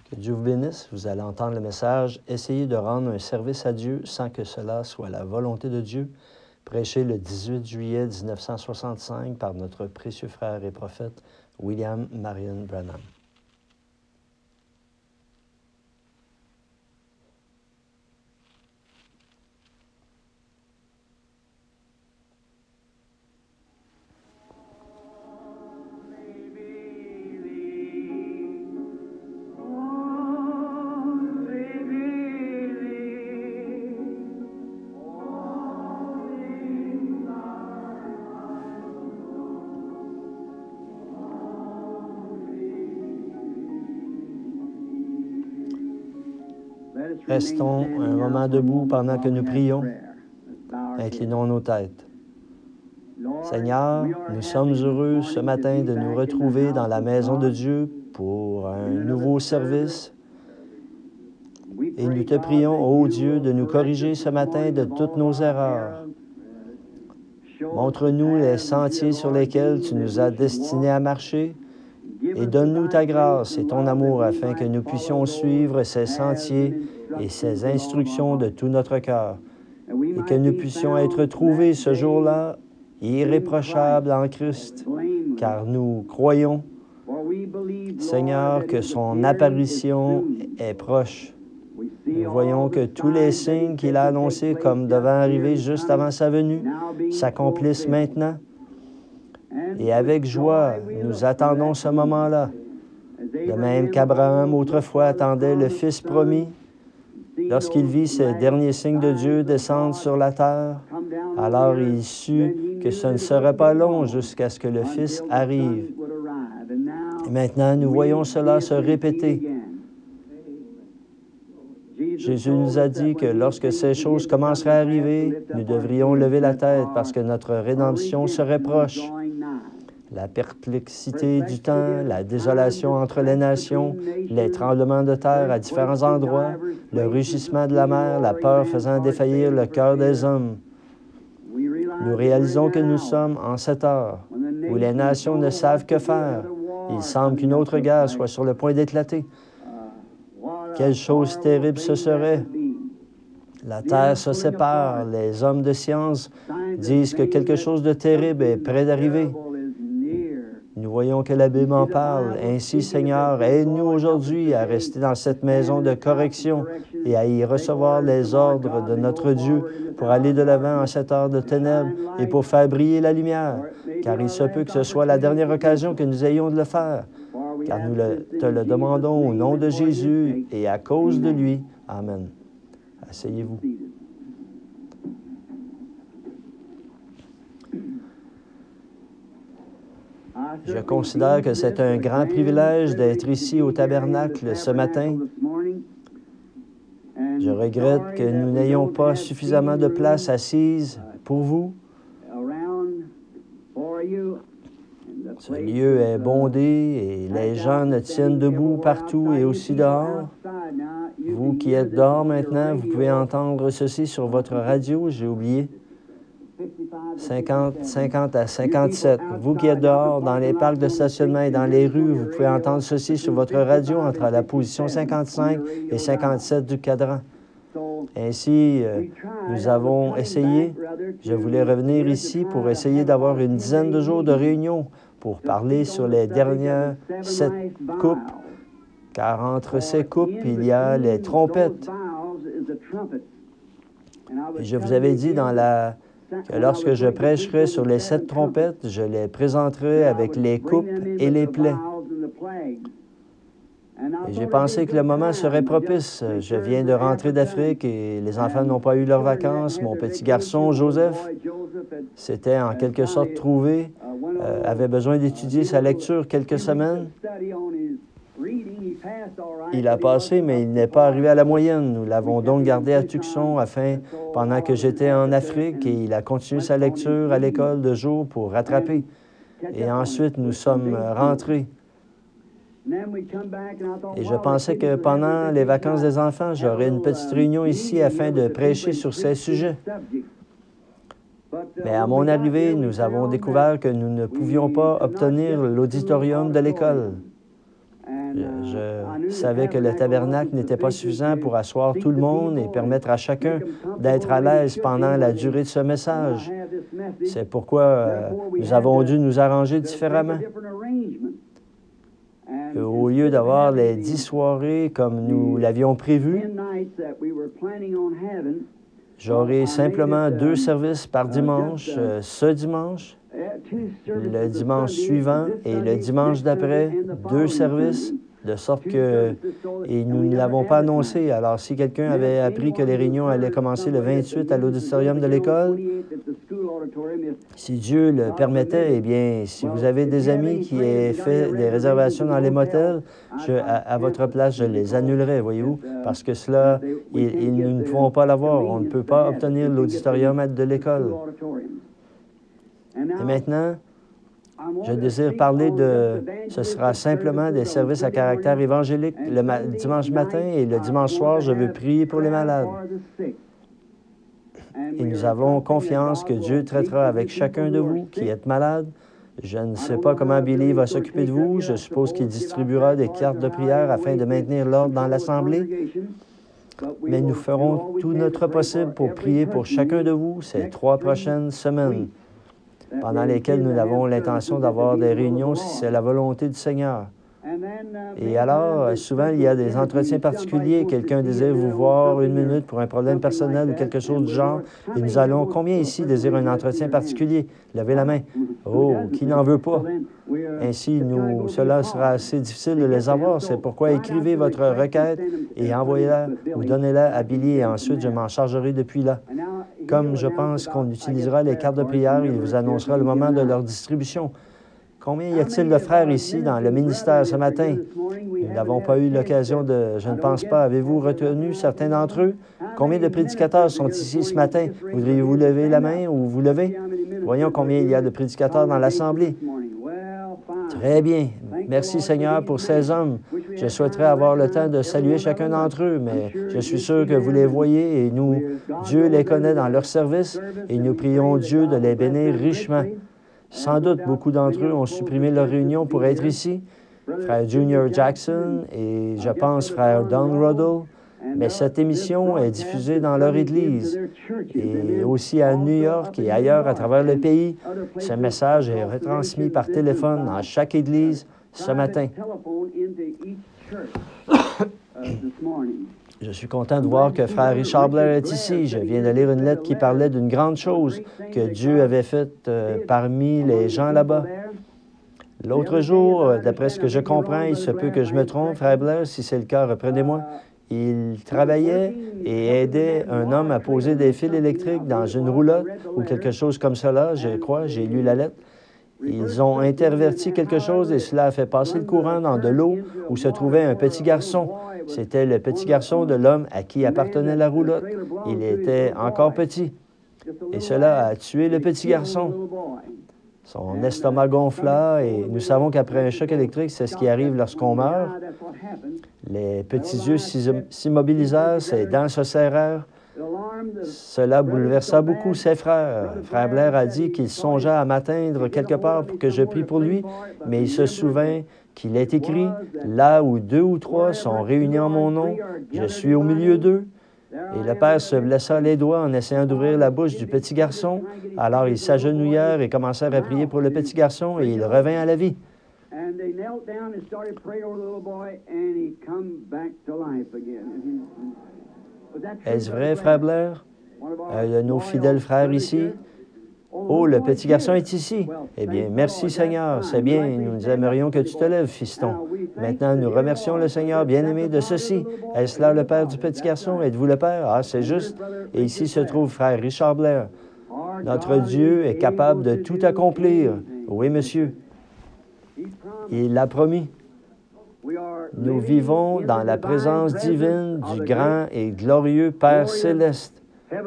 Que Dieu vous bénisse. Vous allez entendre le message « Essayez de rendre un service à Dieu sans que cela soit la volonté de Dieu », prêché le 18 juillet 1965 par notre précieux frère et prophète William Marion Branham. Restons un moment debout pendant que nous prions. Inclinons nos têtes. Seigneur, nous sommes heureux ce matin de nous retrouver dans la maison de Dieu pour un nouveau service. Et nous te prions, ô Dieu, de nous corriger ce matin de toutes nos erreurs. Montre-nous les sentiers sur lesquels tu nous as destinés à marcher et donne-nous ta grâce et ton amour afin que nous puissions suivre ces sentiers et ces instructions de tout notre cœur et que nous puissions être trouvés ce jour-là irréprochables en Christ, car nous croyons, Seigneur, que son apparition est proche. Nous voyons que tous les signes qu'il a annoncés comme devant arriver juste avant sa venue s'accomplissent maintenant. Et avec joie, nous attendons ce moment-là. De même qu'Abraham autrefois attendait le Fils promis, lorsqu'il vit ces derniers signes de Dieu descendre sur la terre, alors il sut que ce ne serait pas long jusqu'à ce que le Fils arrive. Et maintenant, nous voyons cela se répéter. Jésus nous a dit que lorsque ces choses commenceraient à arriver, nous devrions lever la tête parce que notre rédemption serait proche. La perplexité du temps, la désolation entre les nations, les tremblements de terre à différents endroits, le rugissement de la mer, la peur faisant défaillir le cœur des hommes. Nous réalisons que nous sommes en cette heure où les nations ne savent que faire. Il semble qu'une autre guerre soit sur le point d'éclater. Quelle chose terrible ce serait! La terre se sépare, les hommes de science disent que quelque chose de terrible est près d'arriver. Nous voyons que la Bible en parle. Ainsi, Seigneur, aide-nous aujourd'hui à rester dans cette maison de correction et à y recevoir les ordres de notre Dieu pour aller de l'avant en cette heure de ténèbres et pour faire briller la lumière, car il se peut que ce soit la dernière occasion que nous ayons de le faire, car nous te le demandons au nom de Jésus et à cause de lui. Amen. Asseyez-vous. Je considère que c'est un grand privilège d'être ici au tabernacle ce matin. Je regrette que nous n'ayons pas suffisamment de place assise pour vous. Ce lieu est bondé et les gens ne tiennent debout partout et aussi dehors. Vous qui êtes dehors maintenant, vous pouvez entendre ceci sur votre radio, j'ai oublié. 50 à 57. Vous qui êtes dehors, dans les parcs de stationnement et dans les rues, vous pouvez entendre ceci sur votre radio entre la position 55 et 57 du cadran. Ainsi, nous avons essayé. Je voulais revenir ici pour essayer d'avoir une dizaine de jours de réunion pour parler sur les dernières 7 coupes, car entre ces coupes, il y a les trompettes. Et je vous avais dit que lorsque je prêcherai sur les 7 trompettes, je les présenterai avec les coupes et les plaies. Et j'ai pensé que le moment serait propice. Je viens de rentrer d'Afrique et les enfants n'ont pas eu leurs vacances. Mon petit garçon, Joseph, s'était en quelque sorte trouvé, avait besoin d'étudier sa lecture quelques semaines. Il a passé, mais il n'est pas arrivé à la moyenne. Nous l'avons donc gardé à Tucson pendant que j'étais en Afrique et il a continué sa lecture à l'école de jour pour rattraper. Et ensuite, nous sommes rentrés. Et je pensais que pendant les vacances des enfants, j'aurais une petite réunion ici afin de prêcher sur ces sujets. Mais à mon arrivée, nous avons découvert que nous ne pouvions pas obtenir l'auditorium de l'école. Je savais que le tabernacle n'était pas suffisant pour asseoir tout le monde et permettre à chacun d'être à l'aise pendant la durée de ce message. C'est pourquoi nous avons dû nous arranger différemment. Au lieu d'avoir les 10 soirées comme nous l'avions prévu, j'aurai simplement 2 services par dimanche, ce dimanche, le dimanche suivant et le dimanche d'après, 2 services, de sorte que, et nous ne l'avons pas annoncé. Alors, si quelqu'un avait appris que les réunions allaient commencer le 28 à l'auditorium de l'école, si Dieu le permettait, eh bien, si vous avez des amis qui aient fait des réservations dans les motels, à votre place, je les annulerais, voyez-vous, parce que cela, nous ne pouvons pas l'avoir. On ne peut pas obtenir l'auditorium de l'école. Et maintenant, je désire parler ce sera simplement des services à caractère évangélique. Le dimanche matin et le dimanche soir, je veux prier pour les malades. Et nous avons confiance que Dieu traitera avec chacun de vous qui êtes malade. Je ne sais pas comment Billy va s'occuper de vous. Je suppose qu'il distribuera des cartes de prière afin de maintenir l'ordre dans l'Assemblée. Mais nous ferons tout notre possible pour prier pour chacun de vous ces 3 prochaines semaines, pendant lesquelles nous avons l'intention d'avoir des réunions si c'est la volonté du Seigneur. Et alors, souvent, il y a des entretiens particuliers. Quelqu'un désire vous voir 1 minute pour un problème personnel ou quelque chose du genre. Et nous allons, combien ici désirent un entretien particulier? Levez la main. Oh, qui n'en veut pas? Ainsi, cela sera assez difficile de les avoir. C'est pourquoi écrivez votre requête et envoyez-la ou donnez-la à Billy et ensuite je m'en chargerai depuis là. Comme je pense qu'on utilisera les cartes de prière, il vous annoncera le moment de leur distribution. Combien y a-t-il de frères ici dans le ministère ce matin? Nous n'avons pas eu l'occasion je ne pense pas. Avez-vous retenu certains d'entre eux? Combien de prédicateurs sont ici ce matin? Voudriez-vous lever la main ou vous lever? Voyons combien il y a de prédicateurs dans l'Assemblée. Très bien. Merci Seigneur pour ces hommes. Je souhaiterais avoir le temps de saluer chacun d'entre eux, mais je suis sûr que vous les voyez et Dieu les connaît dans leur service et nous prions Dieu de les bénir richement. Sans doute, beaucoup d'entre eux ont supprimé leur réunion pour être ici. Frère Junior Jackson et, je pense, Frère Don Ruddle. Mais cette émission est diffusée dans leur Église et aussi à New York et ailleurs à travers le pays. Ce message est retransmis par téléphone dans chaque Église ce matin. Je suis content de voir que Frère Richard Blair est ici. Je viens de lire une lettre qui parlait d'une grande chose que Dieu avait faite parmi les gens là-bas. L'autre jour, d'après ce que je comprends, il se peut que je me trompe, Frère Blair, si c'est le cas, reprenez-moi. Il travaillait et aidait un homme à poser des fils électriques dans une roulotte ou quelque chose comme cela, je crois, j'ai lu la lettre. Ils ont interverti quelque chose et cela a fait passer le courant dans de l'eau où se trouvait un petit garçon. C'était le petit garçon de l'homme à qui appartenait la roulotte. Il était encore petit. Et cela a tué le petit garçon. Son estomac gonfla et nous savons qu'après un choc électrique, c'est ce qui arrive lorsqu'on meurt. Les petits yeux s'immobilisèrent, ses dents se serrèrent. Cela bouleversa beaucoup ses frères. Frère Blair a dit qu'il songea à m'atteindre quelque part pour que je prie pour lui, mais il se souvint qu'il est écrit, « Là où 2 ou 3 sont réunis en mon nom, je suis au milieu d'eux. » Et le père se blessa les doigts en essayant d'ouvrir la bouche du petit garçon. Alors ils s'agenouillèrent et commencèrent à prier pour le petit garçon et il revint à la vie. Est-ce vrai, Frère Blair? Nos fidèles frères ici? Oh, le petit garçon est ici. Eh bien, merci Seigneur, c'est bien, nous aimerions que tu te lèves, fiston. Maintenant, nous remercions le Seigneur bien-aimé de ceci. Est-ce là le père du petit garçon? Êtes-vous le père? Ah, c'est juste. Et ici se trouve Frère Richard Blair. Notre Dieu est capable de tout accomplir. Oui, monsieur. Il l'a promis. Nous vivons dans la présence divine du grand et glorieux Père céleste.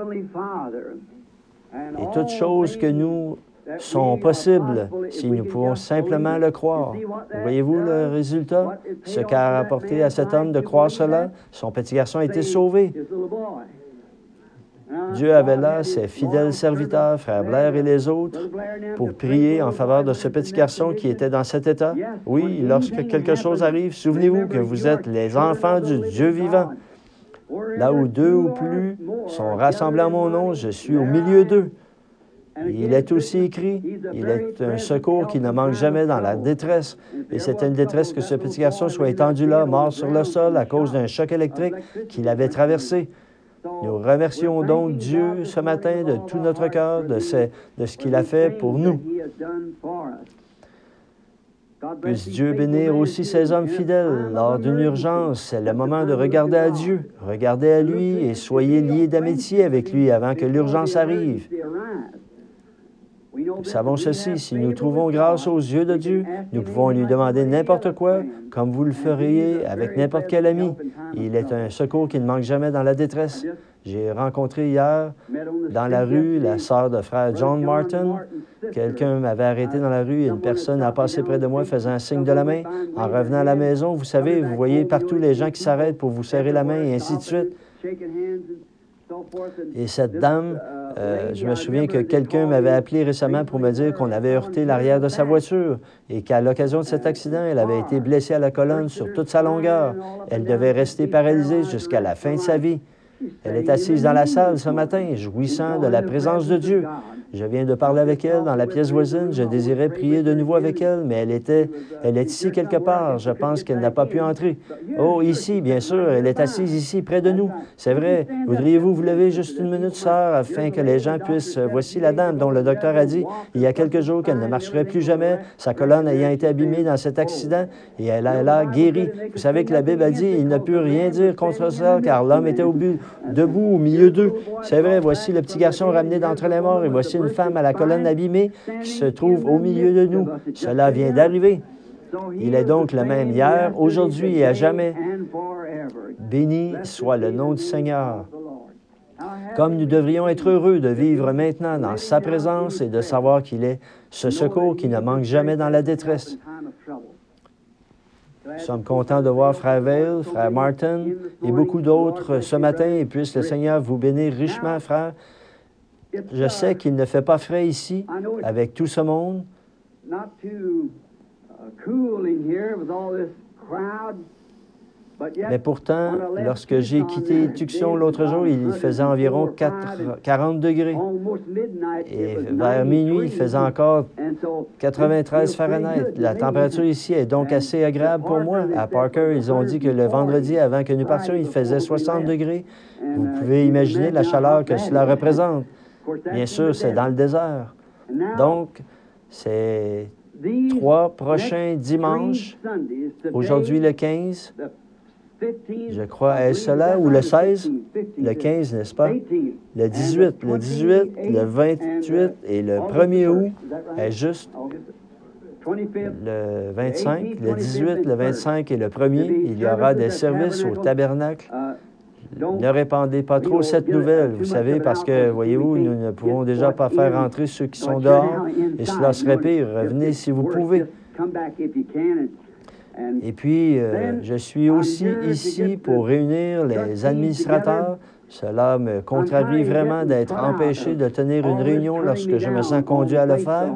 Et toutes choses que nous sont possibles si nous pouvons simplement le croire. Voyez-vous le résultat? Ce qu'a rapporté à cet homme de croire cela, son petit garçon a été sauvé. Dieu avait là ses fidèles serviteurs, Frère Blair et les autres, pour prier en faveur de ce petit garçon qui était dans cet état. Oui, lorsque quelque chose arrive, souvenez-vous que vous êtes les enfants du Dieu vivant. Là où deux ou plus sont rassemblés en mon nom, je suis au milieu d'eux. Il est aussi écrit, il est un secours qui ne manque jamais dans la détresse. Et c'était une détresse que ce petit garçon soit étendu là, mort sur le sol à cause d'un choc électrique qu'il avait traversé. Nous remercions donc Dieu ce matin de tout notre cœur de ce qu'il a fait pour nous. Puisse Dieu bénir aussi ces hommes fidèles lors d'une urgence. C'est le moment de regarder à Dieu, regardez à lui et soyez liés d'amitié avec lui avant que l'urgence arrive. Nous savons ceci, si nous trouvons grâce aux yeux de Dieu, nous pouvons lui demander n'importe quoi, comme vous le feriez avec n'importe quel ami. Il est un secours qui ne manque jamais dans la détresse. J'ai rencontré hier, dans la rue, la sœur de frère John Martin. Quelqu'un m'avait arrêté dans la rue et une personne a passé près de moi faisant un signe de la main. En revenant à la maison, vous savez, vous voyez partout les gens qui s'arrêtent pour vous serrer la main et ainsi de suite. Et cette dame, je me souviens que quelqu'un m'avait appelé récemment pour me dire qu'on avait heurté l'arrière de sa voiture et qu'à l'occasion de cet accident, elle avait été blessée à la colonne sur toute sa longueur. Elle devait rester paralysée jusqu'à la fin de sa vie. Elle est assise dans la salle ce matin, jouissant de la présence de Dieu. Je viens de parler avec elle dans la pièce voisine. Je désirais prier de nouveau avec elle, mais elle est ici quelque part. Je pense qu'elle n'a pas pu entrer. Oh, ici, bien sûr, elle est assise ici, près de nous. C'est vrai. Voudriez-vous vous lever juste une minute, sœur, afin que les gens puissent... Voici la dame dont le docteur a dit il y a quelques jours qu'elle ne marcherait plus jamais, sa colonne ayant été abîmée dans cet accident, et elle a guéri. Vous savez que la Bible a dit il ne peut rien dire contre ça, car l'homme était debout au milieu d'eux. C'est vrai, voici le petit garçon ramené d'entre les morts, et voici une femme à la colonne abîmée qui se trouve au milieu de nous. Cela vient d'arriver. Il est donc le même hier, aujourd'hui et à jamais. Béni soit le nom du Seigneur. Comme nous devrions être heureux de vivre maintenant dans sa présence et de savoir qu'il est ce secours qui ne manque jamais dans la détresse. Nous sommes contents de voir Frère Vail, Frère Martin et beaucoup d'autres ce matin, et puisse le Seigneur vous bénir richement, frère. Je sais qu'il ne fait pas frais ici, avec tout ce monde. Mais pourtant, lorsque j'ai quitté Tucson l'autre jour, il faisait environ 40 degrés. Et vers minuit, il faisait encore 93 Fahrenheit. La température ici est donc assez agréable pour moi. À Parker, ils ont dit que le vendredi, avant que nous partions, il faisait 60 degrés. Vous pouvez imaginer la chaleur que cela représente. Bien sûr, c'est dans le désert. Donc, c'est 3 prochains dimanches. Aujourd'hui, le 15. Je crois, est-ce cela, ou le 16? Le 15, n'est-ce pas? Le 18, le 28 et le 1er août est juste le 25, le 18, le 25 et le 1er. Il y aura des services au tabernacle. Ne répandez pas trop cette nouvelle, vous savez, parce que, voyez-vous, nous ne pouvons déjà pas faire rentrer ceux qui sont dehors, et cela serait pire. Revenez si vous pouvez. Et puis, je suis aussi ici pour réunir les administrateurs. Cela me contrarie vraiment d'être empêché de tenir une réunion lorsque je me sens conduit à le faire.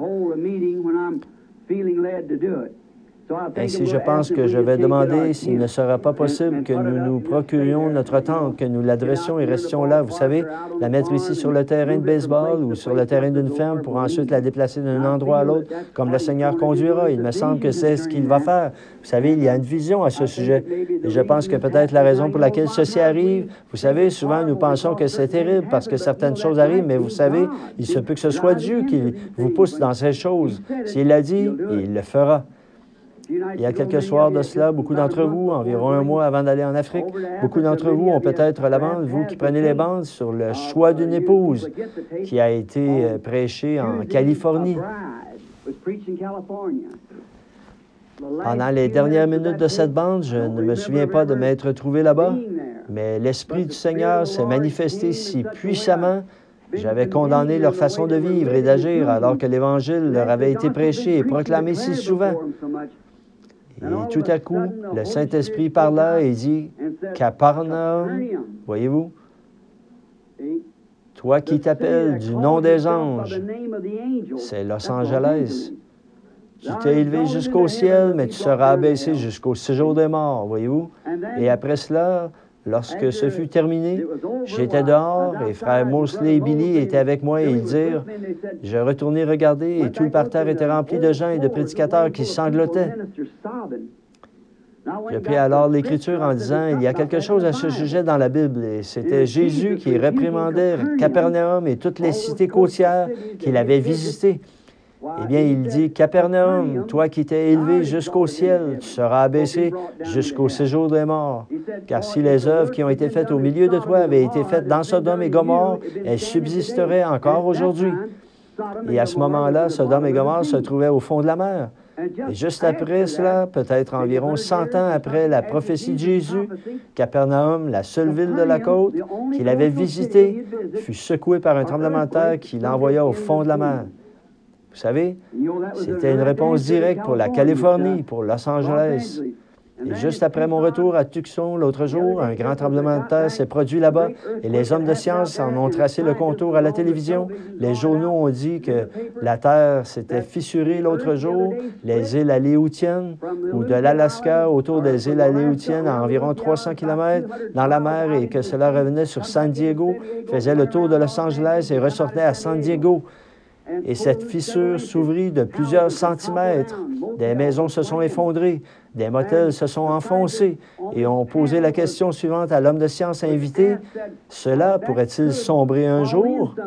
Ainsi, je pense que je vais demander s'il ne sera pas possible que nous nous procurions notre tente, que nous l'adressions et restions là. Vous savez, la mettre ici sur le terrain de baseball ou sur le terrain d'une ferme pour ensuite la déplacer d'un endroit à l'autre, comme le Seigneur conduira. Il me semble que c'est ce qu'il va faire. Vous savez, il y a une vision à ce sujet. Et je pense que peut-être la raison pour laquelle ceci arrive, vous savez, souvent nous pensons que c'est terrible parce que certaines choses arrivent, mais vous savez, il se peut que ce soit Dieu qui vous pousse dans ces choses. S'il l'a dit, il le fera. Il y a quelques soirs de cela, beaucoup d'entre vous, environ un mois avant d'aller en Afrique, beaucoup d'entre vous ont peut-être la bande, vous qui prenez les bandes, sur le choix d'une épouse qui a été prêché en Californie. Pendant les dernières minutes de cette bande, je ne me souviens pas de m'être trouvé là-bas, mais l'Esprit du Seigneur s'est manifesté si puissamment. J'avais condamné leur façon de vivre et d'agir alors que l'Évangile leur avait été prêché et proclamé si souvent. Et tout à coup, le Saint-Esprit parla et dit « Capernaum », voyez-vous? toi qui t'appelles du nom des anges. C'est Los Angeles. Tu t'es élevé jusqu'au ciel, mais tu seras abaissé jusqu'au séjour des morts, voyez-vous? Et après cela, lorsque ce fut terminé, j'étais dehors et frère Mosley et Billy étaient avec moi et ils dirent, je retournai regarder et tout le parterre était rempli de gens et de prédicateurs qui sanglotaient. Je pris alors l'Écriture en disant, il y a quelque chose à ce sujet dans la Bible, et c'était Jésus qui réprimandait Capernaum et toutes les cités côtières qu'il avait visitées. Eh bien, il dit, Capernaum, toi qui t'es élevé jusqu'au ciel, tu seras abaissé jusqu'au séjour des morts. Car si les œuvres qui ont été faites au milieu de toi avaient été faites dans Sodome et Gomorrhe, elles subsisteraient encore aujourd'hui. Et à ce moment-là, Sodome et Gomorrhe se trouvaient au fond de la mer. Et juste après cela, peut-être environ 100 ans après la prophétie de Jésus, Capernaum, la seule ville de la côte qu'il avait visitée, fut secouée par un tremblement de terre qui l'envoya au fond de la mer. Vous savez, c'était une réponse directe pour la Californie, pour Los Angeles. Et juste après mon retour à Tucson l'autre jour, un grand tremblement de terre s'est produit là-bas et les hommes de science en ont tracé le contour à la télévision. Les journaux ont dit que la terre s'était fissurée l'autre jour, les îles Aléoutiennes ou de l'Alaska autour des îles Aléoutiennes à environ 300 km dans la mer et que cela revenait sur San Diego, faisait le tour de Los Angeles et ressortait à San Diego. Et cette fissure s'ouvrit de plusieurs centimètres. Des maisons se sont effondrées, des motels se sont enfoncés et ont posé la question suivante à l'homme de science invité. Cela pourrait-il sombrer un jour?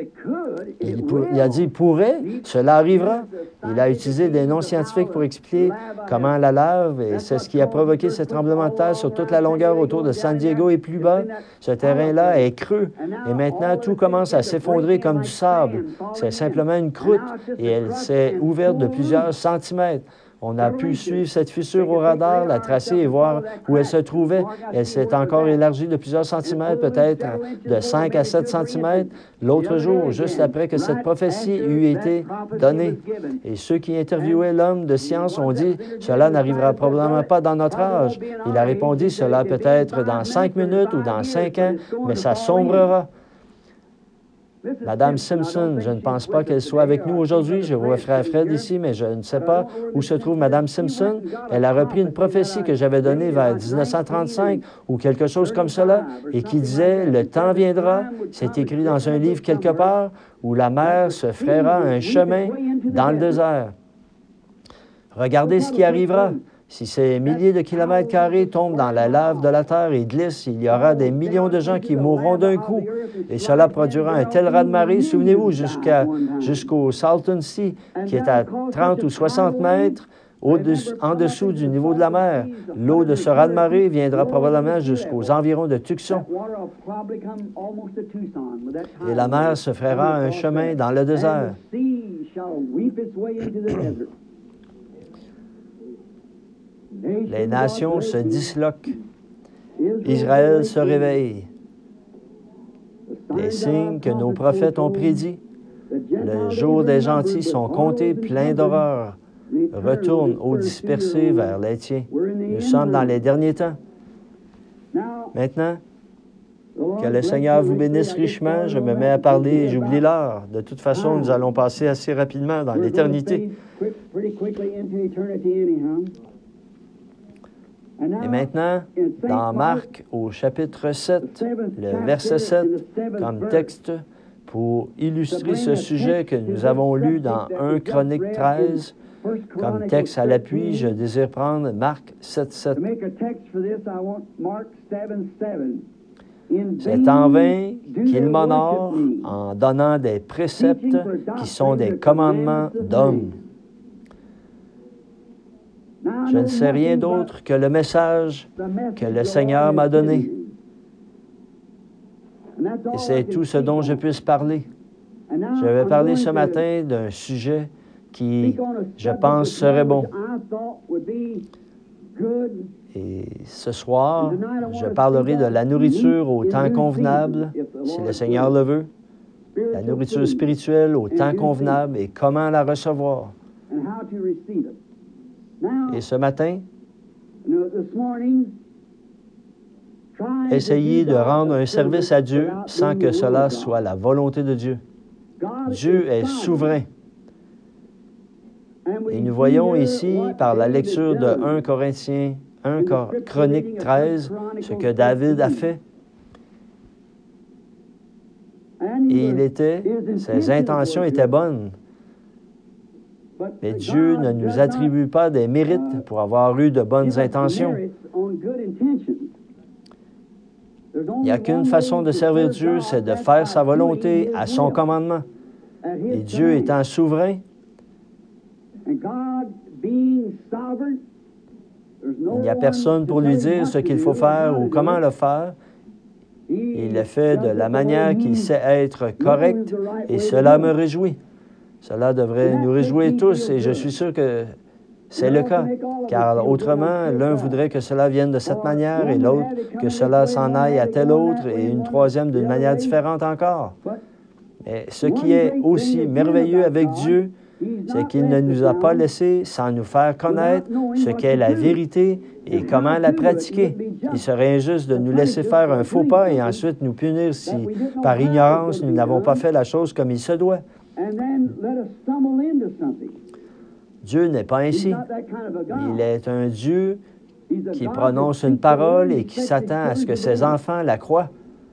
Il a dit, pourrait, cela arrivera. Il a utilisé des noms scientifiques pour expliquer comment la lave, et c'est ce qui a provoqué ce tremblement de terre sur toute la longueur autour de San Diego et plus bas. Ce terrain-là est creux et maintenant tout commence à s'effondrer comme du sable. C'est simplement une croûte et elle s'est ouverte de plusieurs centimètres. On a pu suivre cette fissure au radar, la tracer et voir où elle se trouvait. Elle s'est encore élargie de plusieurs centimètres, peut-être de 5 à 7 centimètres, l'autre jour, juste après que cette prophétie eut été donnée. Et ceux qui interviewaient l'homme de science ont dit, « Cela n'arrivera probablement pas dans notre âge. » Il a répondu, « Cela peut être dans 5 minutes ou dans 5 ans, mais ça sombrera. » Madame Simpson, je ne pense pas qu'elle soit avec nous aujourd'hui. Je vois frère Fred ici, mais je ne sais pas où se trouve Madame Simpson. Elle a repris une prophétie que j'avais donnée vers 1935 ou quelque chose comme cela et qui disait « Le temps viendra », c'est écrit dans un livre quelque part, où la mer se frayera un chemin dans le désert. Regardez ce qui arrivera. Si ces milliers de kilomètres carrés tombent dans la lave de la terre et glissent, il y aura des millions de gens qui mourront d'un coup. Et cela produira un tel raz-de-marée, souvenez-vous, jusqu'au Salton Sea, qui est à 30 ou 60 mètres en dessous du niveau de la mer. L'eau de ce raz-de-marée viendra probablement jusqu'aux environs de Tucson. Et la mer se frayera un chemin dans le désert. Les nations se disloquent. Israël se réveille. Les signes que nos prophètes ont prédits, le jour des gentils sont comptés, pleins d'horreur, retournent aux dispersés vers les tiens. Nous sommes dans les derniers temps. Maintenant, que le Seigneur vous bénisse richement. Je me mets à parler et j'oublie l'heure. De toute façon, nous allons passer assez rapidement dans l'éternité. Et maintenant, dans Marc, au chapitre 7, le verset 7, comme texte pour illustrer ce sujet que nous avons lu dans 1 Chronique 13, comme texte à l'appui, je désire prendre Marc 7, 7. C'est en vain qu'ils m'honorent en donnant des préceptes qui sont des commandements d'hommes. Je ne sais rien d'autre que le message que le Seigneur m'a donné. Et c'est tout ce dont je puisse parler. Je vais parler ce matin d'un sujet qui, je pense, serait bon. Et ce soir, je parlerai de la nourriture au temps convenable, si le Seigneur le veut, la nourriture spirituelle au temps convenable et comment la recevoir. Et ce matin, essayer de rendre un service à Dieu sans que cela soit la volonté de Dieu. Dieu est souverain. Et nous voyons ici, par la lecture de 1 Corinthiens, 1 Chronique 13, ce que David a fait. Et ses intentions étaient bonnes. Mais Dieu ne nous attribue pas des mérites pour avoir eu de bonnes intentions. Il n'y a qu'une façon de servir Dieu, c'est de faire sa volonté à son commandement. Et Dieu étant souverain, il n'y a personne pour lui dire ce qu'il faut faire ou comment le faire. Il le fait de la manière qu'il sait être correct et cela me réjouit. Cela devrait nous réjouir tous et je suis sûr que c'est le cas, car autrement, l'un voudrait que cela vienne de cette manière et l'autre que cela s'en aille à telle autre et une troisième d'une manière différente encore. Mais ce qui est aussi merveilleux avec Dieu, c'est qu'il ne nous a pas laissé sans nous faire connaître ce qu'est la vérité et comment la pratiquer. Il serait injuste de nous laisser faire un faux pas et ensuite nous punir si, par ignorance, nous n'avons pas fait la chose comme il se doit. Dieu n'est pas ainsi. Il est un Dieu qui prononce une parole et qui s'attend à ce que ses enfants la croient.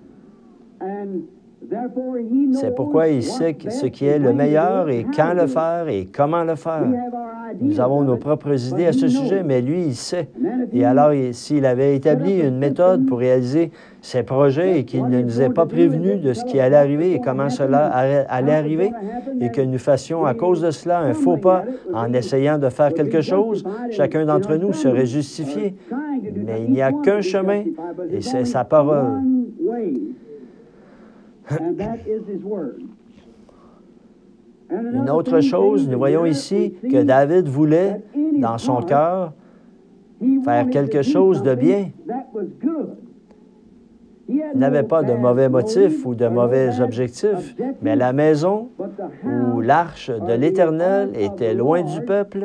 C'est pourquoi il sait ce qui est le meilleur et quand le faire et comment le faire. Nous avons nos propres idées à ce sujet, mais lui, il sait. Et alors, s'il avait établi une méthode pour réaliser ses projets et qu'il ne nous ait pas prévenus de ce qui allait arriver et comment cela allait arriver, et que nous fassions à cause de cela un faux pas en essayant de faire quelque chose, chacun d'entre nous serait justifié. Mais il n'y a qu'un chemin, et c'est sa parole. Une autre chose, nous voyons ici que David voulait, dans son cœur, faire quelque chose de bien. Il n'avait pas de mauvais motifs ou de mauvais objectifs, mais la maison où l'arche de l'Éternel était loin du peuple,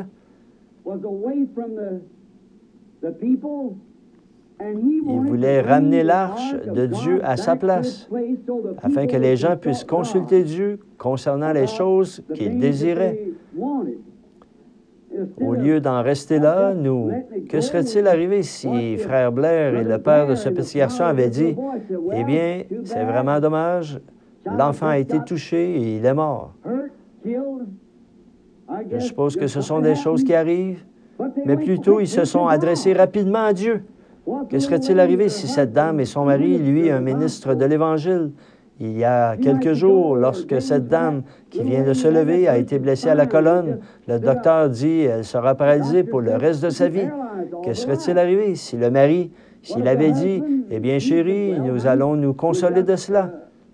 il voulait ramener l'arche de Dieu à sa place, afin que les gens puissent consulter Dieu concernant les choses qu'ils désiraient. Au lieu d'en rester là, que serait-il arrivé si Frère Blair et le père de ce petit garçon avaient dit, « Eh bien, c'est vraiment dommage, l'enfant a été touché et il est mort. » Je suppose que ce sont des choses qui arrivent, mais plutôt ils se sont adressés rapidement à Dieu. Que serait-il arrivé si cette dame et son mari, lui, un ministre de l'Évangile, il y a quelques jours, lorsque cette dame qui vient de se lever a été blessée à la colonne, le docteur dit qu'elle sera paralysée pour le reste de sa vie. Que serait-il arrivé si le mari, s'il avait dit, « Eh bien, chérie, nous allons nous consoler de cela. »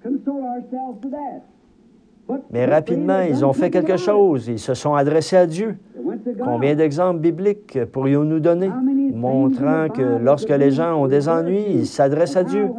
Mais rapidement, ils ont fait quelque chose. Ils se sont adressés à Dieu. Combien d'exemples bibliques pourrions-nous donner, montrant que lorsque les gens ont des ennuis, ils s'adressent à Dieu?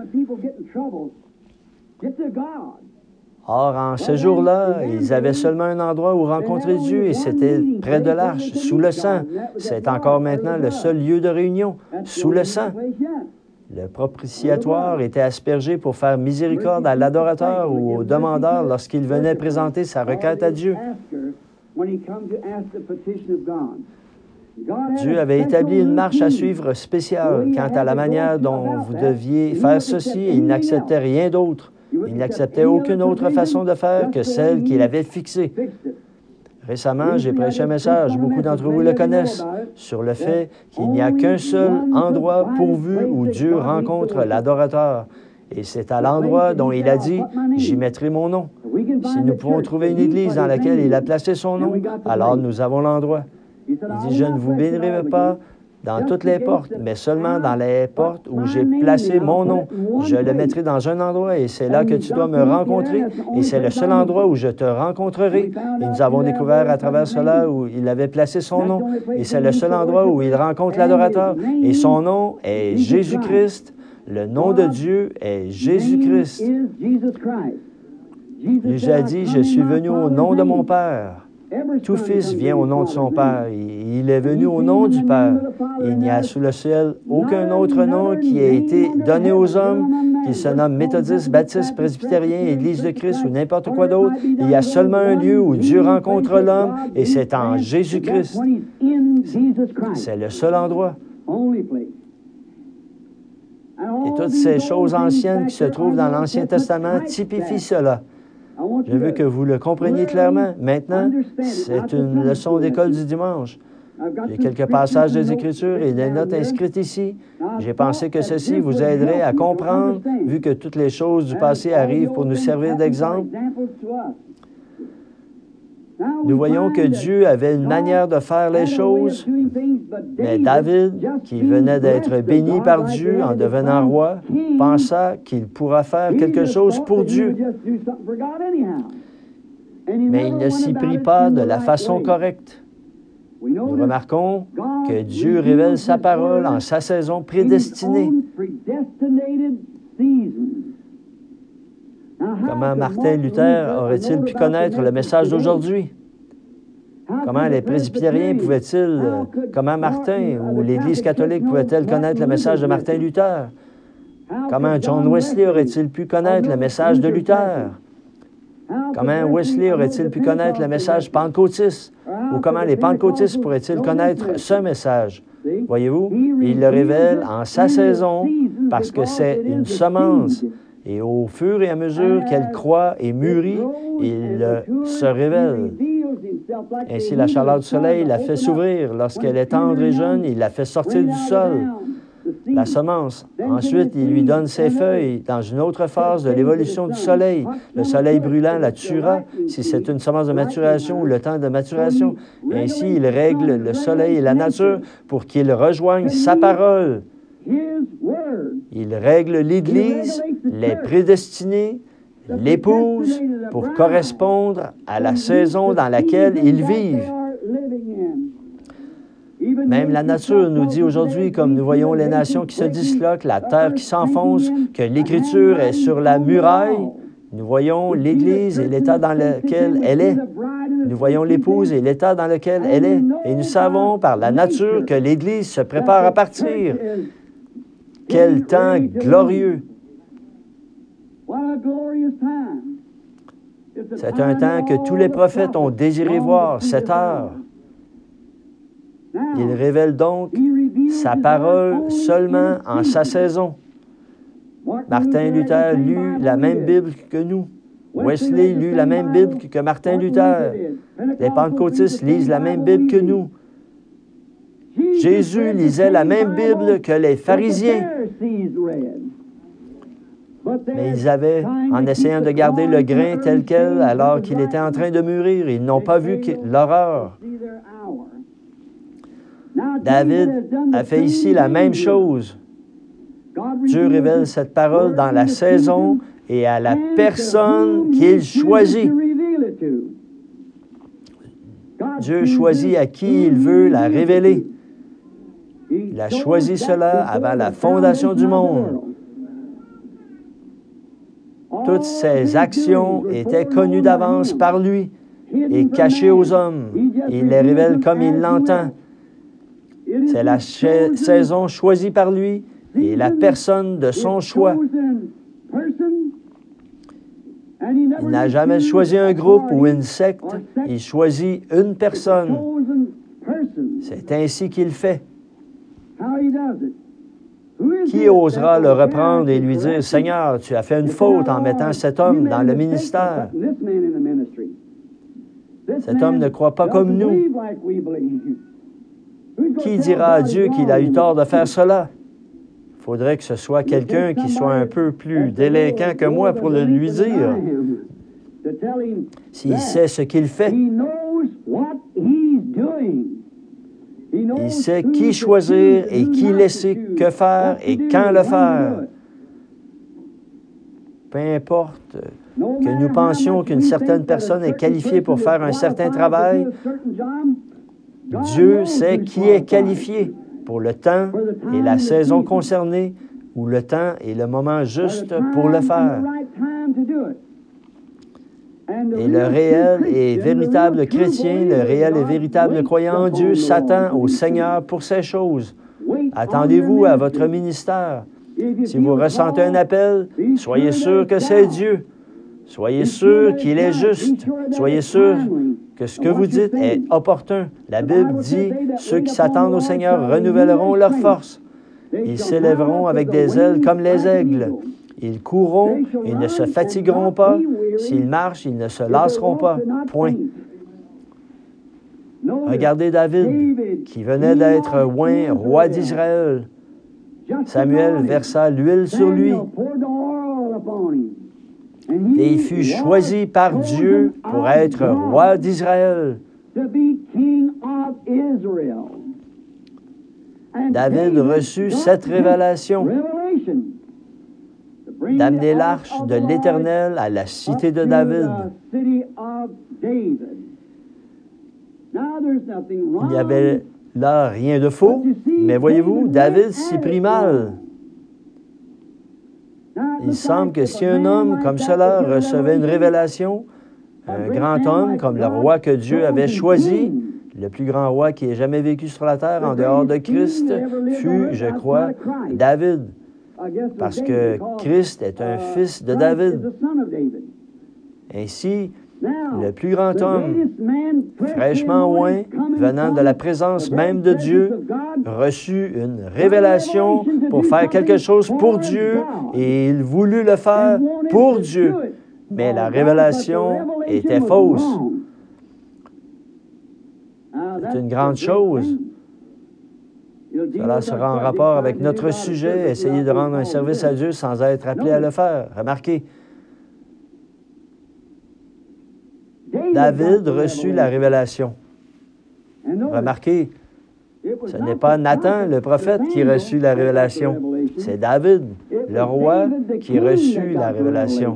Or, en ce jour-là, ils avaient seulement un endroit où rencontrer Dieu et c'était près de l'arche, sous le sang. C'est encore maintenant le seul lieu de réunion, sous le sang. Le propitiatoire était aspergé pour faire miséricorde à l'adorateur ou au demandeur lorsqu'il venait présenter sa requête à Dieu. Dieu avait établi une marche à suivre spéciale quant à la manière dont vous deviez faire ceci et il n'acceptait rien d'autre. Il n'acceptait aucune autre façon de faire que celle qu'il avait fixée. Récemment, j'ai prêché un message, beaucoup d'entre vous le connaissent, sur le fait qu'il n'y a qu'un seul endroit pourvu où Dieu rencontre l'adorateur. Et c'est à l'endroit dont il a dit, « J'y mettrai mon nom ». Si nous pouvons trouver une église dans laquelle il a placé son nom, alors nous avons l'endroit. Il dit, « Je ne vous bénirai pas dans toutes les portes, mais seulement dans les portes où j'ai placé mon nom. Je le mettrai dans un endroit et c'est là que tu dois me rencontrer et c'est le seul endroit où je te rencontrerai. » Et nous avons découvert à travers cela où il avait placé son nom et c'est le seul endroit où il rencontre l'adorateur. Et son nom est Jésus-Christ. Le nom de Dieu est Jésus-Christ. Jésus a dit, « Je suis venu au nom de mon Père. » Tout fils vient au nom de son Père. Il est venu au nom du Père. Il n'y a sous le ciel aucun autre nom qui ait été donné aux hommes, qu'il se nomme méthodiste, baptiste, presbytérien, Église de Christ ou n'importe quoi d'autre. Il y a seulement un lieu où Dieu rencontre l'homme et c'est en Jésus-Christ. C'est le seul endroit. Et toutes ces choses anciennes qui se trouvent dans l'Ancien Testament typifient cela. Je veux que vous le compreniez clairement. Maintenant, c'est une leçon d'école du dimanche. J'ai quelques passages des Écritures et des notes inscrites ici. J'ai pensé que ceci vous aiderait à comprendre, vu que toutes les choses du passé arrivent pour nous servir d'exemple. Nous voyons que Dieu avait une manière de faire les choses, mais David, qui venait d'être béni par Dieu en devenant roi, pensa qu'il pourra faire quelque chose pour Dieu. Mais il ne s'y prit pas de la façon correcte. Nous remarquons que Dieu révèle sa parole en sa saison prédestinée. Comment Martin Luther aurait-il pu connaître le message d'aujourd'hui? Comment les presbytériens pouvaient-ils, comment Martin ou l'Église catholique pouvait-elle connaître le message de Martin Luther? Comment John Wesley aurait-il pu connaître le message de Luther? Comment Wesley aurait-il pu connaître le message pentecôtiste? Ou comment les pentecôtistes pourraient-ils connaître ce message? Voyez-vous, il le révèle en sa saison parce que c'est une semence. Et au fur et à mesure qu'elle croît et mûrit, il se révèle. Ainsi, la chaleur du soleil la fait s'ouvrir. Lorsqu'elle est tendre et jeune, il la fait sortir du sol, la semence. Ensuite, il lui donne ses feuilles dans une autre phase de l'évolution du soleil. Le soleil brûlant la tuera si c'est une semence de maturation ou le temps de maturation. Ainsi, il règle le soleil et la nature pour qu'il rejoigne sa parole. Il règle l'Église, les prédestinés, l'épouse, pour correspondre à la saison dans laquelle ils vivent. Même la nature nous dit aujourd'hui, comme nous voyons les nations qui se disloquent, la terre qui s'enfonce, que l'Écriture est sur la muraille. Nous voyons l'Église et l'état dans lequel elle est. Nous voyons l'épouse et l'état dans lequel elle est. Et nous savons par la nature que l'Église se prépare à partir. Quel temps glorieux! C'est un temps que tous les prophètes ont désiré voir, cette heure. Il révèle donc sa parole seulement en sa saison. Martin Luther lut la même Bible que nous. Wesley lut la même Bible que Martin Luther. Les pentecôtistes lisent la même Bible que nous. Jésus lisait la même Bible que les pharisiens. Mais ils avaient, en essayant de garder le grain tel quel alors qu'il était en train de mûrir, ils n'ont pas vu l'horreur. David a fait ici la même chose. Dieu révèle cette parole dans la saison et à la personne qu'il choisit. Dieu choisit à qui il veut la révéler. Il a choisi cela avant la fondation du monde. Toutes ses actions étaient connues d'avance par lui et cachées aux hommes. Il les révèle comme il l'entend. C'est la saison choisie par lui et la personne de son choix. Il n'a jamais choisi un groupe ou une secte. Il choisit une personne. C'est ainsi qu'il fait. Qui osera le reprendre et lui dire, « Seigneur, tu as fait une faute en mettant cet homme dans le ministère. Cet homme ne croit pas comme nous. » Qui dira à Dieu qu'il a eu tort de faire cela? Il faudrait que ce soit quelqu'un qui soit un peu plus délinquant que moi pour le lui dire. S'il sait ce qu'il fait, il sait qui choisir et qui laisser, que faire et quand le faire. Peu importe que nous pensions qu'une certaine personne est qualifiée pour faire un certain travail, Dieu sait qui est qualifié pour le temps et la saison concernée, ou le temps et le moment juste pour le faire. Et le réel et véritable chrétien, le réel et véritable croyant en Dieu, s'attend au Seigneur pour ces choses. Attendez-vous à votre ministère. Si vous ressentez un appel, soyez sûr que c'est Dieu. Soyez sûr qu'il est juste. Soyez sûr que ce que vous dites est opportun. La Bible dit, ceux qui s'attendent au Seigneur renouvelleront leur force. Ils s'élèveront avec des ailes comme les aigles. Ils courront, ils ne se fatigueront pas. S'ils marchent, ils ne se lasseront pas. Point. Regardez David, qui venait d'être oint roi d'Israël. Samuel versa l'huile sur lui. Et il fut choisi par Dieu pour être roi d'Israël. David reçut cette révélation d'amener l'arche de l'Éternel à la cité de David. Il n'y avait là rien de faux, mais voyez-vous, David s'y prit mal. Il semble que si un homme comme cela recevait une révélation, un grand homme comme le roi que Dieu avait choisi, le plus grand roi qui ait jamais vécu sur la terre en dehors de Christ, fut, je crois, David. Parce que Christ est un fils de David. Ainsi, le plus grand homme, fraîchement oint, venant de la présence même de Dieu, reçut une révélation pour faire quelque chose pour Dieu et il voulut le faire pour Dieu. Mais la révélation était fausse. C'est une grande chose. Cela sera en rapport avec notre sujet, essayer de rendre un service à Dieu sans être appelé à le faire. Remarquez, David reçut la révélation. Remarquez, ce n'est pas Nathan, le prophète, qui reçut la révélation. C'est David, le roi, qui reçut la révélation.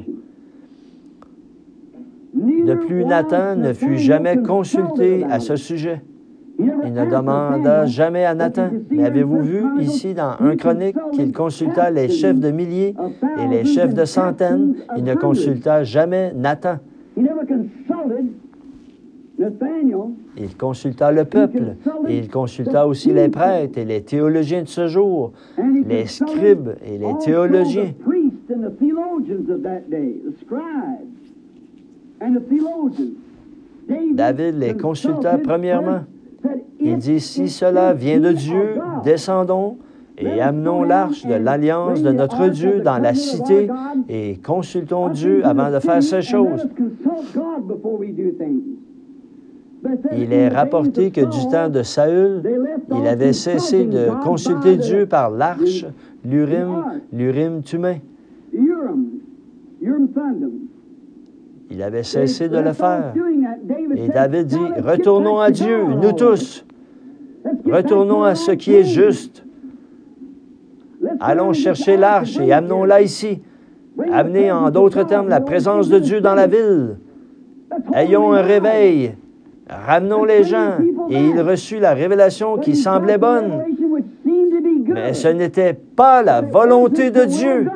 De plus, Nathan ne fut jamais consulté à ce sujet. Il ne demanda jamais à Nathan. Mais avez-vous vu ici dans 1 Chronique qu'il consulta les chefs de milliers et les chefs de centaines? Il ne consulta jamais Nathan. Il consulta le peuple, et il consulta aussi les prêtres et les théologiens de ce jour, les scribes et les théologiens. David les consulta premièrement. Il dit, si cela vient de Dieu, descendons et amenons l'arche de l'alliance de notre Dieu dans la cité et consultons Dieu avant de faire ces choses. Il est rapporté que du temps de Saül, il avait cessé de consulter Dieu par l'arche, l'Urim-Thummim. Il avait cessé de le faire. Et David dit, retournons à Dieu, nous tous. Retournons à ce qui est juste. Allons chercher l'arche et amenons-la ici. Amenez en d'autres termes la présence de Dieu dans la ville. Ayons un réveil. Ramenons les gens. Et il reçut la révélation qui semblait bonne. Mais ce n'était pas la volonté de Dieu.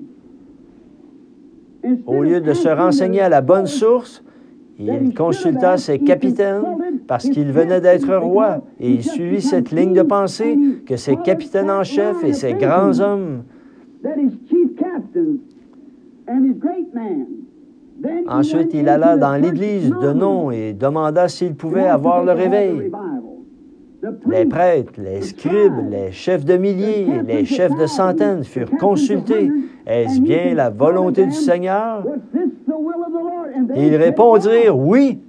Au lieu de se renseigner à la bonne source, il consulta ses capitaines parce qu'il venait d'être roi et il suivit cette ligne de pensée que ses capitaines en chef et ses grands hommes. Ensuite, il alla dans l'église de nom et demanda s'il pouvait avoir le réveil. Les prêtres, les scribes, les chefs de milliers, les chefs de centaines furent consultés. Est-ce bien la volonté du Seigneur? Et ils répondirent oui.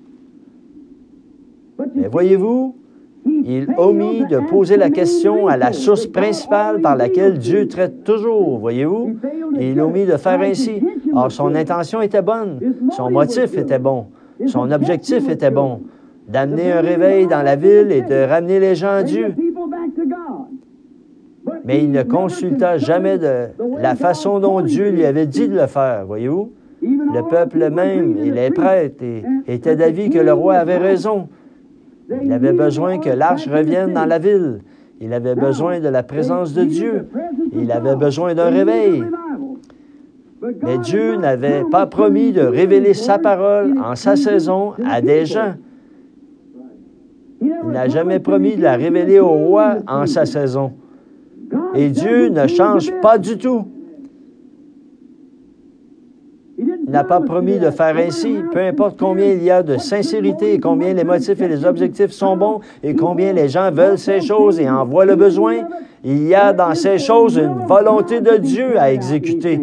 Mais voyez-vous, il omit de poser la question à la source principale par laquelle Dieu traite toujours, voyez-vous? Et il omit de faire ainsi. Or, son intention était bonne, son motif était bon, son objectif était bon, d'amener un réveil dans la ville et de ramener les gens à Dieu. Mais il ne consulta jamais de la façon dont Dieu lui avait dit de le faire, voyez-vous? Le peuple même et les prêtres étaient d'avis que le roi avait raison. Il avait besoin que l'arche revienne dans la ville. Il avait besoin de la présence de Dieu. Il avait besoin d'un réveil. Mais Dieu n'avait pas promis de révéler sa parole en sa saison à des gens. Il n'a jamais promis de la révéler au roi en sa saison. Et Dieu ne change pas du tout. Il n'a pas promis de faire ainsi, peu importe combien il y a de sincérité, et combien les motifs et les objectifs sont bons, et combien les gens veulent ces choses et en voient le besoin. Il y a dans ces choses une volonté de Dieu à exécuter.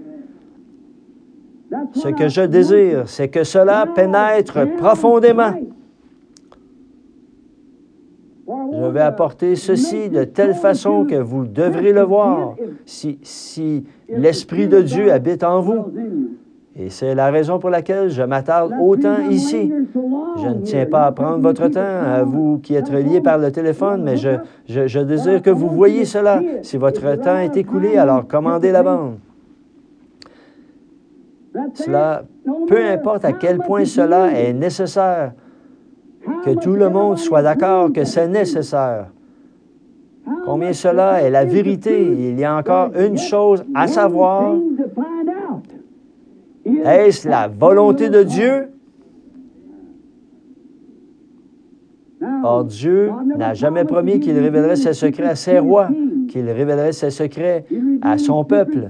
Ce que je désire, c'est que cela pénètre profondément. Je vais apporter ceci de telle façon que vous devrez le voir si l'Esprit de Dieu habite en vous. Et c'est la raison pour laquelle je m'attarde autant ici. Je ne tiens pas à prendre votre temps, à vous qui êtes reliés par le téléphone, mais je désire que vous voyiez cela. Si votre temps est écoulé, alors commandez la bande. Cela, peu importe à quel point cela est nécessaire, que tout le monde soit d'accord que c'est nécessaire. Combien cela est la vérité. Il y a encore une chose à savoir. Est-ce la volonté de Dieu? Or, Dieu n'a jamais promis qu'il révélerait ses secrets à ses rois, qu'il révélerait ses secrets à son peuple.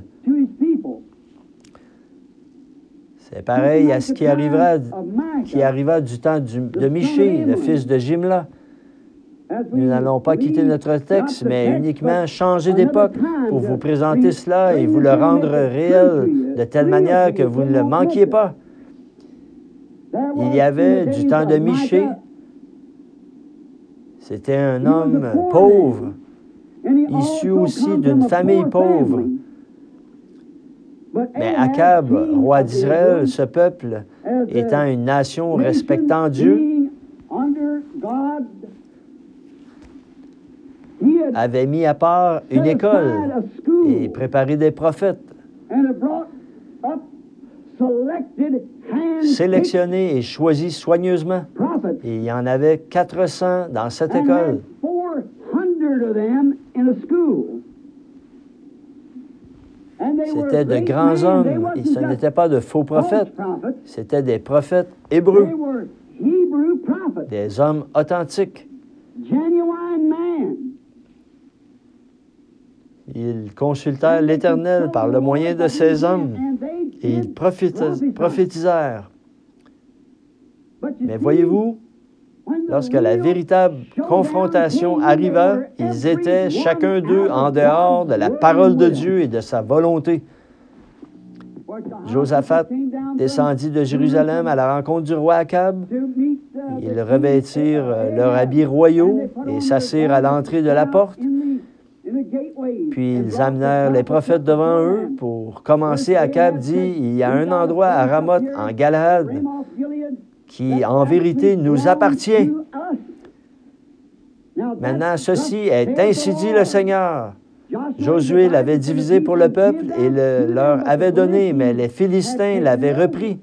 C'est pareil à ce qui arriva du temps de Michée, le fils de Jimla. Nous n'allons pas quitter notre texte, mais uniquement changer d'époque pour vous présenter cela et vous le rendre réel de telle manière que vous ne le manquiez pas. Il y avait du temps de Michée. C'était un homme pauvre, issu aussi d'une famille pauvre. Mais Akab, roi d'Israël, ce peuple, étant une nation respectant Dieu, avait mis à part une école et préparé des prophètes, sélectionnés et choisis soigneusement. Et il y en avait 400 dans cette école. C'était de grands hommes, et ce n'étaient pas de faux prophètes, c'était des prophètes hébreux, des hommes authentiques. Ils consultèrent l'Éternel par le moyen de ces hommes, et ils prophétisèrent. Mais voyez-vous, lorsque la véritable confrontation arriva, ils étaient chacun d'eux en dehors de la parole de Dieu et de sa volonté. Josaphat descendit de Jérusalem à la rencontre du roi Akab. Ils revêtirent leurs habits royaux et s'assirent à l'entrée de la porte. Puis ils amenèrent les prophètes devant eux. Pour commencer, Akab dit, il y a un endroit à Ramoth en Galade qui en vérité nous appartient. Maintenant, ceci est ainsi dit le Seigneur. Josué l'avait divisé pour le peuple et leur avait donné, mais les Philistins l'avaient repris.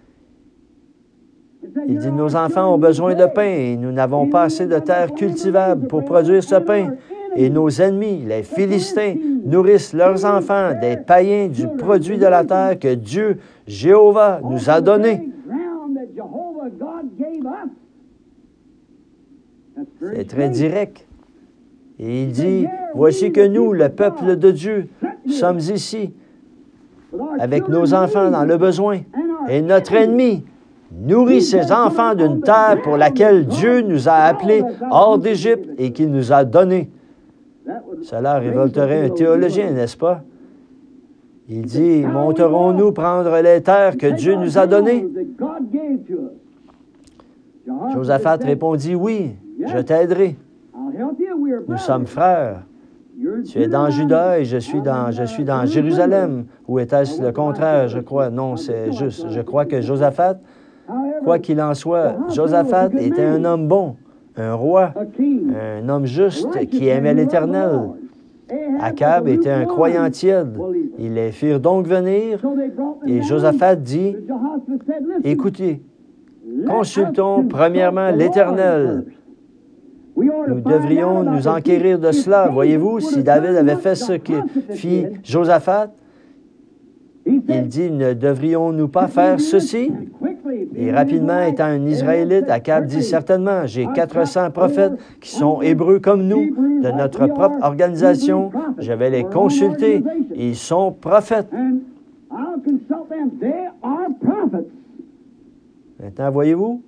Il dit, nos enfants ont besoin de pain et nous n'avons pas assez de terre cultivable pour produire ce pain. Et nos ennemis, les Philistins, nourrissent leurs enfants, des païens, du produit de la terre que Dieu, Jéhovah, nous a donné. C'est très direct. Et il dit, voici que nous, le peuple de Dieu, sommes ici, avec nos enfants dans le besoin. Et notre ennemi nourrit ses enfants d'une terre pour laquelle Dieu nous a appelés hors d'Égypte et qu'il nous a donnée. Cela révolterait un théologien, n'est-ce pas? Il dit, monterons-nous prendre les terres que Dieu nous a données? Josaphat répondit, oui, je t'aiderai. Nous sommes frères. Tu es dans Juda et je suis dans Jérusalem. Ou était-ce le contraire, je crois? Non, c'est juste. Je crois que Josaphat, quoi qu'il en soit, Josaphat était un homme bon, un roi, un homme juste qui aimait l'Éternel. Akab était un croyant tiède. Ils les firent donc venir et Josaphat dit, écoutez, consultons premièrement l'Éternel. Nous devrions nous enquérir de cela. Voyez-vous, si David avait fait ce que fit Josaphat, il dit, ne devrions-nous pas faire ceci? Et rapidement, étant un Israélite, Akab dit, certainement, j'ai 400 prophètes qui sont hébreux comme nous, de notre propre organisation. Je vais les consulter. Ils sont prophètes. Maintenant, voyez-vous?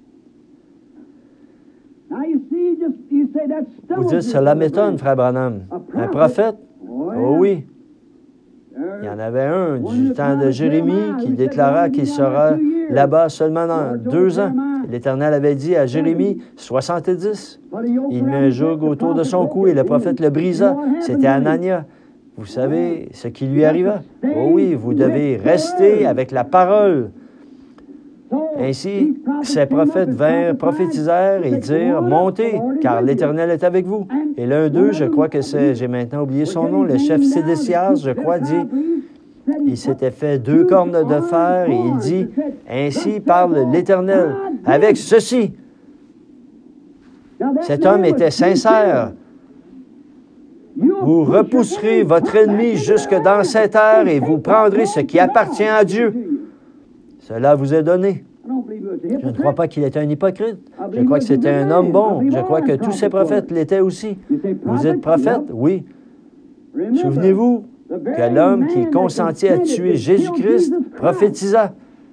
Vous dites, cela m'étonne, frère Branham. Un prophète? Oh oui. Il y en avait un du temps de Jérémie qui déclara qu'il sera là-bas seulement dans 2 ans. L'Éternel avait dit à Jérémie, 70. Il mit un joug autour de son cou et le prophète le brisa. C'était Anania. Vous savez ce qui lui arriva? Oh oui, vous devez rester avec la parole. Ainsi, ces prophètes vinrent, prophétisèrent et dirent, montez, car l'Éternel est avec vous. Et l'un d'eux, je crois que c'est, j'ai maintenant oublié son nom, le chef Sédécias, je crois, dit, il s'était fait 2 cornes de fer et il dit, ainsi parle l'Éternel, avec ceci. Cet homme était sincère. Vous repousserez votre ennemi jusque dans cette terre et vous prendrez ce qui appartient à Dieu. Cela vous est donné. Je ne crois pas qu'il était un hypocrite. Je crois que c'était un homme bon. Je crois que tous ces prophètes l'étaient aussi. Vous êtes prophète? Oui. Souvenez-vous que l'homme qui consentit à tuer Jésus-Christ prophétisa.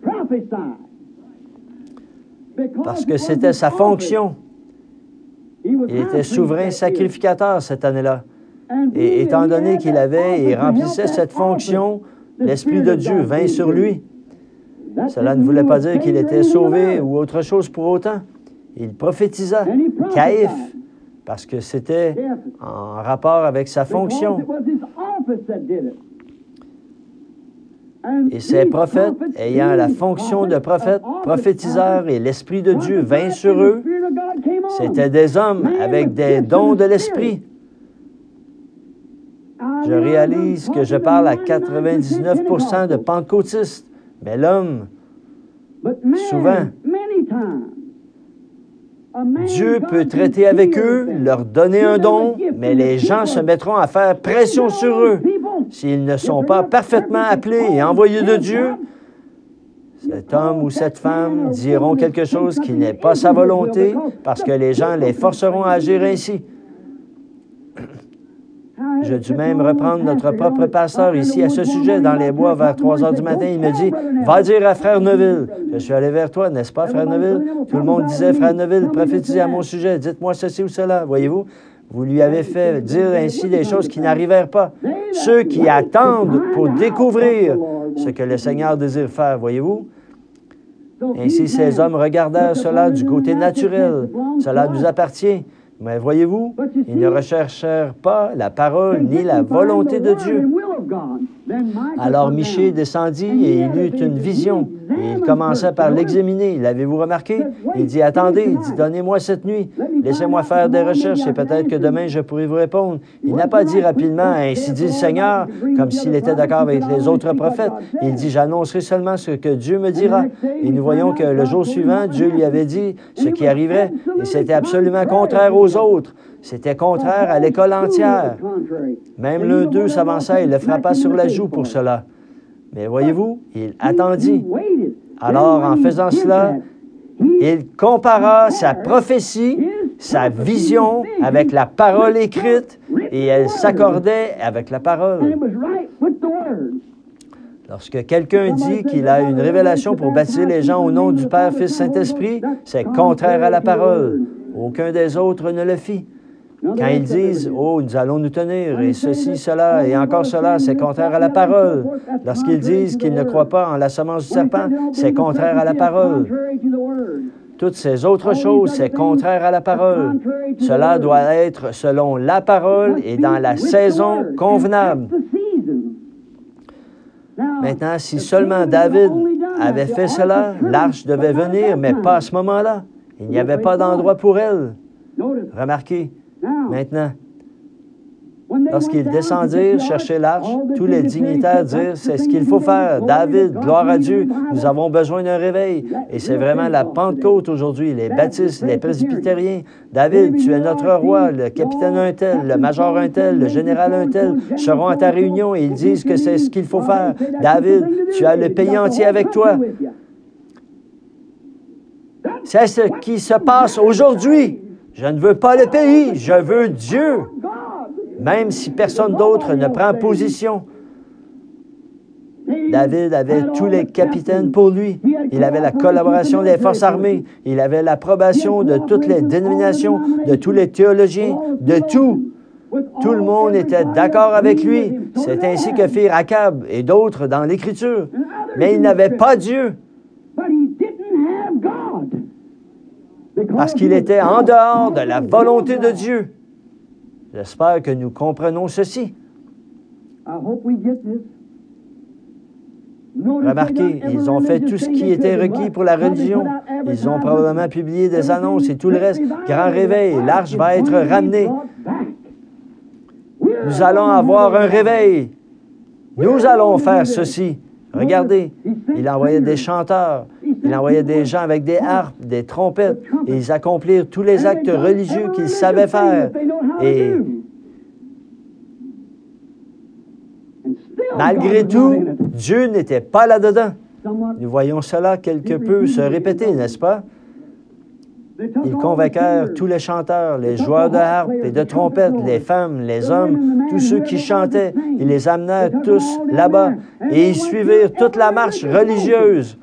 Parce que c'était sa fonction. Il était souverain sacrificateur cette année-là. Et étant donné qu'il avait et remplissait cette fonction, l'Esprit de Dieu vint sur lui. Cela ne voulait pas dire qu'il était sauvé ou autre chose pour autant. Il prophétisa, Caïphe, parce que c'était en rapport avec sa fonction. Et ces prophètes, ayant la fonction de prophète, prophétisèrent et l'Esprit de Dieu vint sur eux. C'étaient des hommes avec des dons de l'Esprit. Je réalise que je parle à 99% de pentecôtistes. Mais l'homme, souvent, Dieu peut traiter avec eux, leur donner un don, mais les gens se mettront à faire pression sur eux. S'ils ne sont pas parfaitement appelés et envoyés de Dieu, cet homme ou cette femme diront quelque chose qui n'est pas sa volonté parce que les gens les forceront à agir ainsi. Je dû même reprendre notre propre pasteur ici à ce sujet dans les bois vers 3 heures du matin. Il me dit, va dire à Frère Neville. Je suis allé vers toi, n'est-ce pas, Frère Neville? Tout le monde disait, Frère Neville, prophétisez à mon sujet. Dites-moi ceci ou cela. Voyez-vous, vous lui avez fait dire ainsi des choses qui n'arrivèrent pas. Ceux qui attendent pour découvrir ce que le Seigneur désire faire, voyez-vous? Ainsi, ces hommes regardèrent cela du côté naturel. Cela nous appartient. Mais voyez-vous, ils ne recherchèrent pas la parole ni la volonté de Dieu. Alors Michée descendit et il eut une vision. Et il commença par l'examiner. L'avez-vous remarqué? Il dit, attendez, il dit, donnez-moi cette nuit. Laissez-moi faire des recherches et peut-être que demain je pourrai vous répondre. Il n'a pas dit rapidement, ainsi dit le Seigneur, comme s'il était d'accord avec les autres prophètes. Il dit, j'annoncerai seulement ce que Dieu me dira. Et nous voyons que le jour suivant, Dieu lui avait dit ce qui arriverait. Et c'était absolument contraire aux autres. C'était contraire à l'école entière. Même l'un d'eux s'avança et le frappa sur la joue pour cela. Mais voyez-vous, il attendit. Alors, en faisant cela, il compara sa prophétie, sa vision avec la parole écrite, et elle s'accordait avec la parole. Lorsque quelqu'un dit qu'il a une révélation pour baptiser les gens au nom du Père, Fils, Saint-Esprit, c'est contraire à la parole. Aucun des autres ne le fit. Quand ils disent, « Oh, nous allons nous tenir, et ceci, cela, et encore cela, c'est contraire à la parole. » Lorsqu'ils disent qu'ils ne croient pas en la semence du serpent, c'est contraire à la parole. Toutes ces autres choses, c'est contraire à la parole. Cela doit être selon la parole et dans la saison convenable. Maintenant, si seulement David avait fait cela, l'arche devait venir, mais pas à ce moment-là. Il n'y avait pas d'endroit pour elle. Remarquez. Maintenant, Lorsqu'ils descendirent chercher l'arche, tous les dignitaires dirent, c'est ce qu'il faut faire. David, gloire à Dieu, nous avons besoin d'un réveil. Et c'est vraiment la Pentecôte aujourd'hui, les baptistes, les presbytériens. David, tu es notre roi, le capitaine un tel, le major un tel, le général un tel seront à ta réunion et ils disent que c'est ce qu'il faut faire. David, tu as le pays entier avec toi. C'est ce qui se passe aujourd'hui. Je ne veux pas le pays, je veux Dieu. Même si personne d'autre ne prend position. David avait tous les capitaines pour lui. Il avait la collaboration des forces armées. Il avait l'approbation de toutes les dénominations, de tous les théologiens, de tout. Tout le monde était d'accord avec lui. C'est ainsi que firent Akab et d'autres dans l'Écriture. Mais il n'avait pas Dieu. Parce qu'il était en dehors de la volonté de Dieu. J'espère que nous comprenons ceci. Remarquez, ils ont fait tout ce qui était requis pour la religion. Ils ont probablement publié des annonces et tout le reste. Grand réveil, l'arche va être ramenée. Nous allons avoir un réveil. Nous allons faire ceci. Regardez, il envoyait des chanteurs, il envoyait des gens avec des harpes, des trompettes, et ils accomplirent tous les actes religieux qu'ils savaient faire. Et malgré tout, Dieu n'était pas là-dedans. Nous voyons cela quelque peu se répéter, n'est-ce pas? Ils convainquèrent tous les chanteurs, les joueurs de harpe et de trompettes, les femmes, les hommes, tous ceux qui chantaient. Ils les amenèrent tous là-bas et ils suivirent toute la marche religieuse.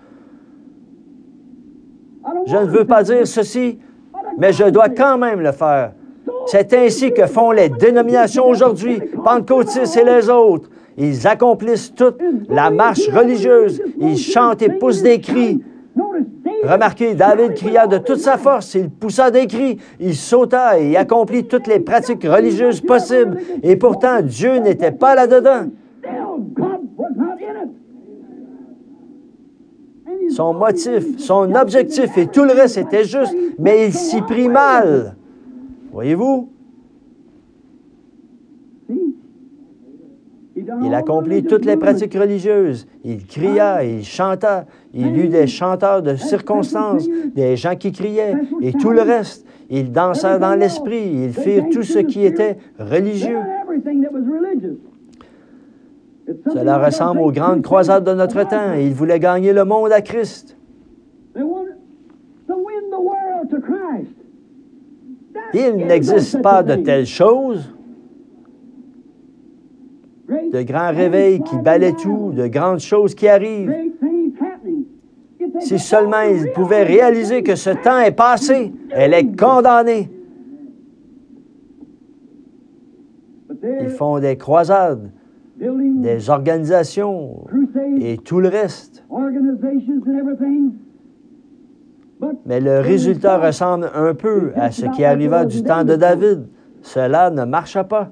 Je ne veux pas dire ceci, mais je dois quand même le faire. C'est ainsi que font les dénominations aujourd'hui, pentecôtistes et les autres. Ils accomplissent toute la marche religieuse. Ils chantent et poussent des cris. Remarquez, David cria de toute sa force, il poussa des cris, il sauta et accomplit toutes les pratiques religieuses possibles. Et pourtant, Dieu n'était pas là-dedans. Son motif, son objectif et tout le reste était juste, mais il s'y prit mal. Voyez-vous? Il accomplit toutes les pratiques religieuses. Il cria, il chanta. Il eut des chanteurs de circonstances, des gens qui criaient, et tout le reste. Ils dansèrent dans l'esprit. Ils firent tout ce qui était religieux. Cela ressemble aux grandes croisades de notre temps. Ils voulaient gagner le monde à Christ. Il n'existe pas de telles choses. De grands réveils qui balaient tout, de grandes choses qui arrivent. Si seulement ils pouvaient réaliser que ce temps est passé, elle est condamnée. Ils font des croisades, des organisations et tout le reste. Mais le résultat ressemble un peu à ce qui arriva du temps de David. Cela ne marcha pas.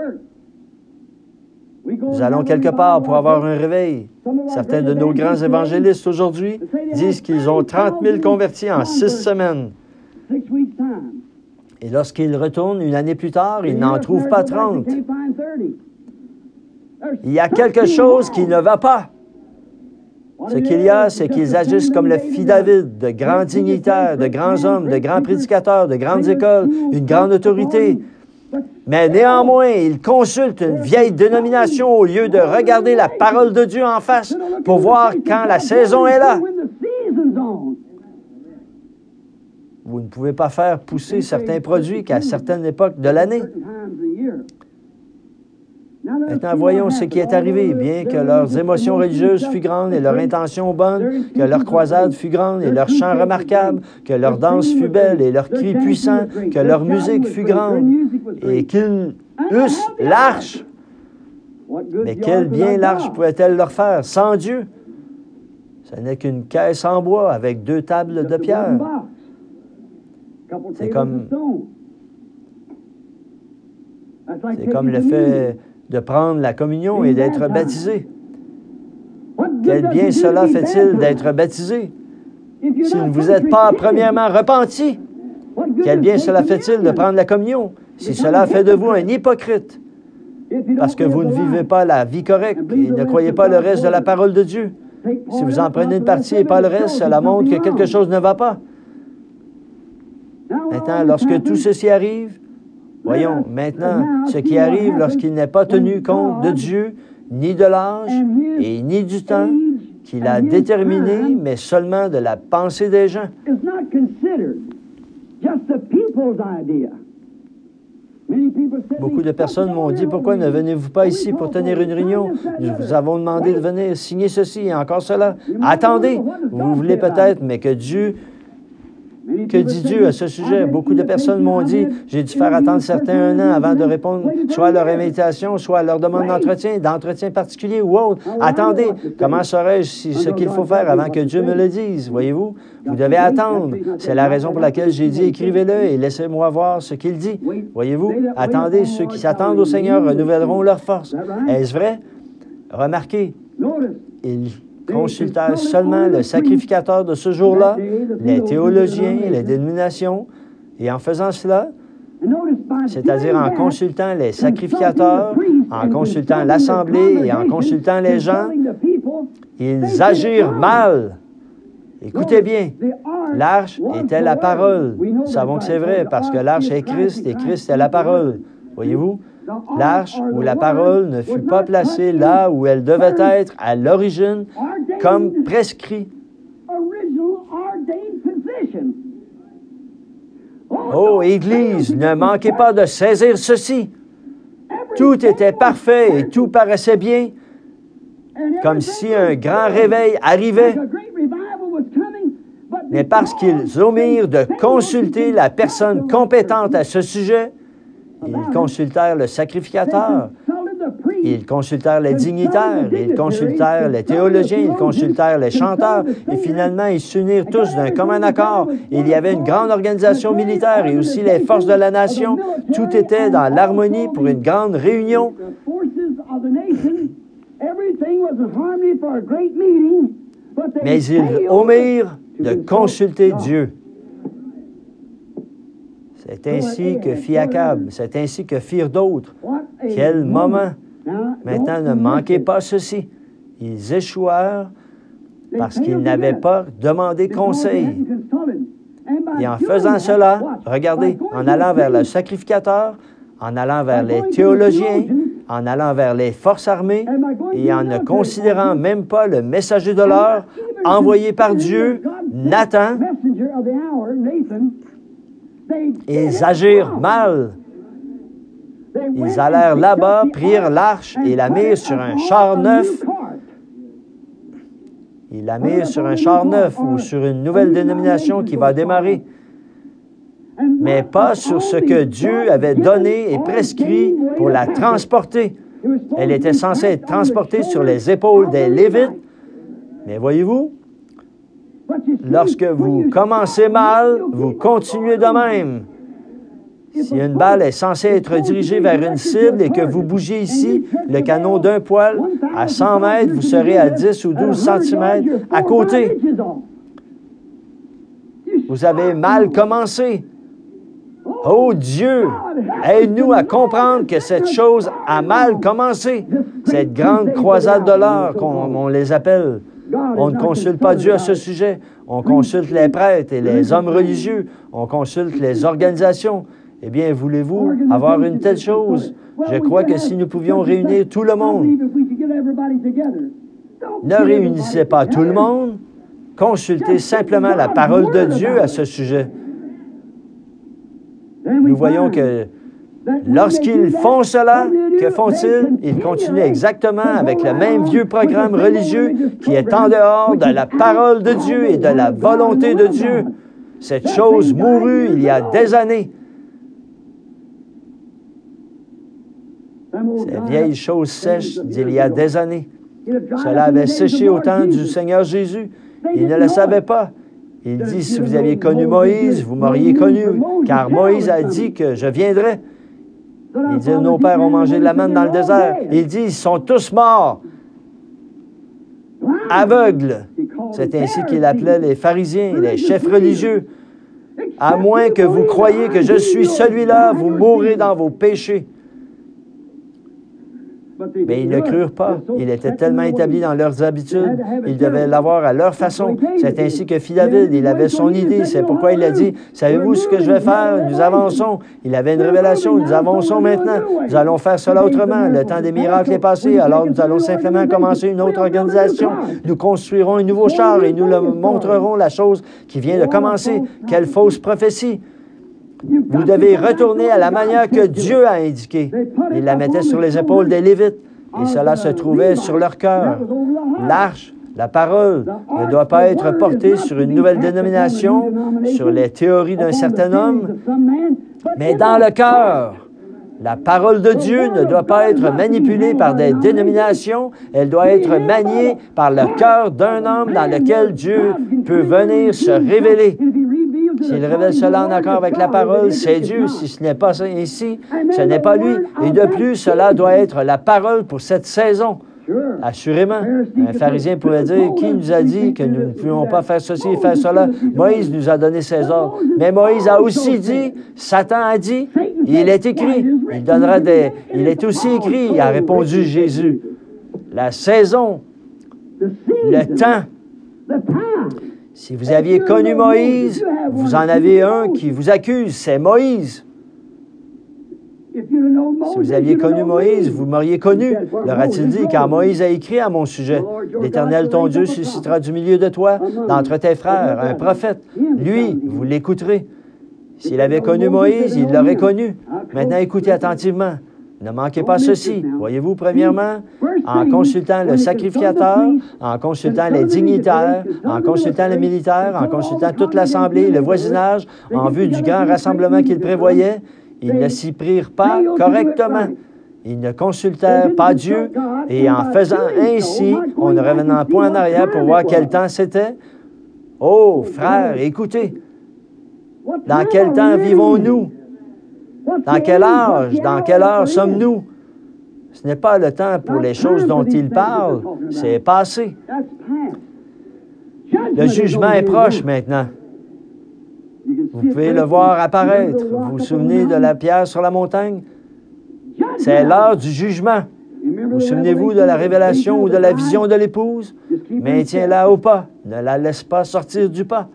Nous allons quelque part pour avoir un réveil. Certains de nos grands évangélistes aujourd'hui disent qu'ils ont 30 000 convertis en 6 semaines. Et lorsqu'ils retournent une année plus tard, ils n'en trouvent pas 30. Il y a quelque chose qui ne va pas. Ce qu'il y a, c'est qu'ils agissent comme le fit David, de grands dignitaires, de grands hommes, de grands prédicateurs, de grandes écoles, une grande autorité. Mais néanmoins, ils consultent une vieille dénomination au lieu de regarder la parole de Dieu en face pour voir quand la saison est là. Vous ne pouvez pas faire pousser certains produits qu'à certaines époques de l'année. Maintenant, voyons ce qui est arrivé. Bien que leurs émotions religieuses fût grande et leur intention bonne, que leur croisade fut grande et leur chant remarquable, que leur danse fut belle et leur cri puissant, que leur musique fut grande, et qu'ils eussent l'arche. Mais quel bien l'arche pouvait-elle leur faire sans Dieu? Ce n'est qu'une caisse en bois avec 2 tables de pierre. C'est comme le fait de prendre la communion et d'être baptisé. Quel bien cela fait-il d'être baptisé? Si vous ne vous êtes pas premièrement repenti, quel bien cela fait-il de prendre la communion? Si cela fait de vous un hypocrite. parce que vous ne vivez pas la vie correcte et ne croyez pas le reste de la parole de Dieu. Si vous en prenez une partie et pas le reste, cela montre que quelque chose ne va pas. Maintenant, lorsque tout ceci arrive, voyons, maintenant, ce qui arrive lorsqu'il n'est pas tenu compte de Dieu, ni de l'âge et ni du temps qu'il a déterminé, mais seulement de la pensée des gens. Beaucoup de personnes m'ont dit, pourquoi ne venez-vous pas ici pour tenir une réunion? Nous vous avons demandé de venir signer ceci et encore cela. Attendez, vous voulez peut-être, mais que dit Dieu à ce sujet? Beaucoup de personnes m'ont dit, j'ai dû faire attendre certains un an avant de répondre soit à leur invitation, soit à leur demande d'entretien particulier ou autre. Attendez, comment saurais-je ce qu'il faut faire avant que Dieu me le dise? Voyez-vous, vous devez attendre. C'est la raison pour laquelle j'ai dit, écrivez-le et laissez-moi voir ce qu'il dit. Voyez-vous, attendez, ceux qui s'attendent au Seigneur renouvelleront leur force. Est-ce vrai? Remarquez, ils consultèrent seulement le sacrificateur de ce jour-là, les théologiens, les dénominations, et en faisant cela, c'est-à-dire en consultant les sacrificateurs, en consultant l'Assemblée et en consultant les gens, ils agirent mal. Écoutez bien, l'arche était la parole. Nous savons que c'est vrai parce que l'arche est Christ et Christ est la parole. Voyez-vous? L'arche ou la parole ne fut pas placée là où elle devait être à l'origine comme prescrit. Oh, Église, ne manquez pas de saisir ceci. Tout était parfait et tout paraissait bien, comme si un grand réveil arrivait. Mais parce qu'ils omirent de consulter la personne compétente à ce sujet, ils consultèrent le sacrificateur, ils consultèrent les dignitaires, ils consultèrent les théologiens, ils consultèrent les chanteurs, et finalement, ils s'unirent tous d'un commun accord. Il y avait une grande organisation militaire et aussi les forces de la nation. Tout était dans l'harmonie pour une grande réunion. Mais ils omirent de consulter Dieu. C'est ainsi que fit Akab, c'est ainsi que firent d'autres. Quel moment! Maintenant, ne manquez pas ceci. Ils échouèrent parce qu'ils n'avaient pas demandé conseil. Et en faisant cela, regardez, en allant vers le sacrificateur, en allant vers les théologiens, en allant vers les forces armées, et en ne considérant même pas le messager de l'heure envoyé par Dieu, Nathan, ils agirent mal. Ils allèrent là-bas, prirent l'arche et la mirent sur un char neuf. Ils la mirent sur un char neuf ou sur une nouvelle dénomination qui va démarrer, mais pas sur ce que Dieu avait donné et prescrit pour la transporter. Elle était censée être transportée sur les épaules des Lévites. Mais voyez-vous, lorsque vous commencez mal, vous continuez de même. Si une balle est censée être dirigée vers une cible et que vous bougez ici, le canon d'un poil, à 100 mètres, vous serez à 10 ou 12 centimètres à côté. Vous avez mal commencé. Oh Dieu, aide-nous à comprendre que cette chose a mal commencé. Cette grande croisade de l'heure, on les appelle. On ne consulte pas Dieu à ce sujet. On consulte les prêtres et les hommes religieux. On consulte les organisations. Eh bien, voulez-vous avoir une telle chose? Je crois que si nous pouvions réunir tout le monde, ne réunissez pas tout le monde, consultez simplement la parole de Dieu à ce sujet. Nous voyons que lorsqu'ils font cela, que font-ils? Ils continuent exactement avec le même vieux programme religieux qui est en dehors de la parole de Dieu et de la volonté de Dieu. Cette chose mourut il y a des années. Ces vieilles choses sèches d'il y a des années. Cela avait séché au temps du Seigneur Jésus. Il ne le savait pas. Il dit, si vous aviez connu Moïse, vous m'auriez connu, car Moïse a dit que je viendrais. Il dit, nos pères ont mangé de la manne dans le désert. Il dit, ils sont tous morts, aveugles. C'est ainsi qu'il appelait les pharisiens, les chefs religieux. À moins que vous croyiez que je suis celui-là, vous mourrez dans vos péchés. Mais ils ne crurent pas. Il était tellement établi dans leurs habitudes, ils devaient l'avoir à leur façon. C'est ainsi que fit David. Il avait son idée. C'est pourquoi il a dit, « Savez-vous ce que je vais faire? Nous avançons. » Il avait une révélation. Nous avançons maintenant. Nous allons faire cela autrement. Le temps des miracles est passé. Alors nous allons simplement commencer une autre organisation. Nous construirons un nouveau char et nous leur montrerons la chose qui vient de commencer. Quelle fausse prophétie! Vous devez retourner à la manière que Dieu a indiquée. Il la mettait sur les épaules des Lévites et cela se trouvait sur leur cœur. L'arche, la parole, ne doit pas être portée sur une nouvelle dénomination, sur les théories d'un certain homme, mais dans le cœur. La parole de Dieu ne doit pas être manipulée par des dénominations, elle doit être maniée par le cœur d'un homme dans lequel Dieu peut venir se révéler. S'il révèle cela en accord avec la parole, c'est Dieu. Si ce n'est pas ainsi, ce n'est pas lui. Et de plus, cela doit être la parole pour cette saison. Assurément. Un pharisien pourrait dire, qui nous a dit que nous ne pouvions pas faire ceci et faire cela? Moïse nous a donné ses ordres. Mais Moïse a aussi dit, Satan a dit, il est écrit. Il est aussi écrit, a répondu Jésus. La saison, le temps. Si vous aviez connu Moïse, vous en avez un qui vous accuse, c'est Moïse. Si vous aviez connu Moïse, vous m'auriez connu. Leur a-t-il dit, car Moïse a écrit à mon sujet, « L'Éternel, ton Dieu, suscitera du milieu de toi, d'entre tes frères, un prophète. Lui, vous l'écouterez. » S'il avait connu Moïse, il l'aurait connu. Maintenant, écoutez attentivement. Ne manquez pas ceci. Voyez-vous, premièrement, en consultant le sacrificateur, en consultant les dignitaires, en consultant les militaires, en consultant toute l'assemblée, le voisinage, en vue du grand rassemblement qu'il prévoyait, ils ne s'y prirent pas correctement. Ils ne consultèrent pas Dieu, et en faisant ainsi, on ne revenant point en arrière pour voir quel temps c'était. Oh, frères, écoutez, dans quel temps vivons-nous? Dans quel âge, dans quelle heure sommes-nous? Ce n'est pas le temps pour les choses dont il parle, c'est passé. Le jugement est proche maintenant. Vous pouvez le voir apparaître. Vous vous souvenez de la pierre sur la montagne? C'est l'heure du jugement. Vous souvenez-vous de la révélation ou de la vision de l'épouse? Maintiens-la au pas. Ne la laisse pas sortir du pas.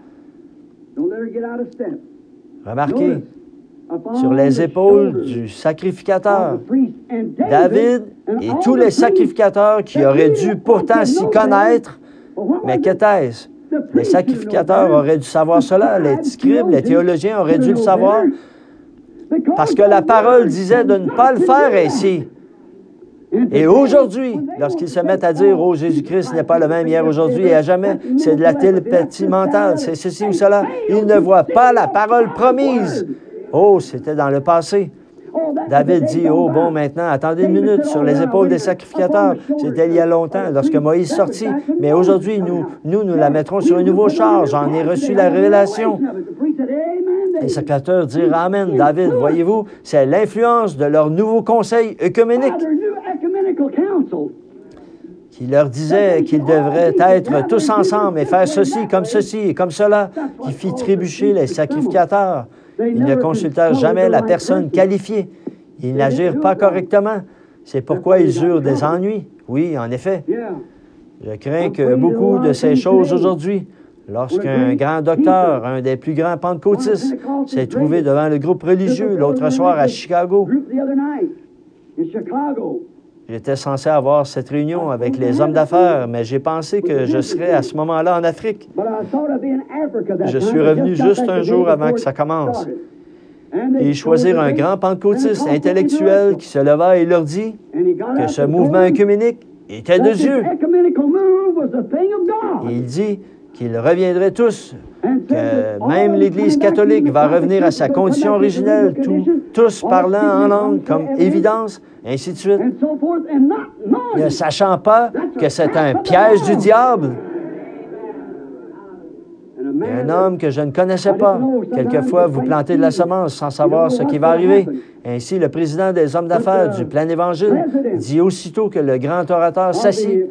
Remarquez, sur les épaules du sacrificateur, David et tous les sacrificateurs qui auraient dû pourtant s'y connaître, mais qu'était-ce? Les sacrificateurs auraient dû savoir cela, les scribes, les théologiens auraient dû le savoir, parce que la parole disait de ne pas le faire ainsi. Et aujourd'hui, lorsqu'ils se mettent à dire « Oh, Jésus-Christ n'est pas le même hier, aujourd'hui et à jamais », c'est de la télépathie mentale, c'est ceci ou cela. Ils ne voient pas la parole promise. Oh, c'était dans le passé. David dit, « Oh, bon, maintenant, attendez une minute, sur les épaules des sacrificateurs. » C'était il y a longtemps, lorsque Moïse sortit. Mais aujourd'hui, nous la mettrons sur un nouveau char. J'en ai reçu la révélation. Les sacrificateurs dirent, « Amen, David. » Voyez-vous, c'est l'influence de leur nouveau conseil œcuménique qui leur disait qu'ils devraient être tous ensemble et faire ceci et comme cela, qui fit trébucher les sacrificateurs. Ils ne consultèrent jamais la personne qualifiée. Ils n'agirent pas correctement. C'est pourquoi ils eurent des ennuis. Oui, en effet. Je crains que beaucoup de ces choses aujourd'hui, lorsqu'un grand docteur, un des plus grands pentecôtistes, s'est trouvé devant le groupe religieux l'autre soir à Chicago, j'étais censé avoir cette réunion avec les hommes d'affaires, mais j'ai pensé que je serais à ce moment-là en Afrique. Je suis revenu juste un jour avant que ça commence. Et ils choisirent un grand pentecôtiste intellectuel qui se leva et leur dit que ce mouvement œcuménique était de Dieu. Et il dit qu'ils reviendraient tous, que même l'Église catholique va revenir à sa condition originelle, tous parlant en langue comme évidence, ainsi de suite. Ne sachant pas que c'est un piège du diable. Et un homme que je ne connaissais pas. Quelquefois, vous plantez de la semence sans savoir ce qui va arriver. Ainsi, le président des hommes d'affaires du plein évangile dit aussitôt que le grand orateur s'assit.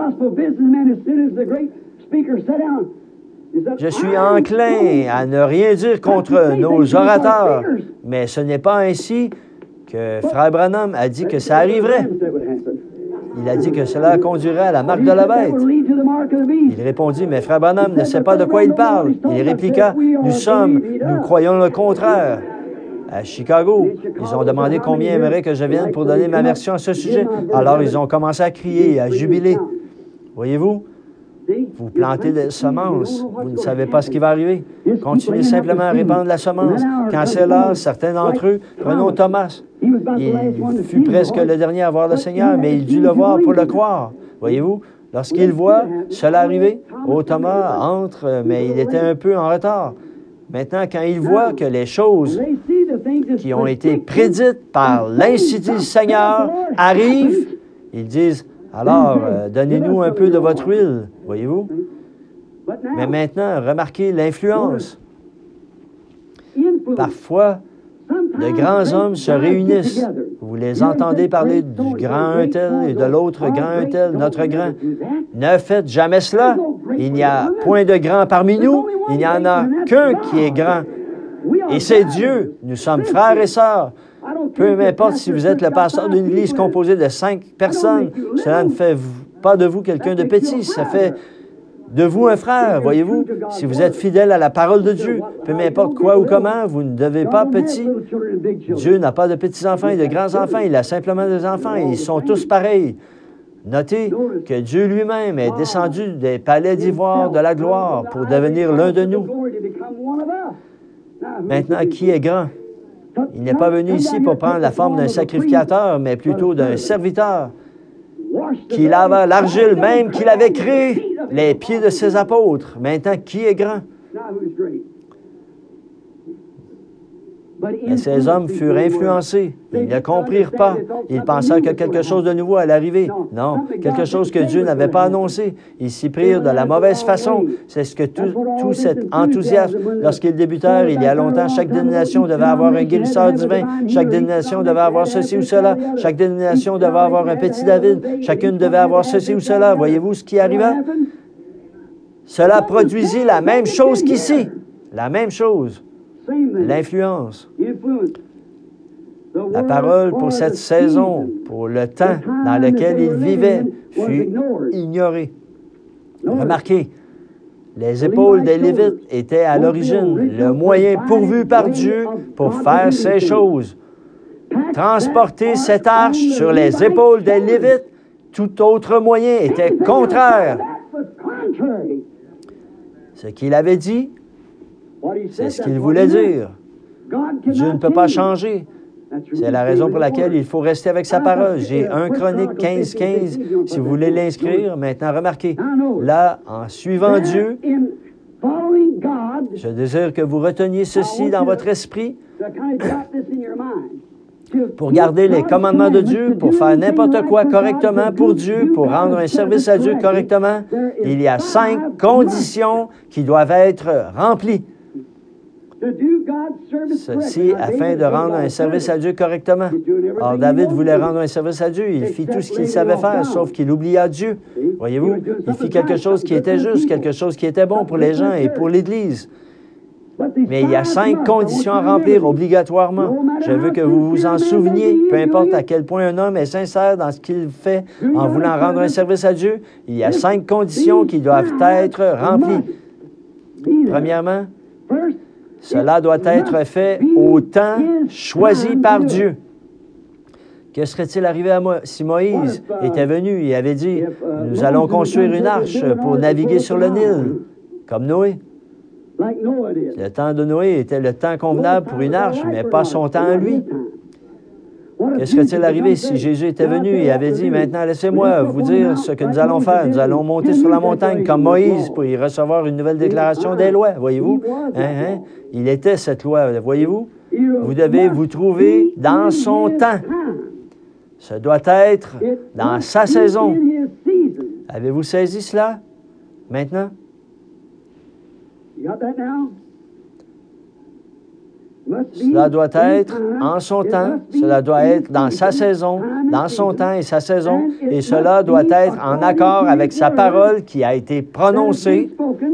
Je suis enclin à ne rien dire contre nos orateurs, mais ce n'est pas ainsi que Frère Branham a dit que ça arriverait. Il a dit que cela conduirait à la marque de la bête. Il répondit, mais frère Branham ne sait pas de quoi il parle. Il répliqua, nous croyons le contraire. À Chicago, ils ont demandé combien aimeraient que je vienne pour donner ma version à ce sujet. Alors, ils ont commencé à crier, à jubiler. Voyez-vous? Vous plantez des semences. Vous ne savez pas ce qui va arriver. Continuez simplement à répandre la semence. Quand c'est là, certains d'entre eux, prenons Thomas. Il fut presque le dernier à voir le Seigneur, mais il dut le voir pour le croire. Voyez-vous? Lorsqu'il voit cela arriver, Thomas entre, mais il était un peu en retard. Maintenant, quand il voit que les choses qui ont été prédites par l'Institut du Seigneur arrivent, ils disent, alors, donnez-nous un peu de votre huile, voyez-vous? Mais maintenant, remarquez l'influence. Parfois, de grands hommes se réunissent. Vous les entendez parler du grand un tel et de l'autre grand un tel, notre grand. Ne faites jamais cela. Il n'y a point de grand parmi nous. Il n'y en a qu'un qui est grand. Et c'est Dieu. Nous sommes frères et sœurs. Peu m'importe si vous êtes le pasteur d'une église composée de 5 personnes, cela ne fait pas de vous quelqu'un de petit, ça fait de vous un frère, voyez-vous. Si vous êtes fidèle à la parole de Dieu, peu m'importe quoi ou comment, vous ne devez pas petit. Dieu n'a pas de petits-enfants et de grands-enfants, il a simplement des enfants et ils sont tous pareils. Notez que Dieu lui-même est descendu des palais d'ivoire de la gloire pour devenir l'un de nous. Maintenant, qui est grand? Il n'est pas venu ici pour prendre la forme d'un sacrificateur, mais plutôt d'un serviteur qui lava l'argile même qu'il avait créé les pieds de ses apôtres. Maintenant, qui est grand? Mais ces hommes furent influencés. Ils ne comprirent pas. Ils pensaient que quelque chose de nouveau allait arriver. Non, quelque chose que Dieu n'avait pas annoncé. Ils s'y prirent de la mauvaise façon. C'est ce que tout cet enthousiasme, lorsqu'ils débutèrent, il y a longtemps, chaque dénomination devait avoir un guérisseur divin. Chaque dénomination devait avoir ceci ou cela. Chaque dénomination devait avoir un petit David. Chacune devait avoir ceci ou cela. Voyez-vous ce qui arriva? Cela produisit la même chose qu'ici. La même chose. L'influence. La parole pour cette saison, pour le temps dans lequel il vivait, fut ignorée. Remarquez, les épaules des Lévites étaient à l'origine le moyen pourvu par Dieu pour faire ces choses. Transporter cette arche sur les épaules des Lévites, tout autre moyen était contraire. Ce qu'il avait dit, c'est ce qu'il voulait dire. Dieu ne peut pas changer. C'est la raison pour laquelle il faut rester avec sa parole. J'ai 1 Chronique 15:15, si vous voulez l'inscrire. Maintenant, remarquez, là, en suivant Dieu, je désire que vous reteniez ceci dans votre esprit pour garder les commandements de Dieu, pour faire n'importe quoi correctement pour Dieu, pour rendre un service à Dieu correctement. Il y a 5 conditions qui doivent être remplies. Ceci afin de rendre un service à Dieu correctement. Or, David voulait rendre un service à Dieu. Il fit tout ce qu'il savait faire, sauf qu'il oublia Dieu. Voyez-vous, il fit quelque chose qui était juste, quelque chose qui était bon pour les gens et pour l'Église. Mais il y a 5 conditions à remplir obligatoirement. Je veux que vous vous en souveniez, peu importe à quel point un homme est sincère dans ce qu'il fait en voulant rendre un service à Dieu, il y a 5 conditions qui doivent être remplies. Premièrement, cela doit être fait au temps choisi par Dieu. Que serait-il arrivé si Moïse était venu et avait dit, nous allons construire une arche pour naviguer sur le Nil, comme Noé? Le temps de Noé était le temps convenable pour une arche, mais pas son temps à lui. Que serait-il arrivé si Jésus était venu et avait dit, maintenant laissez-moi vous dire ce que nous allons faire. Nous allons monter sur la montagne comme Moïse pour y recevoir une nouvelle déclaration des lois, voyez-vous? Il était cette loi, voyez-vous? Vous devez vous trouver dans son temps. Ce doit être dans sa saison. Avez-vous saisi cela maintenant? Cela doit être en son temps, cela doit être dans sa saison, dans son temps et sa saison, et cela doit être en accord avec sa parole qui a été prononcée.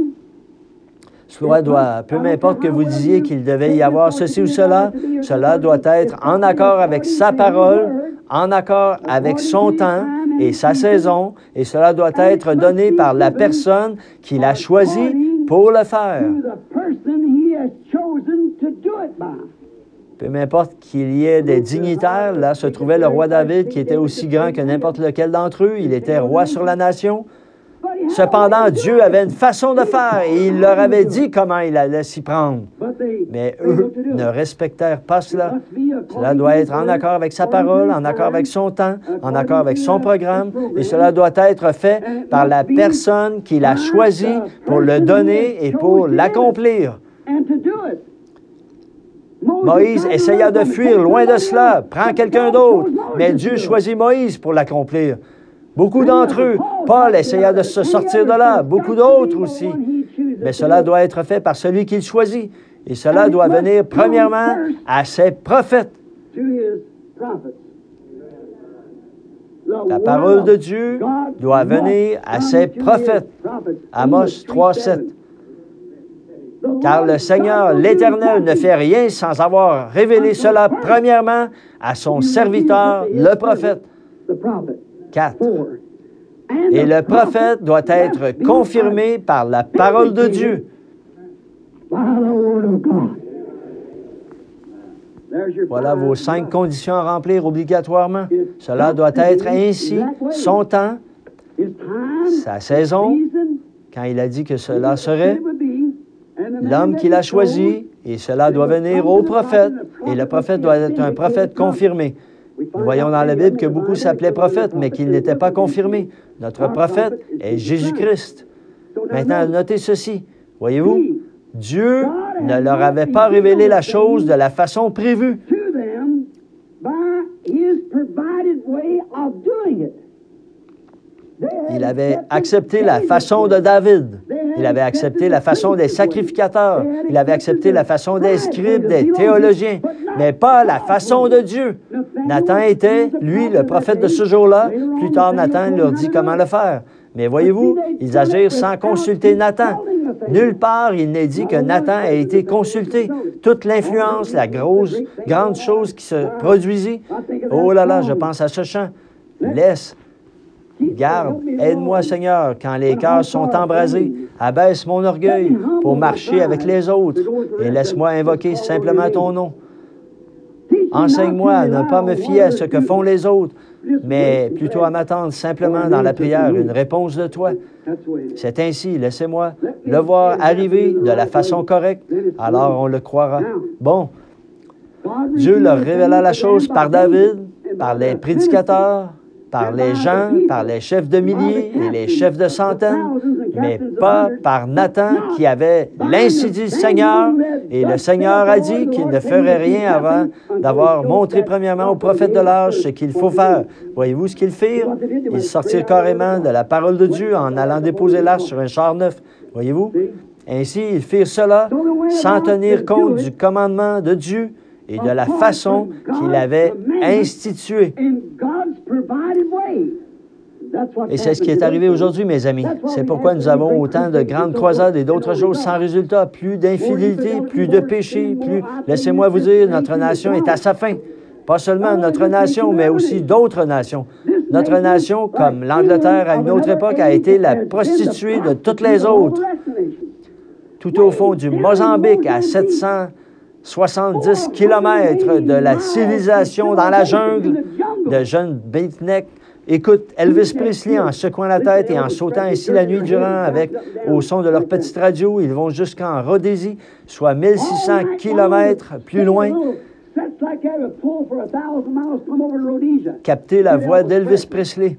Peu m'importe que vous disiez qu'il devait y avoir ceci ou cela doit être en accord avec sa parole, en accord avec son temps et sa saison, et cela doit être donné par la personne qu'il a choisie pour le faire. Peu m'importe qu'il y ait des dignitaires, là se trouvait le roi David qui était aussi grand que n'importe lequel d'entre eux. Il était roi sur la nation. Cependant, Dieu avait une façon de faire et il leur avait dit comment il allait s'y prendre. Mais eux ne respectèrent pas cela. Cela doit être en accord avec sa parole, en accord avec son temps, en accord avec son programme, et cela doit être fait par la personne qu'il a choisie pour le donner et pour l'accomplir. Moïse essaya de fuir loin de cela. Prends quelqu'un d'autre. Mais Dieu choisit Moïse pour l'accomplir. Beaucoup d'entre eux. Paul essaya de se sortir de là. Beaucoup d'autres aussi. Mais cela doit être fait par celui qu'il choisit. Et cela doit venir premièrement à ses prophètes. La parole de Dieu doit venir à ses prophètes. Amos 3:7. Car le Seigneur, l'Éternel, ne fait rien sans avoir révélé cela premièrement à son serviteur, le prophète. 4. Et le prophète doit être confirmé par la parole de Dieu. Voilà vos 5 conditions à remplir obligatoirement. Cela doit être ainsi, son temps, sa saison, quand il a dit que cela serait, l'homme qu'il a choisi, et cela doit venir au prophète, et le prophète doit être un prophète confirmé. Nous voyons dans la Bible que beaucoup s'appelaient prophètes, mais qu'ils n'étaient pas confirmés. Notre prophète est Jésus-Christ. Maintenant, notez ceci. Voyez-vous, Dieu ne leur avait pas révélé la chose de la façon prévue. Il avait accepté la façon de David. Il avait accepté la façon des sacrificateurs. Il avait accepté la façon des scribes, des théologiens, mais pas la façon de Dieu. Nathan était, lui, le prophète de ce jour-là. Plus tard, Nathan leur dit comment le faire. Mais voyez-vous, ils agirent sans consulter Nathan. Nulle part, il n'est dit que Nathan a été consulté. Toute l'influence, la grande chose qui se produisit. Oh là là, je pense à ce chant. Laisse. Garde, aide-moi, Seigneur, quand les cœurs sont embrasés. Abaisse mon orgueil pour marcher avec les autres et laisse-moi invoquer simplement ton nom. Enseigne-moi à ne pas me fier à ce que font les autres, mais plutôt à m'attendre simplement dans la prière une réponse de toi. C'est ainsi, laissez-moi le voir arriver de la façon correcte, alors on le croira. Bon, Dieu leur révéla la chose par David, par les prédicateurs, par les gens, par les chefs de milliers et les chefs de centaines, mais pas par Nathan qui avait l'ainsi dit le Seigneur, et le Seigneur a dit qu'il ne ferait rien avant d'avoir montré premièrement au prophète de l'âge ce qu'il faut faire. Voyez-vous ce qu'ils firent? Ils sortirent carrément de la parole de Dieu en allant déposer l'arche sur un char neuf. Voyez-vous? Ainsi, ils firent cela sans tenir compte du commandement de Dieu et de la façon qu'il avait instituée. Et c'est ce qui est arrivé aujourd'hui, mes amis. C'est pourquoi nous avons autant de grandes croisades et d'autres choses sans résultat. Plus d'infidélité, plus de péché, plus... Laissez-moi vous dire, notre nation est à sa fin. Pas seulement notre nation, mais aussi d'autres nations. Notre nation, comme l'Angleterre à une autre époque, a été la prostituée de toutes les autres. Tout au fond du Mozambique, à 770 kilomètres de la civilisation dans la jungle, de jeunes beatniks écoutent Elvis Presley en secouant la tête et en sautant ainsi la nuit durant au son de leur petite radio. Ils vont jusqu'en Rhodésie, soit 1600 kilomètres plus loin. Capter la voix d'Elvis Presley.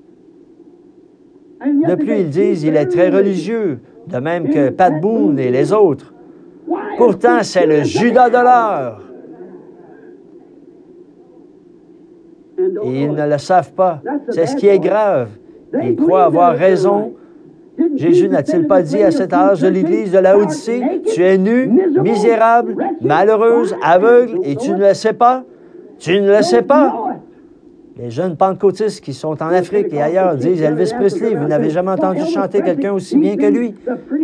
De plus, ils disent qu'il est très religieux, de même que Pat Boone et les autres. Pourtant, c'est le Judas de l'heure. Et ils ne le savent pas. C'est ce qui est grave. Ils croient avoir raison. Jésus n'a-t-il pas dit à cet âge de l'Église de Laodicée, « Tu es nue, misérable, malheureuse, aveugle, et tu ne le sais pas? Tu ne le sais pas? » Les jeunes pentecôtistes qui sont en Afrique et ailleurs disent, « Elvis Presley, vous n'avez jamais entendu chanter quelqu'un aussi bien que lui. »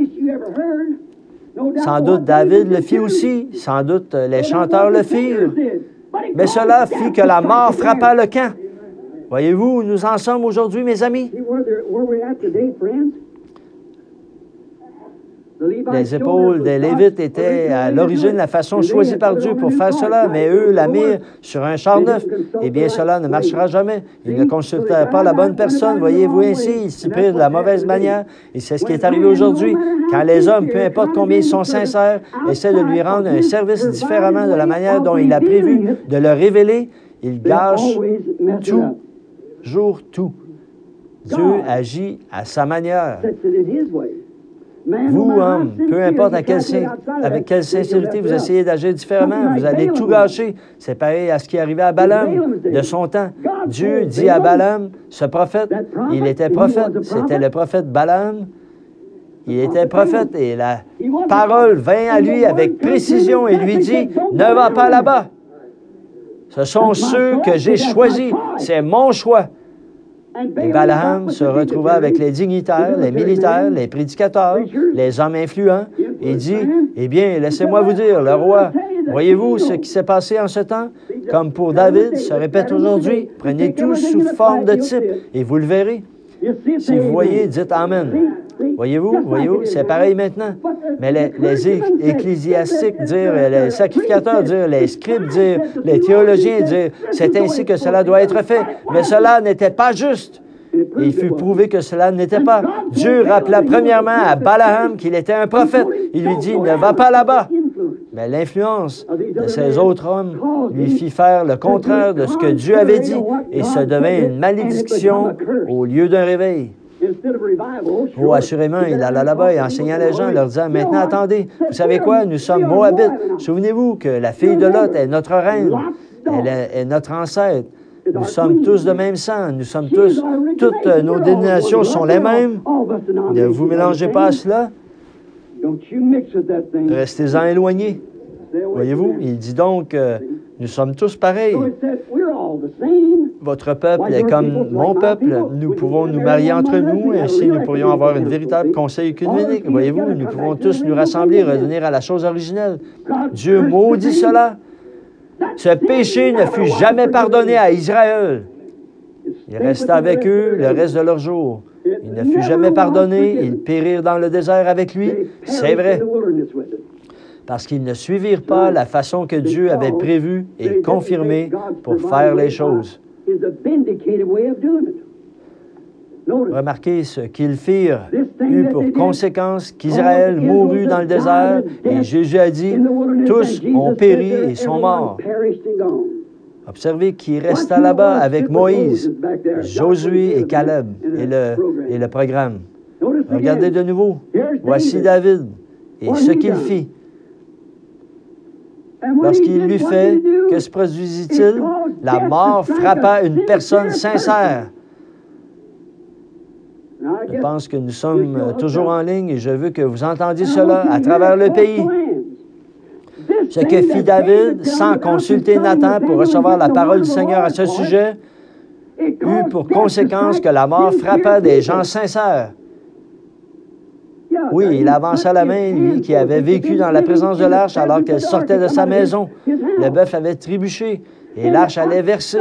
Sans doute David le fit aussi. Sans doute les chanteurs le firent. Mais cela fit que la mort frappa le camp. Voyez-vous où nous en sommes aujourd'hui, mes amis? Les épaules des Lévites étaient à l'origine la façon choisie par Dieu pour faire cela, mais eux la mirent sur un char neuf. Eh bien, cela ne marchera jamais. Ils ne consultèrent pas la bonne personne, voyez-vous ainsi, ils s'y prirent de la mauvaise manière. Et c'est ce qui est arrivé aujourd'hui. Quand les hommes, peu importe combien ils sont sincères, essaient de lui rendre un service différemment de la manière dont il a prévu de le révéler, ils gâchent toujours tout. Dieu agit à sa manière. Vous, hommes, peu importe avec quelle sincérité vous essayez d'agir différemment, vous allez tout gâcher. C'est pareil à ce qui arrivait à Balaam de son temps. Dieu dit à Balaam, ce prophète, il était prophète, c'était le prophète Balaam. Il était prophète et la parole vint à lui avec précision et lui dit, ne va pas là-bas. Ce sont ceux que j'ai choisis, c'est mon choix. Et Balaam se retrouva avec les dignitaires, les militaires, les prédicateurs, les hommes influents, et dit, « Eh bien, laissez-moi vous dire, le roi, voyez-vous ce qui s'est passé en ce temps? Comme pour David, se répète aujourd'hui, prenez tout sous forme de type, et vous le verrez. Si vous voyez, dites Amen. » Voyez-vous, c'est pareil maintenant. Mais les ecclésiastiques dire, les sacrificateurs dire, les scribes dire, les théologiens dire, c'est ainsi que cela doit être fait. Mais cela n'était pas juste. Et il fut prouvé que cela n'était pas. Dieu rappela premièrement à Balaam qu'il était un prophète. Il lui dit, ne va pas là-bas. Mais l'influence de ces autres hommes lui fit faire le contraire de ce que Dieu avait dit et ça devint une malédiction au lieu d'un réveil. Oh, assurément, il alla là-bas et enseignait les gens, leur disant, maintenant, attendez, vous savez quoi, nous sommes Moabites. Souvenez-vous que la fille de Lot est notre reine, elle est notre ancêtre. Nous sommes tous de même sang, nous sommes tous, toutes nos dénominations sont les mêmes. Ne vous mélangez pas à cela. Restez-en éloignés. Voyez-vous, il dit donc, nous sommes tous pareils. Votre peuple est comme mon peuple. Nous pouvons nous marier entre nous, ainsi nous pourrions avoir une véritable conseil œcuménique. Voyez-vous, nous pouvons tous nous rassembler et revenir à la chose originelle. Dieu maudit cela. Ce péché ne fut jamais pardonné à Israël. Il resta avec eux le reste de leurs jours. Il ne fut jamais pardonné. Ils périrent dans le désert avec lui. C'est vrai. Parce qu'ils ne suivirent pas la façon que Dieu avait prévue et confirmée pour faire les choses. Remarquez ce qu'ils firent eut pour conséquence qu'Israël mourut dans le désert et Jésus a dit, tous ont péri et sont morts. Observez qui resta là-bas avec Moïse, Josué et Caleb et le programme. Regardez de nouveau. Voici David et ce qu'il fit. Lorsqu'il l'eut fait, que se produisit-il? La mort frappa une personne sincère. Je pense que nous sommes toujours en ligne et je veux que vous entendiez cela à travers le pays. Ce que fit David, sans consulter Nathan pour recevoir la parole du Seigneur à ce sujet, eut pour conséquence que la mort frappa des gens sincères. Oui, il avança la main, lui, qui avait vécu dans la présence de l'arche alors qu'elle sortait de sa maison. Le bœuf avait trébuché et l'arche allait verser.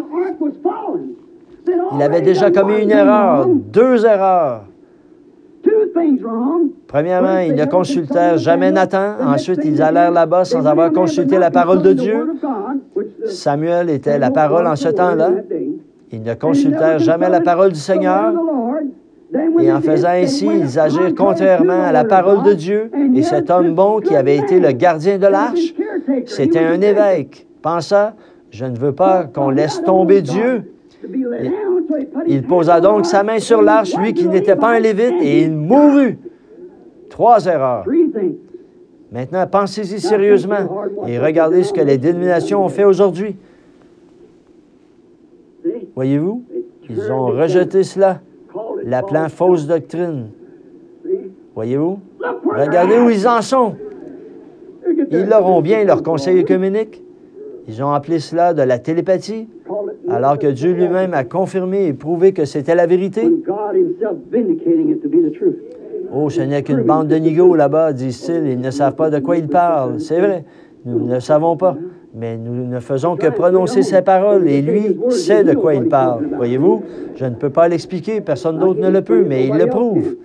Il avait déjà commis une erreur, 2 erreurs. Premièrement, ils ne consultèrent jamais Nathan. Ensuite, ils allèrent là-bas sans avoir consulté la parole de Dieu. Samuel était la parole en ce temps-là. Ils ne consultèrent jamais la parole du Seigneur. Et en faisant ainsi, ils agirent contrairement à la parole de Dieu. Et cet homme bon qui avait été le gardien de l'arche, c'était un évêque. Pensa, je ne veux pas qu'on laisse tomber Dieu. Il posa donc sa main sur l'arche, lui qui n'était pas un lévite, et il mourut. 3 erreurs. Maintenant, pensez-y sérieusement et regardez ce que les dénominations ont fait aujourd'hui. Voyez-vous, ils ont rejeté cela, l'appelant fausse doctrine. Voyez-vous, regardez où ils en sont. Ils auront bien leur conseil œcuménique. Ils ont appelé cela de la télépathie, alors que Dieu lui-même a confirmé et prouvé que c'était la vérité. Oh, ce n'est qu'une bande de nigauds là-bas, disent-ils, ils ne savent pas de quoi ils parlent. C'est vrai. Nous ne le savons pas, mais nous ne faisons que prononcer ses paroles et lui sait de quoi il parle. Voyez-vous, je ne peux pas l'expliquer, personne d'autre ne le peut, mais il le prouve.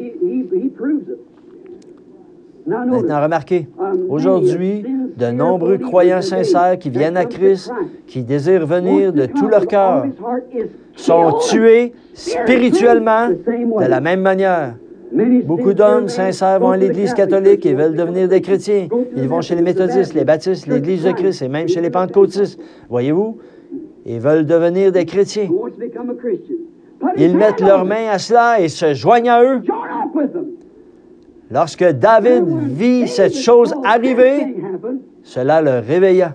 Maintenant, remarquez, aujourd'hui, de nombreux croyants sincères qui viennent à Christ, qui désirent venir de tout leur cœur, sont tués spirituellement de la même manière. Beaucoup d'hommes sincères vont à l'Église catholique et veulent devenir des chrétiens. Ils vont chez les méthodistes, les baptistes, l'Église de Christ et même chez les pentecôtistes. Voyez-vous? Ils veulent devenir des chrétiens. Ils mettent leurs mains à cela et se joignent à eux. Lorsque David vit cette chose arriver, cela le réveilla.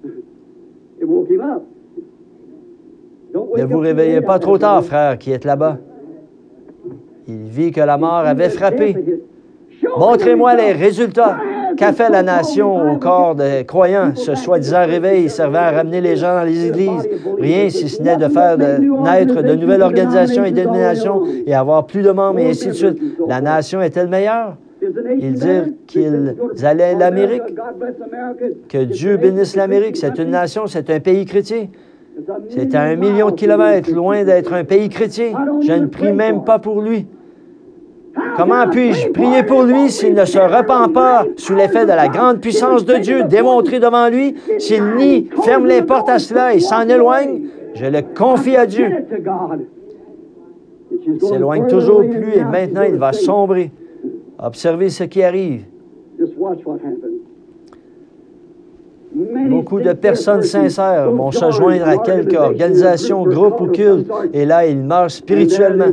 Ne vous réveillez pas trop tard, frère, qui êtes là-bas. Il vit que la mort avait frappé. Montrez-moi les résultats. Qu'a fait la nation au corps des croyants, ce soi-disant réveil servant à ramener les gens dans les églises? Rien, si ce n'est de faire naître de nouvelles organisations et dénominations et avoir plus de membres et ainsi de suite. La nation est-elle meilleure? Ils disent qu'ils allaient à l'Amérique. Que Dieu bénisse l'Amérique. C'est une nation, c'est un pays chrétien. C'est à 1 million de kilomètres, loin d'être un pays chrétien. Je ne prie même pas pour lui. Comment puis-je prier pour lui s'il ne se repent pas sous l'effet de la grande puissance de Dieu démontrée devant lui? S'il nie, ferme les portes à cela et s'en éloigne, je le confie à Dieu. Il s'éloigne toujours plus et maintenant il va sombrer. Observez ce qui arrive. Beaucoup de personnes sincères vont se joindre à quelque organisation, groupe ou culte, et là, ils meurent spirituellement.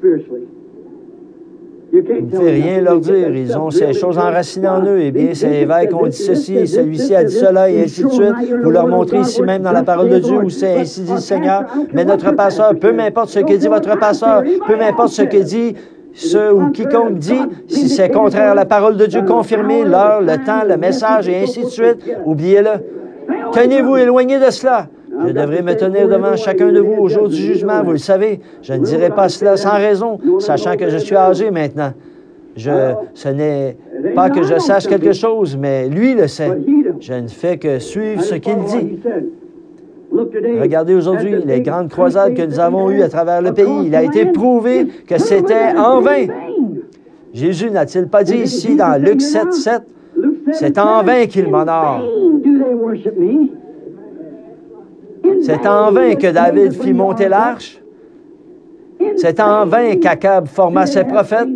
Il ne fait rien leur dire. Ils ont ces choses enracinées en eux. Eh bien, ces évêques ont dit ceci, celui-ci a dit cela, et ainsi de suite. Vous leur montrez ici même dans la parole de Dieu où c'est ainsi dit le Seigneur. Mais notre pasteur, peu m'importe ce que dit votre pasteur, peu m'importe ce que dit ce ou quiconque dit, si c'est contraire à la parole de Dieu, confirmez l'heure, le temps, le message, et ainsi de suite. Oubliez-le. Tenez-vous éloigné de cela. Je devrais me tenir devant chacun de vous au jour du jugement, vous le savez. Je ne dirai pas cela sans raison, sachant que je suis âgé maintenant. Ce n'est pas que je sache quelque chose, mais lui le sait. Je ne fais que suivre ce qu'il dit. Regardez aujourd'hui les grandes croisades que nous avons eues à travers le pays. Il a été prouvé que c'était en vain. Jésus n'a-t-il pas dit ici dans Luc 7, 7, « C'est en vain qu'ils m'honorent. » C'est en vain que David fit monter l'arche. C'est en vain qu'Akab forma ses prophètes.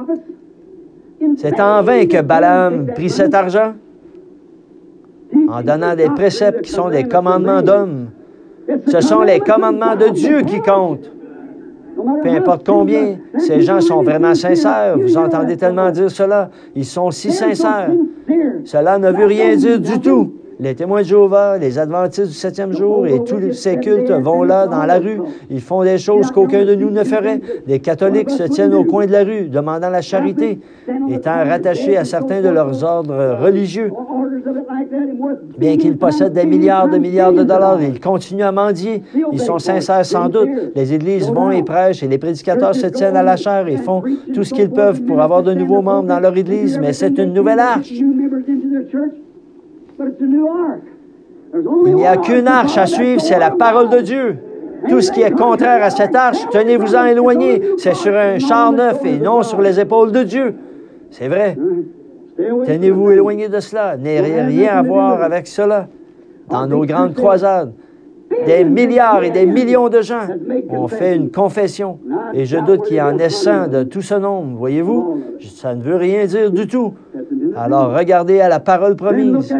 C'est en vain que Balaam prit cet argent en donnant des préceptes qui sont des commandements d'hommes. Ce sont les commandements de Dieu qui comptent. Peu importe combien, ces gens sont vraiment sincères. Vous entendez tellement dire cela. Ils sont si sincères. Cela ne veut rien dire du tout. Les témoins de Jéhovah, les adventistes du 7e jour et tous ces cultes vont là dans la rue. Ils font des choses qu'aucun de nous ne ferait. Les catholiques se tiennent au coin de la rue, demandant la charité, étant rattachés à certains de leurs ordres religieux. Bien qu'ils possèdent des milliards de dollars, ils continuent à mendier. Ils sont sincères sans doute. Les églises vont et prêchent et les prédicateurs se tiennent à la chair et font tout ce qu'ils peuvent pour avoir de nouveaux membres dans leur église, mais c'est une nouvelle arche. Il n'y a qu'une arche à suivre, c'est la parole de Dieu. Tout ce qui est contraire à cette arche, tenez-vous-en éloigné. C'est sur un char neuf et non sur les épaules de Dieu. C'est vrai. Tenez-vous éloigné de cela. N'ayez rien à voir avec cela. Dans nos grandes croisades, des milliards et des millions de gens ont fait une confession. Et je doute qu'il y en ait 100 de tout ce nombre. Voyez-vous, ça ne veut rien dire du tout. Alors, regardez à la parole promise.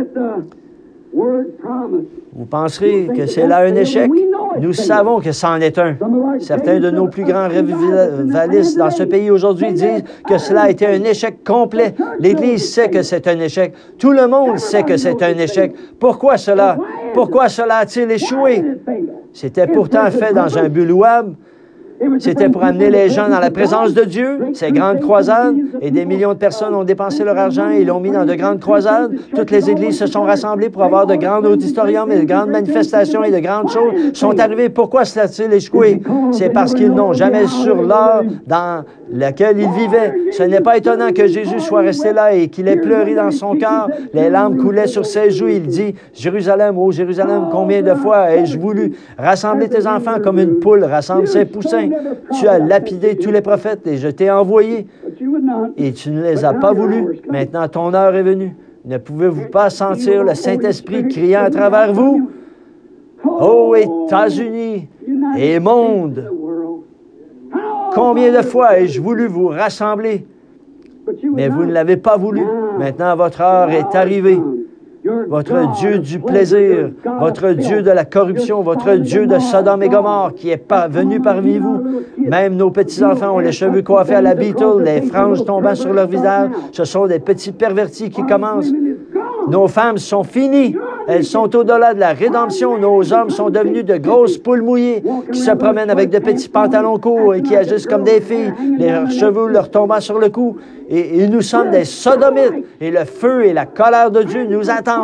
Vous penserez que c'est là un échec? Nous savons que c'en est un. Certains de nos plus grands revivalistes dans ce pays aujourd'hui disent que cela a été un échec complet. L'Église sait que c'est un échec. Tout le monde sait que c'est un échec. Pourquoi cela? Pourquoi cela a-t-il échoué? C'était pourtant fait dans un but louable. C'était pour amener les gens dans la présence de Dieu, ces grandes croisades, et des millions de personnes ont dépensé leur argent et l'ont mis dans de grandes croisades. Toutes les églises se sont rassemblées pour avoir de grands auditoriums et de grandes manifestations et de grandes choses sont arrivées. Pourquoi cela a-t-il échoué? C'est parce qu'ils n'ont jamais sur l'or dans lequel ils vivaient. Ce n'est pas étonnant que Jésus soit resté là et qu'il ait pleuré dans son cœur. Les larmes coulaient sur ses joues. Il dit, Jérusalem, ô Jérusalem, combien de fois ai-je voulu rassembler tes enfants comme une poule rassemble ses poussins? Tu as lapidé tous les prophètes et je t'ai envoyé et tu ne les as pas voulus. Maintenant, ton heure est venue. Ne pouvez-vous pas sentir le Saint-Esprit criant à travers vous? Ô États-Unis et monde, combien de fois ai-je voulu vous rassembler, mais vous ne l'avez pas voulu. Maintenant, votre heure est arrivée. Votre Dieu du plaisir, votre Dieu de la corruption, votre Dieu de Sodome et Gomorrhe qui est venu parmi vous. Même nos petits-enfants ont les cheveux coiffés à la Beatles, les franges tombant sur leur visage. Ce sont des petits pervertis qui commencent. Nos femmes sont finies. Elles sont au-delà de la rédemption. Nos hommes sont devenus de grosses poules mouillées qui se promènent avec de petits pantalons courts et qui agissent comme des filles, leurs cheveux leur tombant sur le cou. Et nous sommes des sodomites. Et le feu et la colère de Dieu nous attendent.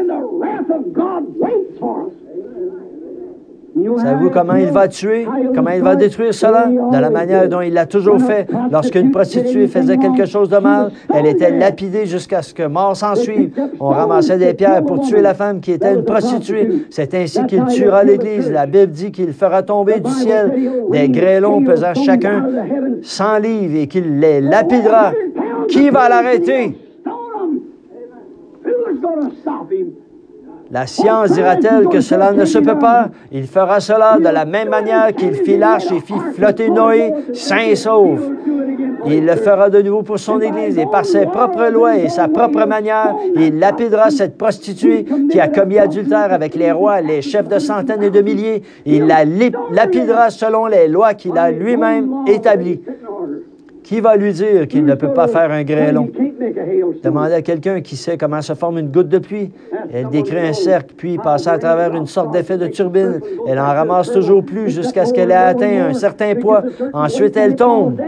Savez-vous comment il va tuer? Comment il va détruire cela? De la manière dont il l'a toujours fait. Lorsqu'une prostituée faisait quelque chose de mal, elle était lapidée jusqu'à ce que mort s'en suive. On ramassait des pierres pour tuer la femme qui était une prostituée. C'est ainsi qu'il tuera l'Église. La Bible dit qu'il fera tomber du ciel des grêlons pesant chacun 100 livres et qu'il les lapidera. Qui va l'arrêter? La science dira-t-elle que cela ne se peut pas? Il fera cela de la même manière qu'il fit l'arche et fit flotter Noé, sain et sauf. Il le fera de nouveau pour son Église et par ses propres lois et sa propre manière, il lapidera cette prostituée qui a commis adultère avec les rois, les chefs de centaines et de milliers. Il la lapidera selon les lois qu'il a lui-même établies. Qui va lui dire qu'il ne peut pas faire un grêlon? Demandez à quelqu'un qui sait comment se forme une goutte de pluie. Elle décrit un cercle, puis passe à travers une sorte d'effet de turbine. Elle en ramasse toujours plus jusqu'à ce qu'elle ait atteint un certain poids. Ensuite, elle tombe.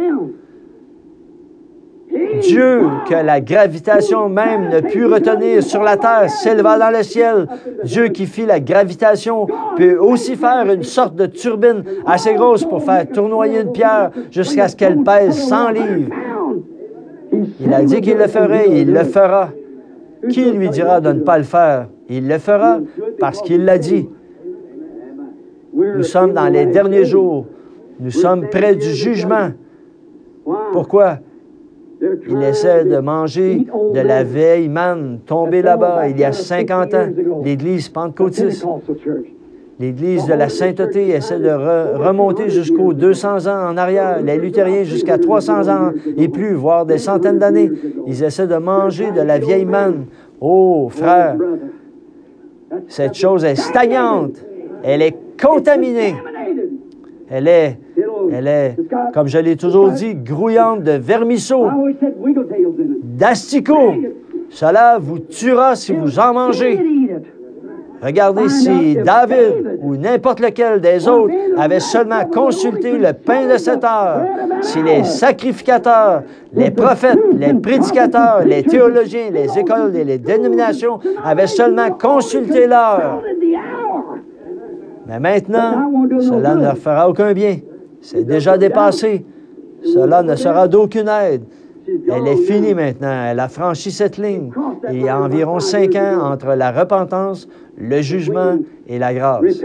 Dieu, que la gravitation même ne put retenir sur la terre, s'éleva dans le ciel. Dieu qui fit la gravitation peut aussi faire une sorte de turbine assez grosse pour faire tournoyer une pierre jusqu'à ce qu'elle pèse 100 livres. Il a dit qu'il le ferait et il le fera. Qui lui dira de ne pas le faire? Il le fera parce qu'il l'a dit. Nous sommes dans les derniers jours. Nous sommes près du jugement. Pourquoi? Il essaie de manger de la vieille manne tombée là-bas il y a 50 ans, l'Église pentecôtiste. L'Église de la sainteté essaie de remonter jusqu'aux 200 ans en arrière, les luthériens jusqu'à 300 ans et plus, voire des centaines d'années. Ils essaient de manger de la vieille manne. Oh, frère, cette chose est stagnante, elle est contaminée. Elle est, comme je l'ai toujours dit, grouillante de vermisseaux, d'asticots. Cela vous tuera si vous en mangez. Regardez si David ou n'importe lequel des autres avait seulement consulté le pain de cette heure, si les sacrificateurs, les prophètes, les prédicateurs, les théologiens, les écoles et les dénominations avaient seulement consulté l'heure. Mais maintenant, cela ne leur fera aucun bien. C'est déjà dépassé. Cela ne sera d'aucune aide. Elle est finie maintenant. Elle a franchi cette ligne. Il y a environ 5 ans entre la repentance, le jugement et la grâce.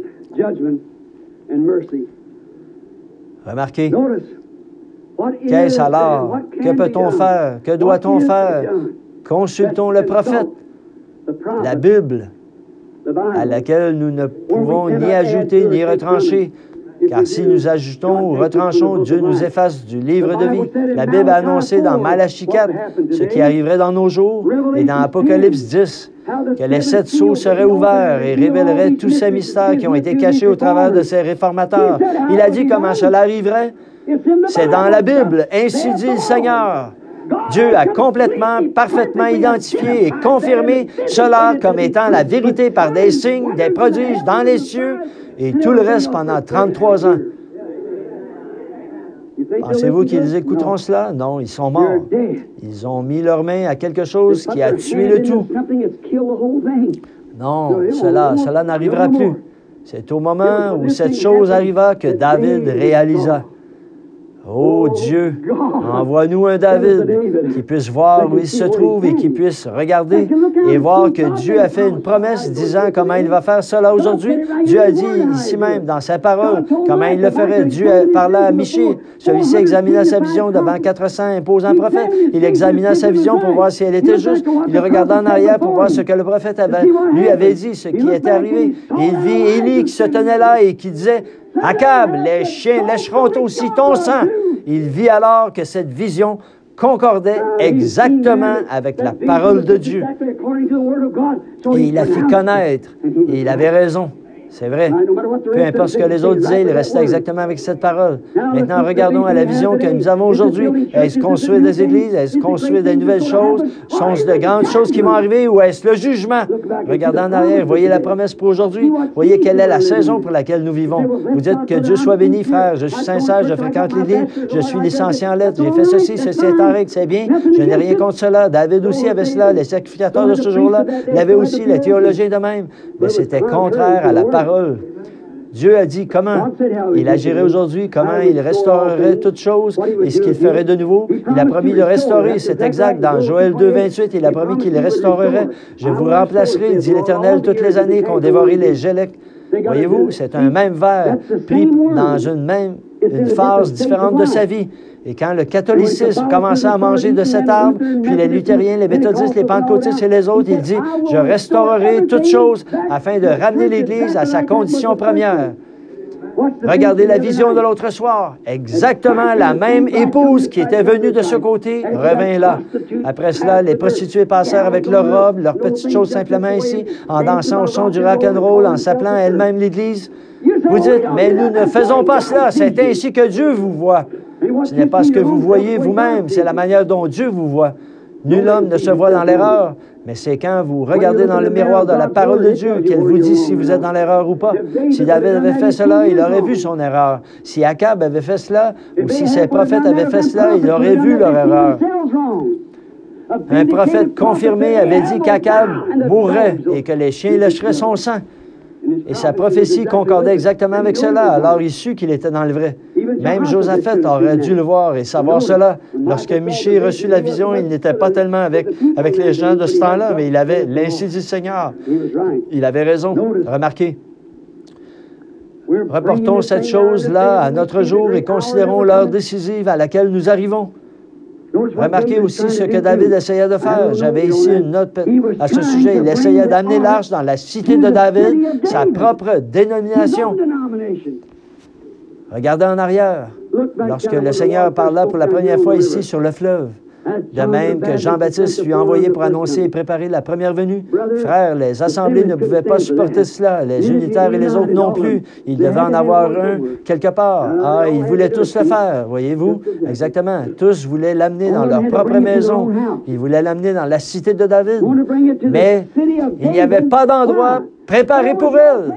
Remarquez. Qu'est-ce alors? Que peut-on faire? Que doit-on faire? Consultons le prophète, la Bible, à laquelle nous ne pouvons ni ajouter ni retrancher, car si nous ajoutons ou retranchons, Dieu nous efface du livre de vie. La Bible a annoncé dans Malachie 4 ce qui arriverait dans nos jours et dans Apocalypse 10, que les 7 sceaux seraient ouverts et révéleraient tous ces mystères qui ont été cachés au travers de ces réformateurs. Il a dit comment cela arriverait. C'est dans la Bible, ainsi dit le Seigneur. Dieu a complètement, parfaitement identifié et confirmé cela comme étant la vérité par des signes, des prodiges dans les cieux et tout le reste pendant 33 ans. Pensez-vous qu'ils écouteront cela? Non, ils sont morts. Ils ont mis leurs mains à quelque chose qui a tué le tout. Non, cela n'arrivera plus. C'est au moment où cette chose arriva que David réalisa. Oh Dieu, envoie-nous un David qui puisse voir où il se trouve et qui puisse regarder et voir que Dieu a fait une promesse disant comment il va faire cela aujourd'hui. Dieu a dit ici même dans sa parole comment il le ferait. Dieu a parlé à Michée. Celui-ci examina sa vision devant 400 imposants prophètes. Il examina sa vision pour voir si elle était juste. Il regarda en arrière pour voir ce que le prophète lui avait dit, ce qui était arrivé. Et il vit Élie qui se tenait là et qui disait: Akab, les chiens lécheront aussi ton sang. Il vit alors que cette vision concordait exactement avec la parole de Dieu. Et il la fit connaître. Et il avait raison. C'est vrai. Peu importe ce que les autres disaient, il restait exactement avec cette parole. Maintenant, regardons à la vision que nous avons aujourd'hui. Est-ce qu'on suit des églises? Est-ce qu'on suit des nouvelles choses? Sont-ce de grandes choses qui vont arriver ou est-ce le jugement? Regardez en arrière. Voyez la promesse pour aujourd'hui. Voyez quelle est la saison pour laquelle nous vivons. Vous dites que Dieu soit béni, frère. Je suis sincère, je fréquente l'Église. Je suis licencié en lettres. J'ai fait ceci est en règle. C'est bien. Je n'ai rien contre cela. David aussi avait cela. Les sacrificateurs de ce jour-là l'avaient aussi. Les théologiens de même. Mais c'était contraire à la parole. Dieu a dit comment il agirait aujourd'hui, comment il restaurerait toutes choses et ce qu'il ferait de nouveau. Il a promis de restaurer, c'est exact. Dans Joël 2, 28, il a promis qu'il restaurerait. Je vous remplacerai, dit l'Éternel, toutes les années qu'ont dévoré les gélèques. Voyez-vous, c'est un même verre pris dans une phase différente de sa vie. Et quand le catholicisme commençait à manger de cet arbre, puis les luthériens, les méthodistes, les pentecôtistes et les autres, il dit: je restaurerai toutes choses afin de ramener l'Église à sa condition première. Regardez la vision de l'autre soir. Exactement la même épouse qui était venue de ce côté revint là. Après cela, les prostituées passèrent avec leurs robes, leurs petites choses simplement ici, en dansant au son du rock'n'roll, en s'appelant elle-même l'Église. Vous dites: mais nous ne faisons pas cela. C'est ainsi que Dieu vous voit. Ce n'est pas ce que vous voyez vous-même, c'est la manière dont Dieu vous voit. Nul homme ne se voit dans l'erreur, mais c'est quand vous regardez dans le miroir de la parole de Dieu qu'elle vous dit si vous êtes dans l'erreur ou pas. Si David avait fait cela, il aurait vu son erreur. Si Akab avait fait cela, ou si ses prophètes avaient fait cela, il aurait vu leur erreur. Un prophète confirmé avait dit qu'Akab mourrait et que les chiens lécheraient son sang. Et sa prophétie concordait exactement avec cela. Alors il sut qu'il était dans le vrai. Même Josaphat aurait dû le voir et savoir cela. Lorsque Michée reçut la vision, il n'était pas tellement avec les gens de ce temps-là, mais il avait l'ainsi dit Seigneur. Il avait raison. Remarquez. Reportons cette chose-là à notre jour et considérons l'heure décisive à laquelle nous arrivons. Remarquez aussi ce que David essayait de faire. J'avais ici une note à ce sujet. Il essayait d'amener l'arche dans la cité de David, sa propre dénomination. Regardez en arrière, lorsque le Seigneur parla pour la première fois ici sur le fleuve. De même que Jean-Baptiste lui a envoyé pour annoncer et préparer la première venue. Frères, les assemblées ne pouvaient pas supporter cela, les unitaires et les autres non plus. Il devait en avoir un quelque part. Ah, ils voulaient tous le faire, voyez-vous? Exactement. Tous voulaient l'amener dans leur propre maison. Ils voulaient l'amener dans la cité de David. Mais il n'y avait pas d'endroit préparé pour elle.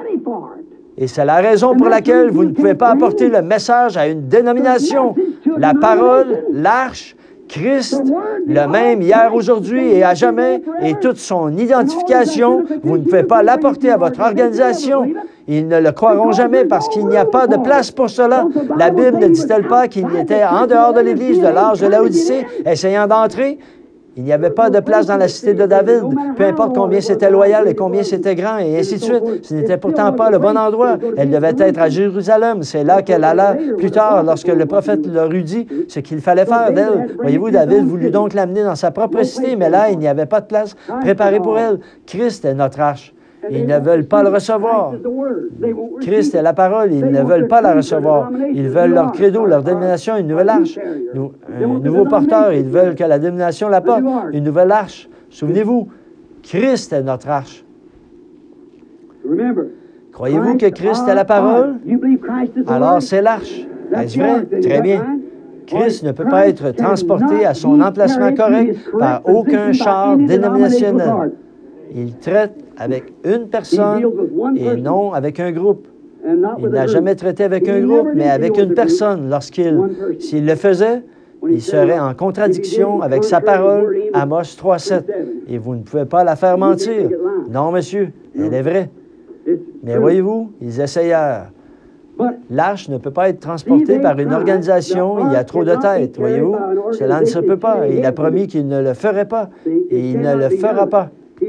Et c'est la raison pour laquelle vous ne pouvez pas apporter le message à une dénomination. La parole, l'arche, Christ, le même hier, aujourd'hui et à jamais, et toute son identification, vous ne pouvez pas l'apporter à votre organisation. Ils ne le croiront jamais parce qu'il n'y a pas de place pour cela. La Bible ne dit-elle pas qu'il était en dehors de l'Église de l'âge de Laodicée, essayant d'entrer? Il n'y avait pas de place dans la cité de David, peu importe combien c'était loyal et combien c'était grand, et ainsi de suite. Ce n'était pourtant pas le bon endroit. Elle devait être à Jérusalem. C'est là qu'elle alla plus tard, lorsque le prophète leur eut dit ce qu'il fallait faire d'elle. Voyez-vous, David voulut donc l'amener dans sa propre cité, mais là, il n'y avait pas de place préparée pour elle. Christ est notre arche. Ils ne veulent pas le recevoir. Christ est la parole, ils ne veulent pas la recevoir. Ils veulent leur credo, leur dénomination, une nouvelle arche. Un nouveau porteur, ils veulent que la dénomination la porte, une nouvelle arche. Souvenez-vous, Christ est notre arche. Croyez-vous que Christ est la parole? Alors c'est l'arche. Est-ce vrai? Très bien. Christ ne peut pas être transporté à son emplacement correct par aucun char dénominationnel. Il traite avec une personne et non avec un groupe. Il n'a jamais traité avec un groupe, mais avec une personne. S'il le faisait, il serait en contradiction avec sa parole, Amos 3,7. Et vous ne pouvez pas la faire mentir. Non, monsieur, elle est vraie. Mais voyez-vous, ils essayèrent. L'arche ne peut pas être transportée par une organisation, il y a trop de têtes, voyez-vous. Cela ne se peut pas. Il a promis qu'il ne le ferait pas, et il ne le fera pas.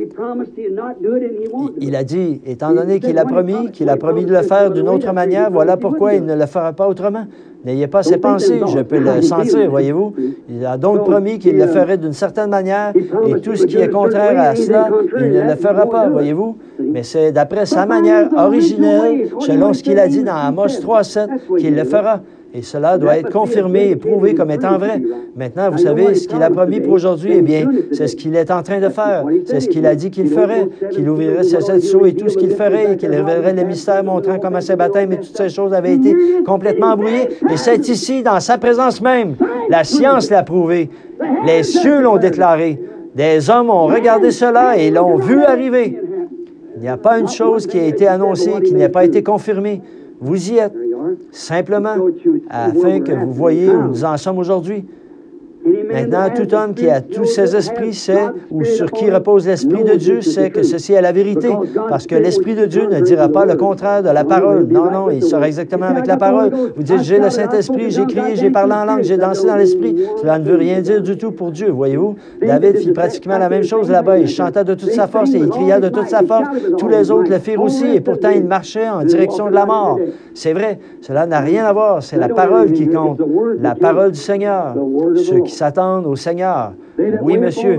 Il a dit, étant donné qu'il a promis de le faire d'une autre manière, voilà pourquoi il ne le fera pas autrement. N'ayez pas ces pensées, je peux le sentir, voyez-vous. Il a donc promis qu'il le ferait d'une certaine manière, et tout ce qui est contraire à cela, il ne le fera pas, voyez-vous. Mais c'est d'après sa manière originelle, selon ce qu'il a dit dans Amos 3,7, qu'il le fera. Et cela doit être confirmé et prouvé comme étant vrai. Maintenant, vous savez, ce qu'il a promis pour aujourd'hui, eh bien, c'est ce qu'il est en train de faire. C'est ce qu'il a dit qu'il ferait, qu'il ouvrirait ses sept sceaux et tout ce qu'il ferait, et qu'il révélerait les mystères montrant comment ses baptêmes et toutes ces choses avaient été complètement embrouillées. Et c'est ici, dans sa présence même. La science l'a prouvé. Les cieux l'ont déclaré. Des hommes ont regardé cela et l'ont vu arriver. Il n'y a pas une chose qui a été annoncée qui n'ait pas été confirmée. Vous y êtes. Simplement, afin que vous voyez où nous en sommes aujourd'hui. Maintenant, tout homme qui a tous ses esprits sait, ou sur qui repose l'Esprit de Dieu, sait que ceci est la vérité, parce que l'Esprit de Dieu ne dira pas le contraire de la parole. Non, non, il sera exactement avec la parole. Vous dites, j'ai le Saint-Esprit, j'ai crié, j'ai parlé en langue, j'ai dansé dans l'Esprit. Cela ne veut rien dire du tout pour Dieu, voyez-vous. David fit pratiquement la même chose là-bas. Il chanta de toute sa force et il cria de toute sa force. Tous les autres le firent aussi, et pourtant il marchait en direction de la mort. C'est vrai, cela n'a rien à voir. C'est la parole qui compte, la parole du Seigneur. Ceux qui s'attendent au Seigneur. Oui, monsieur.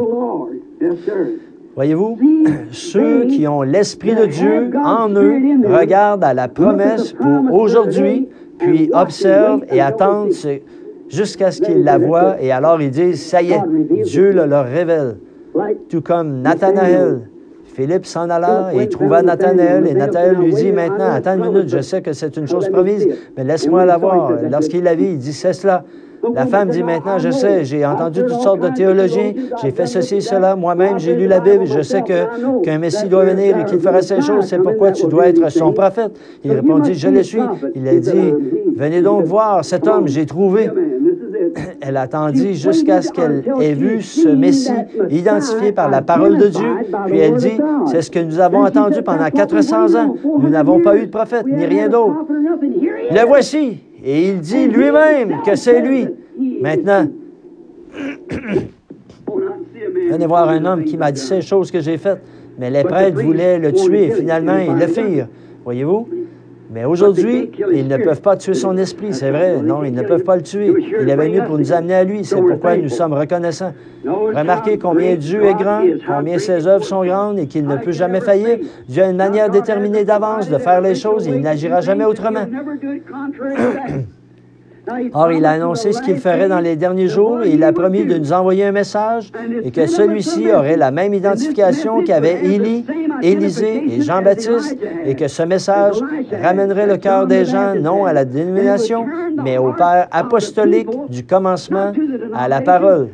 Voyez-vous, ceux qui ont l'Esprit de Dieu en eux regardent à la promesse pour aujourd'hui, puis observent et attendent jusqu'à ce qu'ils la voient, et alors ils disent, ça y est, Dieu le leur révèle. Tout comme Nathanaël. Philippe s'en alla et trouva Nathanaël, et Nathanaël lui dit, maintenant, attends une minute, je sais que c'est une chose promise, mais laisse-moi la voir. Lorsqu'il la vit, il dit, c'est cela. La femme dit maintenant, je sais, j'ai entendu toutes sortes de théologies, j'ai fait ceci et cela, moi-même j'ai lu la Bible, je sais qu'un Messie doit venir et qu'il fera ces choses, c'est pourquoi tu dois être son prophète. Il répondit, je le suis. Il a dit, venez donc voir cet homme, j'ai trouvé. Elle attendit jusqu'à ce qu'elle ait vu ce Messie identifié par la parole de Dieu, puis elle dit, c'est ce que nous avons attendu pendant 400 ans, nous n'avons pas eu de prophète, ni rien d'autre. Le voici. Et il dit lui-même que c'est lui. Maintenant, venez voir un homme qui m'a dit ces choses que j'ai faites, mais les prêtres voulaient le tuer. Finalement, ils le firent. Voyez-vous? Mais aujourd'hui, ils ne peuvent pas tuer son esprit, c'est vrai. Non, ils ne peuvent pas le tuer. Il est venu pour nous amener à lui. C'est pourquoi nous sommes reconnaissants. Remarquez combien Dieu est grand, combien ses œuvres sont grandes et qu'il ne peut jamais faillir. Dieu a une manière déterminée d'avance de faire les choses et il n'agira jamais autrement. Or, il a annoncé ce qu'il ferait dans les derniers jours et il a promis de nous envoyer un message et que celui-ci aurait la même identification qu'avait Élie, Élisée et Jean-Baptiste et que ce message ramènerait le cœur des gens non à la dénomination, mais au Père apostolique du commencement à la parole.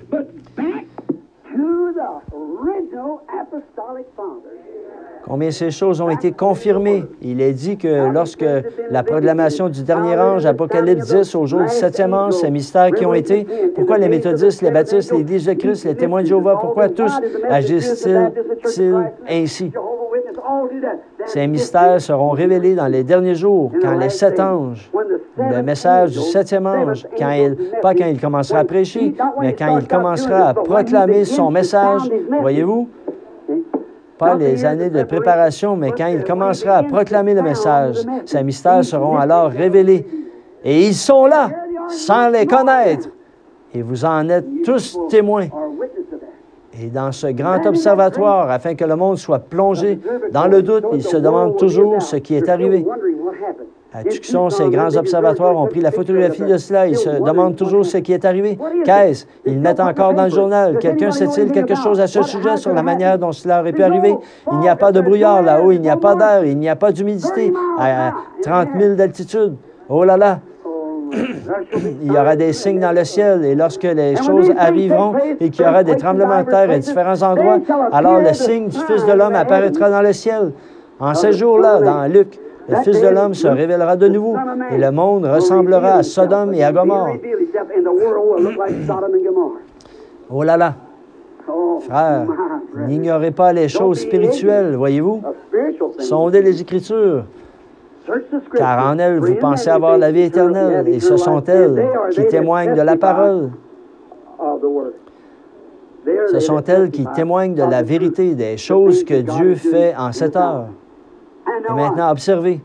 Combien ces choses ont été confirmées. Il est dit que lorsque la proclamation du dernier ange, Apocalypse 10, au jour du 7e ange, ces mystères qui ont été, pourquoi les méthodistes, les baptistes, l'Église de Christ, les témoins de Jéhovah, pourquoi tous agissent-ils ainsi? Ces mystères seront révélés dans les derniers jours, quand les 7 anges, le message du 7e ange, pas quand il commencera à prêcher, mais quand il commencera à proclamer son message, voyez-vous? Pas les années de préparation, mais quand il commencera à proclamer le message, ces mystères seront alors révélés. Et ils sont là, sans les connaître. Et vous en êtes tous témoins. Et dans ce grand observatoire, afin que le monde soit plongé dans le doute, il se demande toujours ce qui est arrivé. À Tucson, ces grands observatoires ont pris la photographie de cela. Ils se demandent toujours ce qui est arrivé. Qu'est-ce? Ils mettent encore dans le journal. Quelqu'un sait-il quelque chose à ce sujet sur la manière dont cela aurait pu arriver? Il n'y a pas de brouillard là-haut, il n'y a pas d'air, il n'y a pas d'humidité à 30 000 d'altitude. Oh là là! Il y aura des signes dans le ciel et lorsque les choses arriveront et qu'il y aura des tremblements de terre à différents endroits, alors le signe du Fils de l'homme apparaîtra dans le ciel. En ces jours-là, dans Luc, le Fils de l'homme se révélera de nouveau et le monde ressemblera à Sodome et à Gomorrhe. Oh là là! Frère, n'ignorez pas les choses spirituelles, voyez-vous. Sondez les Écritures, car en elles, vous pensez avoir la vie éternelle, et ce sont elles qui témoignent de la parole. Ce sont elles qui témoignent de la vérité, des choses que Dieu fait en cette heure. Et maintenant, observez.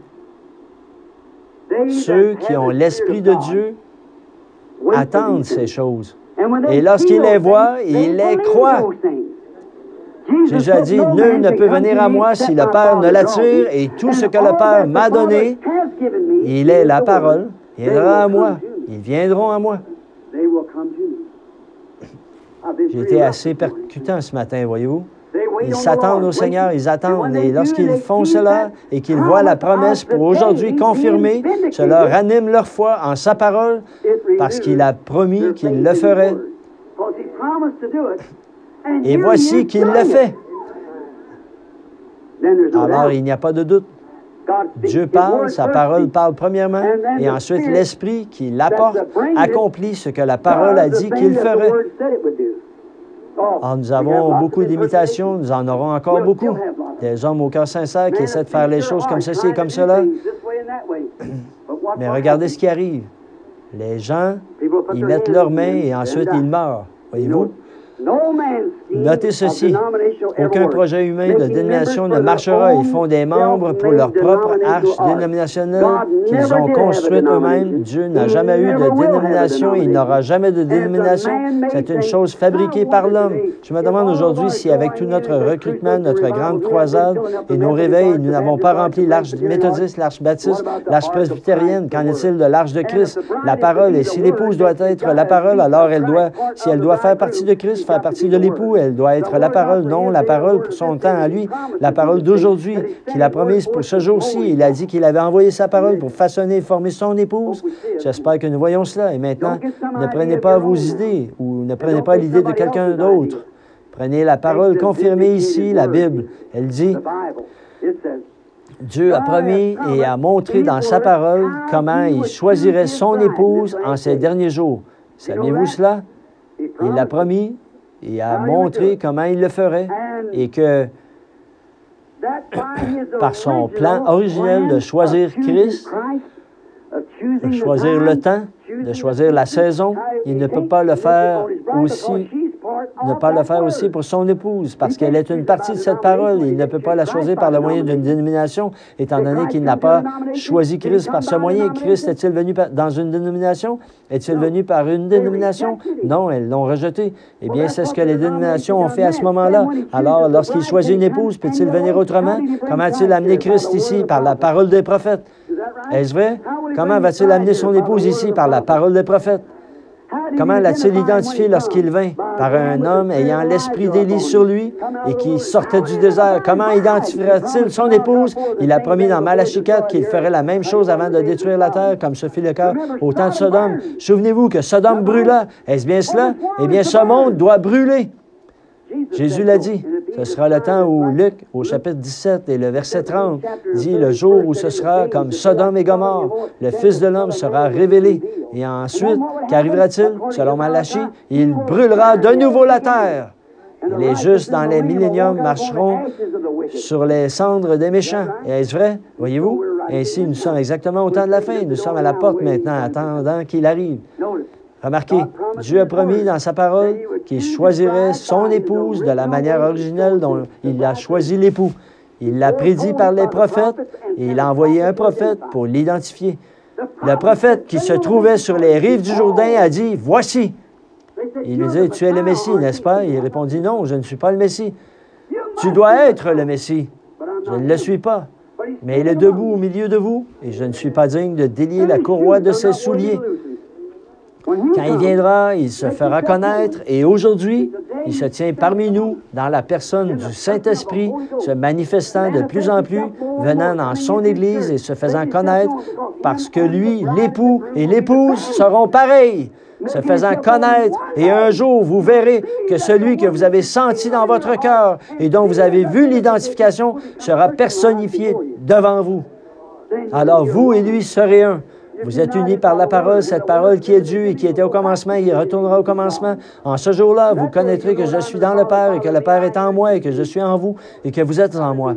Ceux qui ont l'Esprit de Dieu attendent ces choses. Et lorsqu'ils les voient, ils les croient. Jésus a dit, « Nul ne peut venir à moi si le Père ne l'attire, et tout ce que le Père m'a donné, il est la parole, viendra à moi. Ils viendront à moi. » J'ai été assez percutant ce matin, voyez-vous. Ils s'attendent au Seigneur, ils attendent. Et lorsqu'ils font cela et qu'ils voient la promesse pour aujourd'hui confirmée, cela ranime leur foi en sa parole parce qu'il a promis qu'il le ferait. Et voici qu'il le fait. Alors, il n'y a pas de doute. Dieu parle, sa parole parle premièrement, et ensuite l'Esprit qui l'apporte accomplit ce que la parole a dit qu'il ferait. Alors, nous avons beaucoup d'imitations, nous en aurons encore beaucoup. Des hommes au cœur sincère qui essaient de faire les choses comme ceci et comme cela. Mais regardez ce qui arrive. Les gens, ils mettent leurs mains et ensuite ils meurent. Voyez-vous? Notez ceci, aucun projet humain de dénomination ne marchera. Ils font des membres pour leur propre arche dénominationnelle qu'ils ont construite eux-mêmes. Dieu n'a jamais eu de dénomination et il n'aura jamais de dénomination. C'est une chose fabriquée par l'homme. Je me demande aujourd'hui si avec tout notre recrutement, notre grande croisade et nos réveils, nous n'avons pas rempli l'arche méthodiste, l'arche baptiste, l'arche presbytérienne. Qu'en est-il de l'arche de Christ? La parole. Et si l'épouse doit être la parole, alors si elle doit faire partie de Christ, faire partie de l'époux, elle doit être la parole. Non, la parole pour son temps à lui, la parole d'aujourd'hui qu'il a promise pour ce jour-ci. Il a dit qu'il avait envoyé sa parole pour façonner et former son épouse. J'espère que nous voyons cela. Et maintenant, ne prenez pas vos idées ou ne prenez pas l'idée de quelqu'un d'autre. Prenez la parole confirmée ici, la Bible. Elle dit, Dieu a promis et a montré dans sa parole comment il choisirait son épouse en ces derniers jours. Saviez-vous cela? Il l'a promis. Et a montré comment il le ferait et que par son plan originel de choisir Christ, de choisir le temps, de choisir la saison, il ne peut pas le faire aussi pour son épouse, parce qu'elle est une partie de cette parole. Il ne peut pas la choisir par le moyen d'une dénomination, étant donné qu'il n'a pas choisi Christ par ce moyen. Christ est-il venu dans une dénomination? Est-il venu par une dénomination? Non, elles l'ont rejeté. Eh bien, c'est ce que les dénominations ont fait à ce moment-là. Alors, lorsqu'il choisit une épouse, peut-il venir autrement? Comment a-t-il amené Christ ici? Par la parole des prophètes. Est-ce vrai? Comment va-t-il amener son épouse ici? Par la parole des prophètes. Comment l'a-t-il identifié lorsqu'il vint? Par un homme ayant l'esprit d'Élie sur lui et qui sortait du désert. Comment identifiera-t-il son épouse? Il a promis dans Malachie 4 qu'il ferait la même chose avant de détruire la terre, comme ce fut le cas au temps de Sodome. Souvenez-vous que Sodome brûla. Est-ce bien cela? Eh bien, ce monde doit brûler. Jésus l'a dit. Ce sera le temps où Luc, au chapitre 17 et le verset 30, dit « Le jour où ce sera comme Sodome et Gomorrhe, le Fils de l'homme sera révélé. Et ensuite, qu'arrivera-t-il? Selon Malachie, il brûlera de nouveau la terre. Et les justes dans les milléniums marcheront sur les cendres des méchants. » Et est-ce vrai? Voyez-vous? Ainsi, nous sommes exactement au temps de la fin. Nous sommes à la porte maintenant, attendant qu'il arrive. Remarquez, Dieu a promis dans sa parole qu'il choisirait son épouse de la manière originelle dont il a choisi l'époux. Il l'a prédit par les prophètes et il a envoyé un prophète pour l'identifier. Le prophète qui se trouvait sur les rives du Jourdain a dit, « Voici ». Il lui dit, « Tu es le Messie, n'est-ce pas? » Il répondit, « Non, je ne suis pas le Messie. »« Tu dois être le Messie. » « Je ne le suis pas. Mais il est debout au milieu de vous et je ne suis pas digne de délier la courroie de ses souliers. » Quand il viendra, il se fera connaître et aujourd'hui, il se tient parmi nous dans la personne du Saint-Esprit, se manifestant de plus en plus, venant dans son Église et se faisant connaître parce que lui, l'époux et l'épouse seront pareils, se faisant connaître. Et un jour, vous verrez que celui que vous avez senti dans votre cœur et dont vous avez vu l'identification sera personnifié devant vous. Alors vous et lui serez un. Vous êtes unis par la parole, cette parole qui est due et qui était au commencement, il retournera au commencement. En ce jour-là, vous connaîtrez que je suis dans le Père et que le Père est en moi et que je suis en vous et que vous êtes en moi.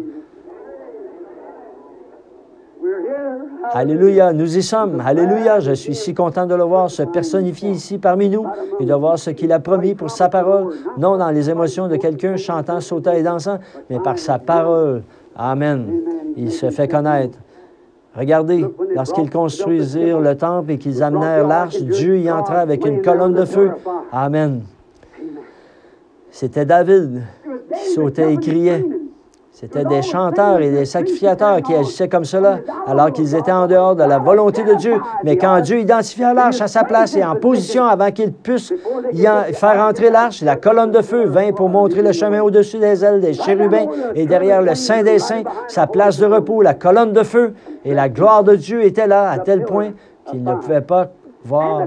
Alléluia, nous y sommes. Alléluia, je suis si content de le voir se personnifier ici parmi nous et de voir ce qu'il a promis pour sa parole, non dans les émotions de quelqu'un chantant, sautant et dansant, mais par sa parole. Amen. Il se fait connaître. Regardez, lorsqu'ils construisirent le temple et qu'ils amenèrent l'arche, Dieu y entra avec une colonne de feu. Amen. C'était David qui sautait et criait. C'était des chanteurs et des sacrificateurs qui agissaient comme cela, alors qu'ils étaient en dehors de la volonté de Dieu. Mais quand Dieu identifia l'arche à sa place et en position avant qu'il puisse faire entrer l'arche, la colonne de feu vint pour montrer le chemin au-dessus des ailes des chérubins et derrière le Saint des Saints, sa place de repos, la colonne de feu. Et la gloire de Dieu était là à tel point qu'ils ne pouvaient pas voir,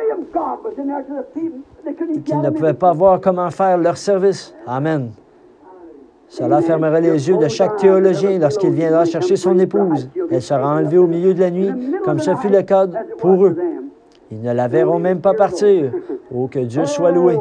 comment faire leur service. Amen. Cela fermera les yeux de chaque théologien lorsqu'il viendra chercher son épouse. Elle sera enlevée au milieu de la nuit, comme ce fut le cas pour eux. Ils ne la verront même pas partir. Oh, que Dieu soit loué.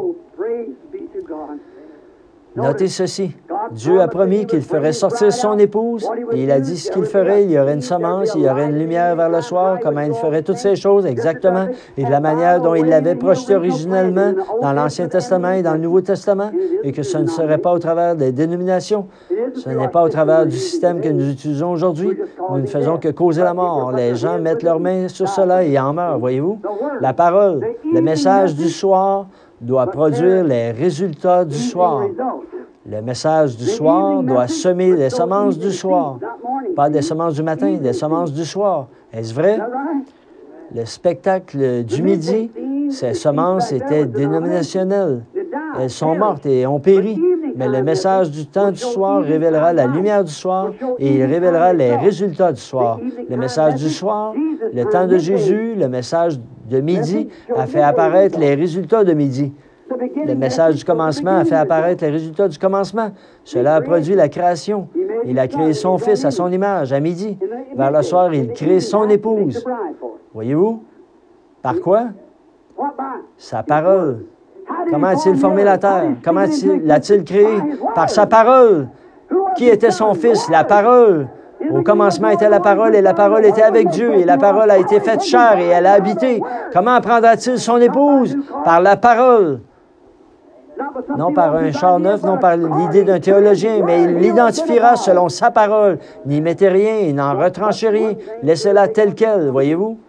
Notez ceci. Dieu a promis qu'il ferait sortir son épouse et il a dit ce qu'il ferait. Il y aurait une semence, il y aurait une lumière vers le soir, comment il ferait toutes ces choses exactement et de la manière dont il l'avait projeté originellement dans l'Ancien Testament et dans le Nouveau Testament et que ce ne serait pas au travers des dénominations. Ce n'est pas au travers du système que nous utilisons aujourd'hui. Nous ne faisons que causer la mort. Les gens mettent leurs mains sur cela et en meurent, voyez-vous. La parole, le message du soir doit produire les résultats du soir. Le message du soir doit semer les semences du soir. Pas des semences du matin, des semences du soir. Est-ce vrai? Le spectacle du midi, ces semences étaient dénominationnelles. Elles sont mortes et ont péri. Mais le message du temps du soir révélera la lumière du soir et il révélera les résultats du soir. Le message du soir, le temps de Jésus, le message de midi a fait apparaître les résultats de midi. Le message du commencement a fait apparaître les résultats du commencement. Cela a produit la création. Il a créé son Fils à son image à midi. Vers le soir, il crée son épouse. Voyez-vous? Par quoi? Sa parole. Comment a-t-il formé la terre? Comment l'a-t-il créé? Par sa parole. Qui était son Fils? La parole. Au commencement était la parole et la parole était avec Dieu et la parole a été faite chair et elle a habité. Comment prendra-t-il son épouse? Par la parole. Non par un char neuf, non par l'idée d'un théologien, mais il l'identifiera selon sa parole. N'y mettez rien, il n'en retranchez rien. Laissez-la telle qu'elle, voyez-vous?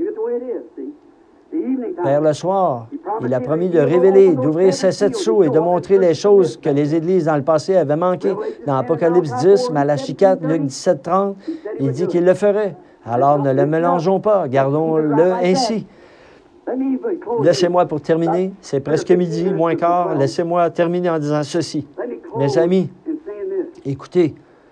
Vers le soir, il a promis de révéler, d'ouvrir ses 7 sceaux et de montrer les choses que les Églises dans le passé avaient manquées. Dans Apocalypse 10, Malachie 4, Luc 17, 30, il dit qu'il le ferait. Alors ne le mélangeons pas, gardons-le ainsi. Laissez-moi pour terminer, c'est presque midi, moins quart, laissez-moi terminer en disant ceci. Mes amis, écoutez.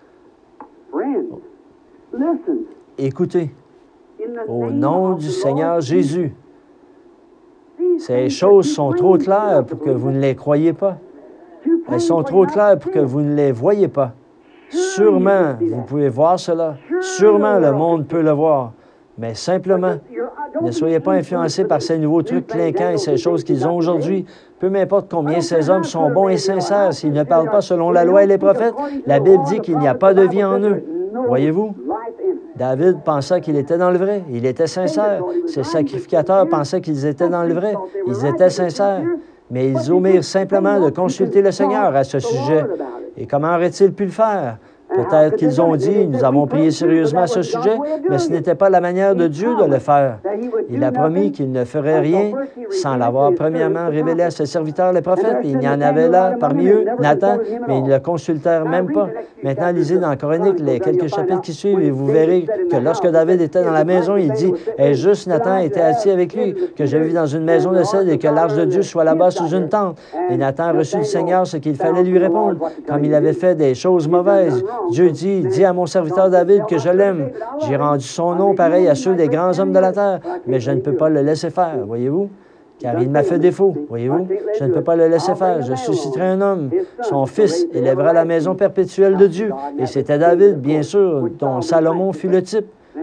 Écoutez. Au nom du Seigneur Jésus, ces choses sont trop claires pour que vous ne les croyiez pas. Elles sont trop claires pour que vous ne les voyiez pas. Sûrement, vous pouvez voir cela. Sûrement, le monde peut le voir. Mais simplement, ne soyez pas influencés par ces nouveaux trucs clinquants et ces choses qu'ils ont aujourd'hui. Peu m'importe combien ces hommes sont bons et sincères, s'ils ne parlent pas selon la loi et les prophètes, la Bible dit qu'il n'y a pas de vie en eux. Voyez-vous? David pensait qu'il était dans le vrai. Il était sincère. Ses sacrificateurs pensaient qu'ils étaient dans le vrai. Ils étaient sincères. Mais ils omirent simplement de consulter le Seigneur à ce sujet. Et comment auraient-ils pu le faire? Peut-être qu'ils ont dit, nous avons prié sérieusement à ce sujet, mais ce n'était pas la manière de Dieu de le faire. Il a promis qu'il ne ferait rien sans l'avoir premièrement révélé à ses serviteurs, les prophètes. Il y en avait là parmi eux, Nathan, mais ils ne le consultèrent même pas. Maintenant, lisez dans Chronique les quelques chapitres qui suivent et vous verrez que lorsque David était dans la maison, il dit, « Est-ce juste Nathan était assis avec lui, que je vis dans une maison de cèdre et que l'arche de Dieu soit là-bas sous une tente. » Et Nathan reçut du Seigneur ce qu'il fallait lui répondre, comme il avait fait des choses mauvaises. Dieu dit, « Dis à mon serviteur David que je l'aime. J'ai rendu son nom pareil à ceux des grands hommes de la terre, mais je ne peux pas le laisser faire. » Voyez-vous? Car il m'a fait défaut, voyez-vous? Je ne peux pas le laisser faire. Je susciterai un homme. Son fils élèvera la maison perpétuelle de Dieu. Et c'était David, bien sûr, dont Salomon fut le type.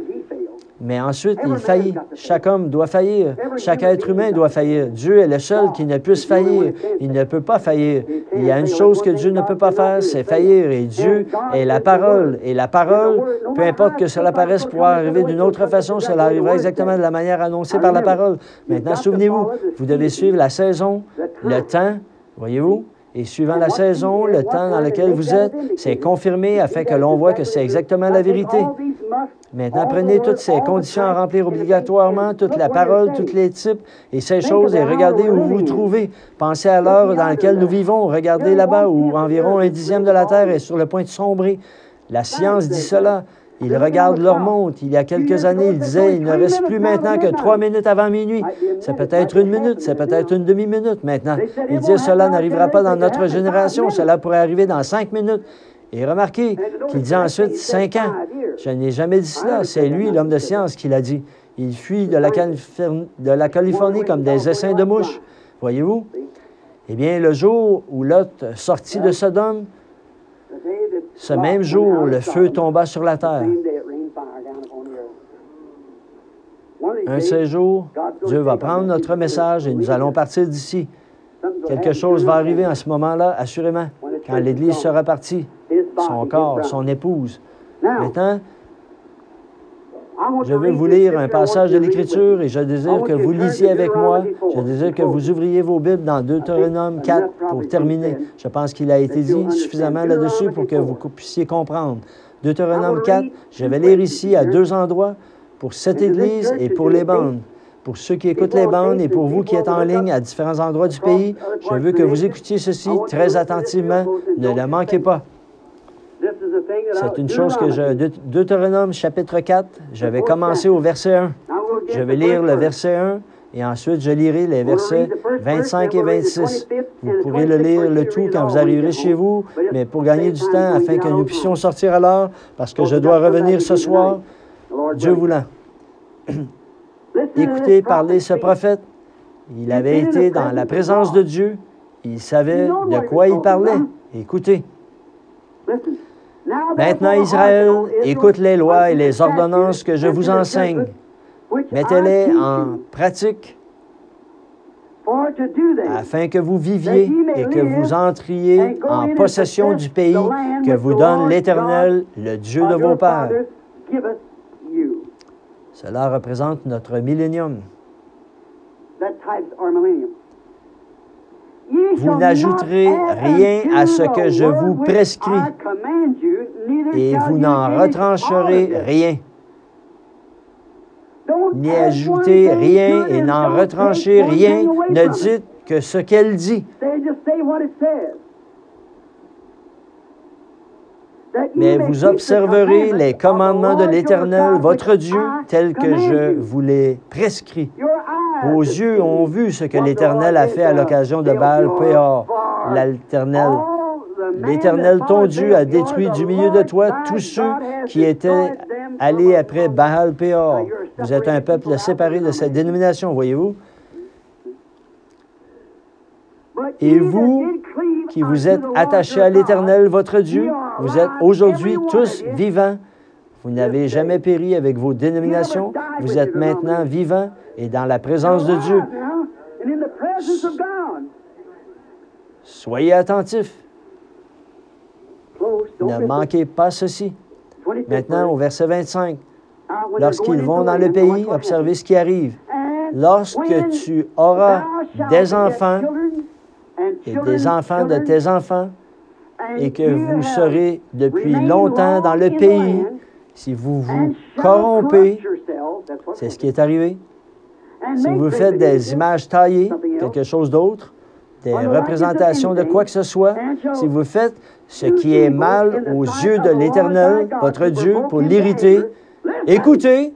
Mais ensuite, il faillit. Chaque homme doit faillir. Chaque être humain doit faillir. Dieu est le seul qui ne puisse faillir. Il ne peut pas faillir. Il y a une chose que Dieu ne peut pas faire, c'est faillir. Et Dieu est la parole. Et la parole, peu importe que cela paraisse pouvoir arriver d'une autre façon, cela arrivera exactement de la manière annoncée par la parole. Maintenant, souvenez-vous, vous devez suivre la saison, le temps, voyez-vous? Et suivant la saison, le temps dans lequel vous êtes, c'est confirmé afin que l'on voit que c'est exactement la vérité. Maintenant, prenez toutes ces conditions à remplir obligatoirement, toute la parole, tous les types et ces choses, et regardez où vous vous trouvez. Pensez à l'heure dans laquelle nous vivons. Regardez là-bas où environ 1/10 de la Terre est sur le point de sombrer. La science dit cela. Ils regardent leur montre. Il y a quelques années, ils disaient, il ne reste plus maintenant que 3 minutes avant minuit. C'est peut-être 1 minute, c'est peut-être une demi-minute maintenant. Ils disent, cela n'arrivera pas dans notre génération, cela pourrait arriver dans 5 minutes. Et remarquez qu'il dit ensuite 5 ans. Je n'ai jamais dit cela, c'est lui, l'homme de science, qui l'a dit. Il fuit de la Californie comme des essaims de mouches. Voyez-vous? Eh bien, le jour où Lot sortit de Sodome, ce même jour, le feu tomba sur la terre. Un de ces jours, Dieu va prendre notre message et nous allons partir d'ici. Quelque chose va arriver en ce moment-là, assurément, quand l'Église sera partie, son corps, son épouse. Maintenant, je veux vous lire un passage de l'Écriture et je désire que vous lisiez avec moi. Je désire que vous ouvriez vos Bibles dans Deutéronome 4 pour terminer. Je pense qu'il a été dit suffisamment là-dessus pour que vous puissiez comprendre. Deutéronome 4, je vais lire ici à 2 endroits pour cette Église et pour les bandes. Pour ceux qui écoutent les bandes et pour vous qui êtes en ligne à différents endroits du pays, je veux que vous écoutiez ceci très attentivement. Ne le manquez pas. C'est une chose que Deutéronome chapitre 4, je vais commencer au verset 1. Je vais lire le verset 1 et ensuite je lirai les versets 25 et 26. Vous pourrez le lire le tout quand vous arriverez chez vous, mais pour gagner du temps, afin que nous puissions sortir à l'heure, parce que je dois revenir ce soir, Dieu voulant. Écoutez parler ce prophète. Il avait été dans la présence de Dieu. Il savait de quoi il parlait. Écoutez. Maintenant, Israël, écoute les lois et les ordonnances que je vous enseigne. Mettez-les en pratique afin que vous viviez et que vous entriez en possession du pays que vous donne l'Éternel, le Dieu de vos pères. Cela représente notre millénium. Vous n'ajouterez rien à ce que je vous prescris et vous n'en retrancherez rien. N'y ajoutez rien et n'en retranchez rien. Ne dites que ce qu'elle dit. Mais vous observerez les commandements de l'Éternel, votre Dieu, tels que je vous les prescris. Vos yeux ont vu ce que l'Éternel a fait à l'occasion de Baal-Péor. L'Éternel, ton Dieu, a détruit du milieu de toi tous ceux qui étaient allés après Baal-Péor. Vous êtes un peuple séparé de cette dénomination, voyez-vous? Et vous, qui vous êtes attachés à l'Éternel, votre Dieu, vous êtes aujourd'hui tous vivants. Vous n'avez jamais péri avec vos dénominations. Vous êtes maintenant vivants et dans la présence de Dieu. Soyez attentifs. Ne manquez pas ceci. Maintenant, au verset 25. Lorsqu'ils vont dans le pays, observez ce qui arrive. Lorsque tu auras des enfants et des enfants de tes enfants, et que vous serez depuis longtemps dans le pays, si vous vous corrompez, c'est ce qui est arrivé. Si vous faites des images taillées, quelque chose d'autre, des représentations de quoi que ce soit, si vous faites ce qui est mal aux yeux de l'Éternel, votre Dieu, pour l'irriter, écoutez,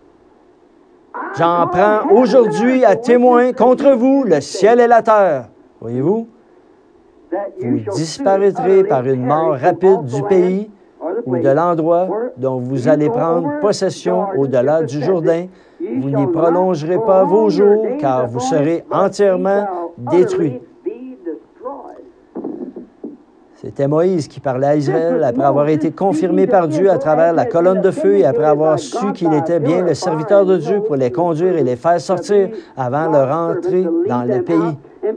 j'en prends aujourd'hui à témoin contre vous le ciel et la terre. Voyez-vous? Vous disparaîtrez par une mort rapide du pays ou de l'endroit dont vous allez prendre possession au-delà du Jourdain. Vous n'y prolongerez pas vos jours, car vous serez entièrement détruits. C'était Moïse qui parlait à Israël après avoir été confirmé par Dieu à travers la colonne de feu et après avoir su qu'il était bien le serviteur de Dieu pour les conduire et les faire sortir avant leur entrée dans le pays.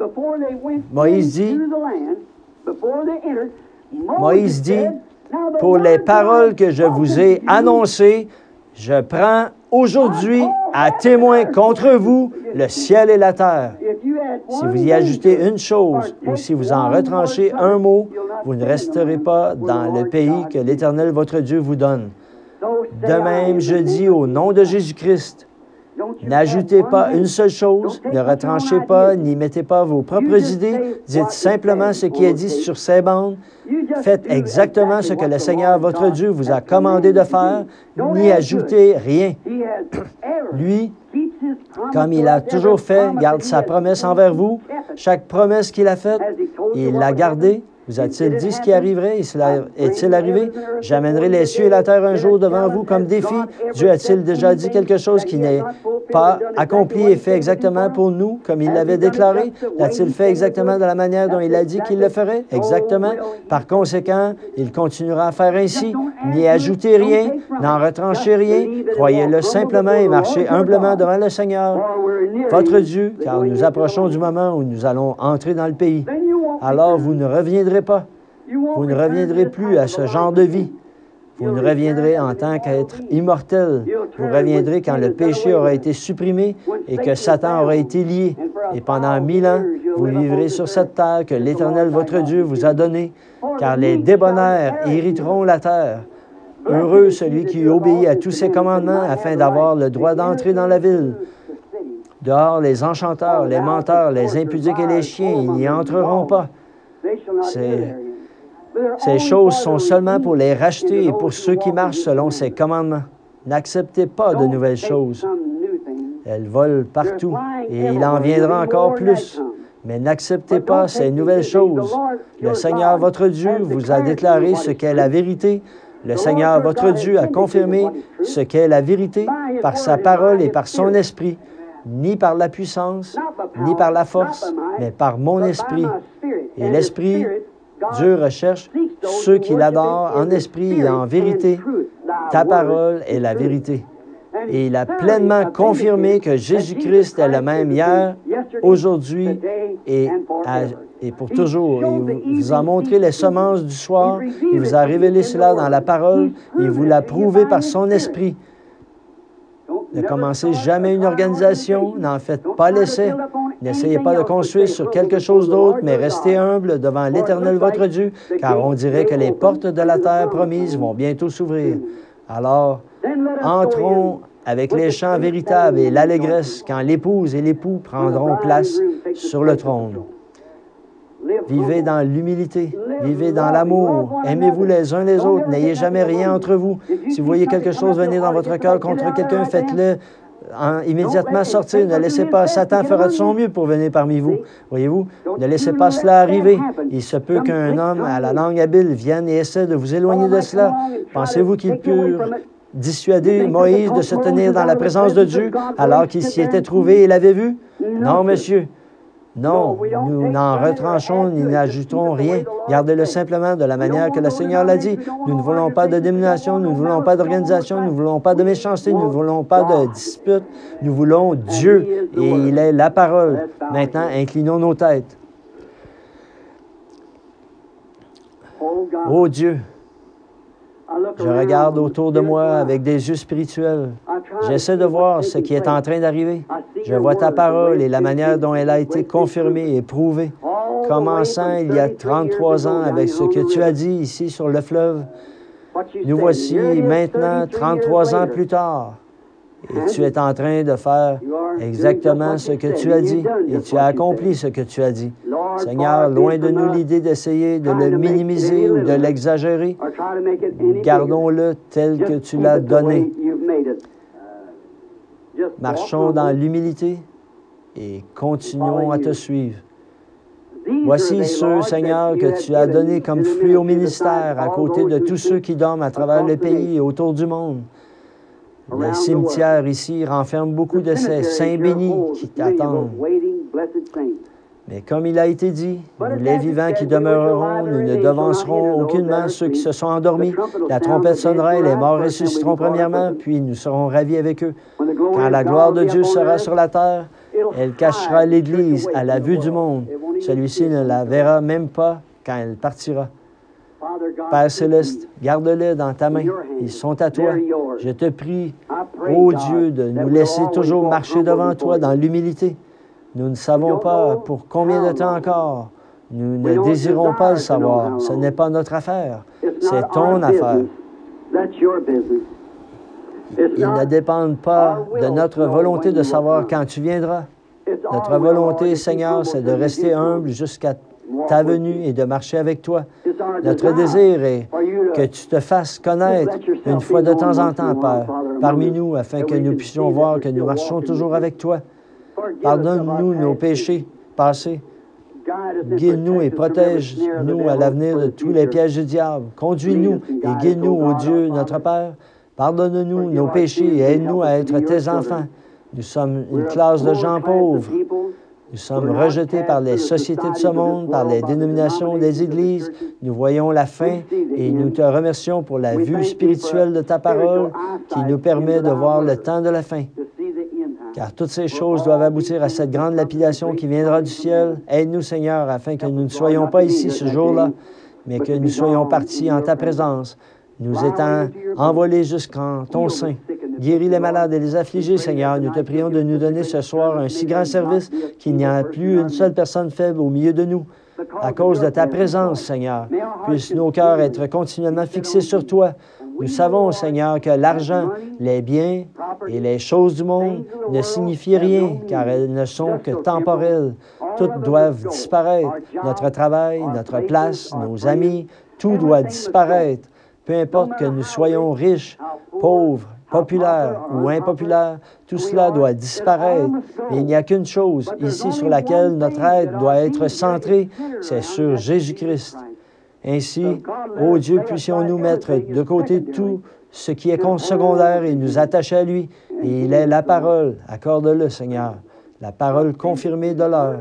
Moïse dit, pour les paroles que je vous ai annoncées, je prends aujourd'hui à témoin contre vous le ciel et la terre. Si vous y ajoutez une chose ou si vous en retranchez un mot, vous ne resterez pas dans le pays que l'Éternel votre Dieu vous donne. De même, je dis au nom de Jésus-Christ, n'ajoutez pas une seule chose, ne retranchez pas, n'y mettez pas vos propres idées, dites simplement ce qui est dit sur ces bandes. Faites exactement ce que le Seigneur votre Dieu vous a commandé de faire, n'y ajoutez rien. Lui, comme il a toujours fait, garde sa promesse envers vous. Chaque promesse qu'il a faite, il l'a gardée. Vous a-t-il dit ce qui arriverait? Est-il arrivé? J'amènerai les cieux et la terre un jour devant vous comme défi. Dieu a-t-il déjà dit quelque chose qui n'est pas accompli et fait exactement pour nous, comme il l'avait déclaré? L'a-t-il fait exactement de la manière dont il a dit qu'il le ferait? Exactement. Par conséquent, il continuera à faire ainsi. N'y ajoutez rien, n'en retranchez rien. Croyez-le simplement et marchez humblement devant le Seigneur, votre Dieu, car nous approchons du moment où nous allons entrer dans le pays. Alors vous ne reviendrez pas. Vous ne reviendrez plus à ce genre de vie. Vous ne reviendrez en tant qu'être immortel. Vous reviendrez quand le péché aura été supprimé et que Satan aura été lié. Et pendant 1000 ans, vous vivrez sur cette terre que l'Éternel, votre Dieu, vous a donnée, car les débonnaires hériteront la terre. Heureux celui qui obéit à tous ses commandements afin d'avoir le droit d'entrer dans la ville. Dehors, les enchanteurs, les menteurs, les impudiques et les chiens, ils n'y entreront pas. Ces choses sont seulement pour les racheter et pour ceux qui marchent selon ses commandements. N'acceptez pas de nouvelles choses. Elles volent partout et il en viendra encore plus. Mais n'acceptez pas ces nouvelles choses. Le Seigneur, votre Dieu, vous a déclaré ce qu'est la vérité. Le Seigneur, votre Dieu, a confirmé ce qu'est la vérité par sa parole et par son esprit. Ni par la puissance, ni par la force, mais par mon esprit. Et l'esprit, Dieu recherche ceux qui l'adorent en esprit et en vérité. Ta parole est la vérité. Et il a pleinement confirmé que Jésus-Christ est le même hier, aujourd'hui et pour toujours. Il vous a montré les semences du soir, il vous a révélé cela dans la parole, il vous l'a prouvé par son esprit. Ne commencez jamais une organisation, n'en faites pas l'essai. N'essayez pas de construire sur quelque chose d'autre, mais restez humble devant l'Éternel votre Dieu, car on dirait que les portes de la terre promise vont bientôt s'ouvrir. Alors, entrons avec les chants véritables et l'allégresse quand l'épouse et l'époux prendront place sur le trône. Vivez dans l'humilité, vivez dans l'amour, aimez-vous les uns les autres, n'ayez jamais rien entre vous. Si vous voyez quelque chose venir dans votre cœur contre quelqu'un, faites-le immédiatement sortir. Ne laissez pas, Satan fera de son mieux pour venir parmi vous. Voyez-vous, ne laissez pas cela arriver. Il se peut qu'un homme à la langue habile vienne et essaie de vous éloigner de cela. Pensez-vous qu'il put dissuader Moïse de se tenir dans la présence de Dieu alors qu'il s'y était trouvé et l'avait vu? Non, monsieur. Non, nous n'en retranchons ni n'ajoutons rien. Gardez-le simplement de la manière que le Seigneur l'a dit. Nous ne voulons pas de domination, nous ne voulons pas d'organisation, nous ne voulons pas de méchanceté, nous ne voulons pas de dispute. Nous voulons Dieu et il est la parole. Maintenant, inclinons nos têtes. Oh Dieu, je regarde autour de moi avec des yeux spirituels. J'essaie de voir ce qui est en train d'arriver. Je vois ta parole et la manière dont elle a été confirmée et prouvée, commençant il y a 33 ans avec ce que tu as dit ici sur le fleuve. Nous voici maintenant 33 ans plus tard. Et tu es en train de faire exactement ce que tu as dit. Et tu as accompli ce que tu as dit. Seigneur, loin de nous l'idée d'essayer de le minimiser ou de l'exagérer. Gardons-le tel que tu l'as donné. Marchons dans l'humilité et continuons à te suivre. Voici ceux, Seigneur, que tu as donnés comme fruits au ministère à côté de tous ceux qui dorment à travers le pays et autour du monde. Le cimetière ici renferme beaucoup de ces saints bénis qui t'attendent. Mais comme il a été dit, nous les vivants qui demeurerons, nous ne devancerons aucunement ceux qui se sont endormis. La trompette sonnera et les morts ressusciteront premièrement, puis nous serons ravis avec eux. Quand la gloire de Dieu sera sur la terre, elle cachera l'Église à la vue du monde. Celui-ci ne la verra même pas quand elle partira. Père céleste, garde-les dans ta main. Ils sont à toi. Je te prie, ô Dieu, de nous laisser toujours marcher devant toi dans l'humilité. Nous ne savons pas pour combien de temps encore. Nous ne désirons pas le savoir. Ce n'est pas notre affaire. C'est ton affaire. Ils ne dépendent pas de notre volonté de savoir quand tu viendras. Notre volonté, Seigneur, c'est de rester humble jusqu'à ta venue et de marcher avec toi. Notre désir est que tu te fasses connaître une fois de temps en temps, Père, parmi nous, afin que nous puissions voir que nous marchons toujours avec toi. Pardonne-nous nos péchés passés. Guide-nous et protège-nous à l'avenir de tous les pièges du diable. Conduis-nous et guide-nous, ô Dieu, notre Père. Pardonne-nous nos péchés et aide-nous à être tes enfants. Nous sommes une classe de gens pauvres. Nous sommes rejetés par les sociétés de ce monde, par les dénominations des églises. Nous voyons la fin et nous te remercions pour la vue spirituelle de ta parole qui nous permet de voir le temps de la fin. Car toutes ces choses doivent aboutir à cette grande lapidation qui viendra du ciel. Aide-nous, Seigneur, afin que nous ne soyons pas ici ce jour-là, mais que nous soyons partis en ta présence, nous étant envolés jusqu'en ton sein. Guéris les malades et les affligés, Seigneur. Nous te prions de nous donner ce soir un si grand service qu'il n'y a plus une seule personne faible au milieu de nous. À cause de ta présence, Seigneur, puissent nos cœurs être continuellement fixés sur toi. Nous savons, Seigneur, que l'argent, les biens et les choses du monde ne signifient rien, car elles ne sont que temporelles. Toutes doivent disparaître. Notre travail, notre place, nos amis, tout doit disparaître. Peu importe que nous soyons riches, pauvres, populaires ou impopulaires, tout cela doit disparaître. Mais il n'y a qu'une chose ici sur laquelle notre aide doit être centrée, c'est sur Jésus-Christ. Ainsi, ô Dieu, puissions-nous mettre de côté tout ce qui est secondaire et nous attacher à lui. Et il est la parole, accorde-le, Seigneur, la parole confirmée de l'heure.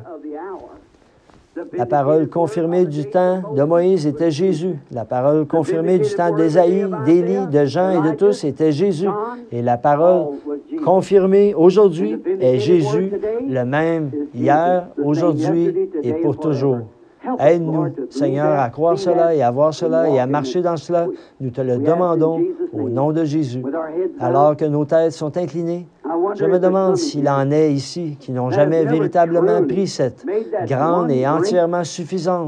La parole confirmée du temps de Moïse était Jésus. La parole confirmée du temps d'Ésaïe, d'Élie, de Jean et de tous était Jésus. Et la parole confirmée aujourd'hui est Jésus, le même hier, aujourd'hui et pour toujours. Aide-nous, Seigneur, à croire cela et à voir cela et à marcher dans cela. Nous te le demandons au nom de Jésus. Alors que nos têtes sont inclinées, je me demande s'il en est ici qui n'ont jamais véritablement pris cette grande et entièrement suffisante.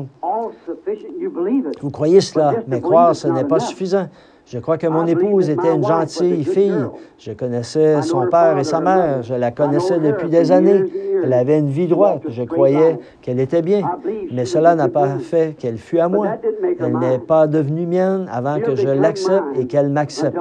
Vous croyez cela, mais croire, ce n'est pas suffisant. Je crois que mon épouse était une gentille fille. Je connaissais son père et sa mère. Je la connaissais depuis des années. Elle avait une vie droite. Je croyais qu'elle était bien. Mais cela n'a pas fait qu'elle fût à moi. Elle n'est pas devenue mienne avant que je l'accepte et qu'elle m'accepte.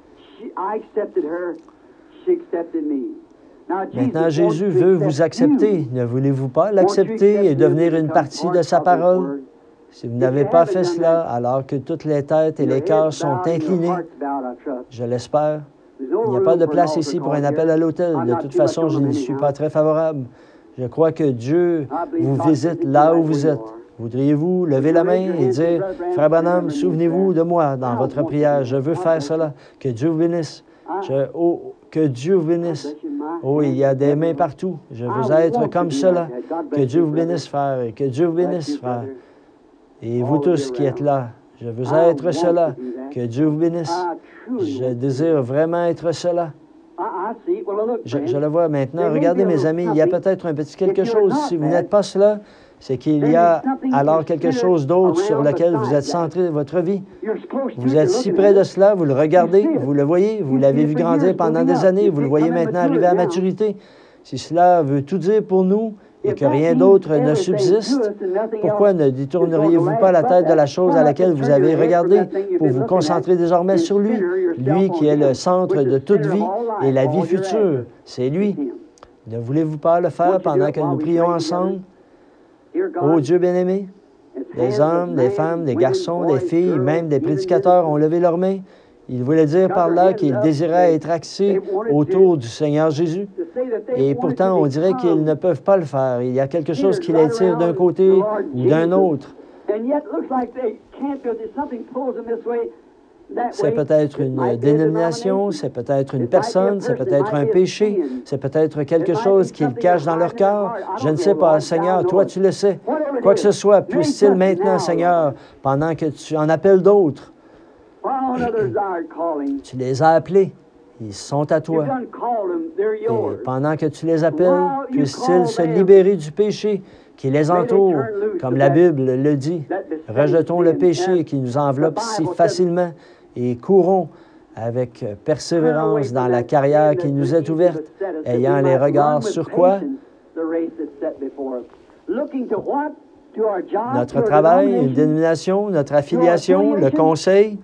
Maintenant, Jésus veut vous accepter. Ne voulez-vous pas l'accepter et devenir une partie de sa parole? Si vous n'avez pas fait cela, alors que toutes les têtes et les cœurs sont inclinés, je l'espère, il n'y a pas de place ici pour un appel à l'autel. De toute façon, je n'y suis pas très favorable. Je crois que Dieu vous visite là où vous êtes. Voudriez-vous lever la main et dire, « Frère Branham, souvenez-vous de moi dans votre prière. Je veux faire cela. Que Dieu vous bénisse. Que Dieu vous bénisse. Oh, il y a des mains partout. Je veux être comme cela. Que Dieu vous bénisse, frère. Et que Dieu vous bénisse, frère. Et vous tous qui êtes là, je veux être cela. Que Dieu vous bénisse. Je désire vraiment être cela. Je le vois maintenant. Regardez, mes amis, il y a peut-être un petit quelque chose. Si vous n'êtes pas cela, c'est qu'il y a alors quelque chose d'autre sur lequel vous êtes centré votre vie. Vous êtes si près de cela, vous le regardez, vous le voyez, vous l'avez vu grandir pendant des années, vous le voyez maintenant arriver à maturité. Si cela veut tout dire pour nous, et que rien d'autre ne subsiste, pourquoi ne détourneriez-vous pas la tête de la chose à laquelle vous avez regardé pour vous concentrer désormais sur lui, lui qui est le centre de toute vie et la vie future, c'est lui. Ne voulez-vous pas le faire pendant que nous prions ensemble? Ô Dieu bien-aimé, des hommes, des femmes, des garçons, des filles, même des prédicateurs ont levé leurs mains. Il voulait dire par là qu'il désirait être axé autour du Seigneur Jésus. Et pourtant, on dirait qu'ils ne peuvent pas le faire. Il y a quelque chose qui les tire d'un côté ou d'un autre. C'est peut-être une dénomination, c'est peut-être une personne, c'est peut-être un péché, c'est peut-être quelque chose qu'ils cachent dans leur cœur. Je ne sais pas, Seigneur, toi tu le sais. Quoi que ce soit, puisse-t-il maintenant, Seigneur, pendant que tu en appelles d'autres, tu les as appelés, ils sont à toi. Et pendant que tu les appelles, puissent-ils se libérer du péché qui les entoure, comme la Bible le dit. Rejetons le péché qui nous enveloppe si facilement et courons avec persévérance dans la carrière qui nous est ouverte, ayant les regards sur quoi? Notre travail, une dénomination, notre affiliation, le conseil,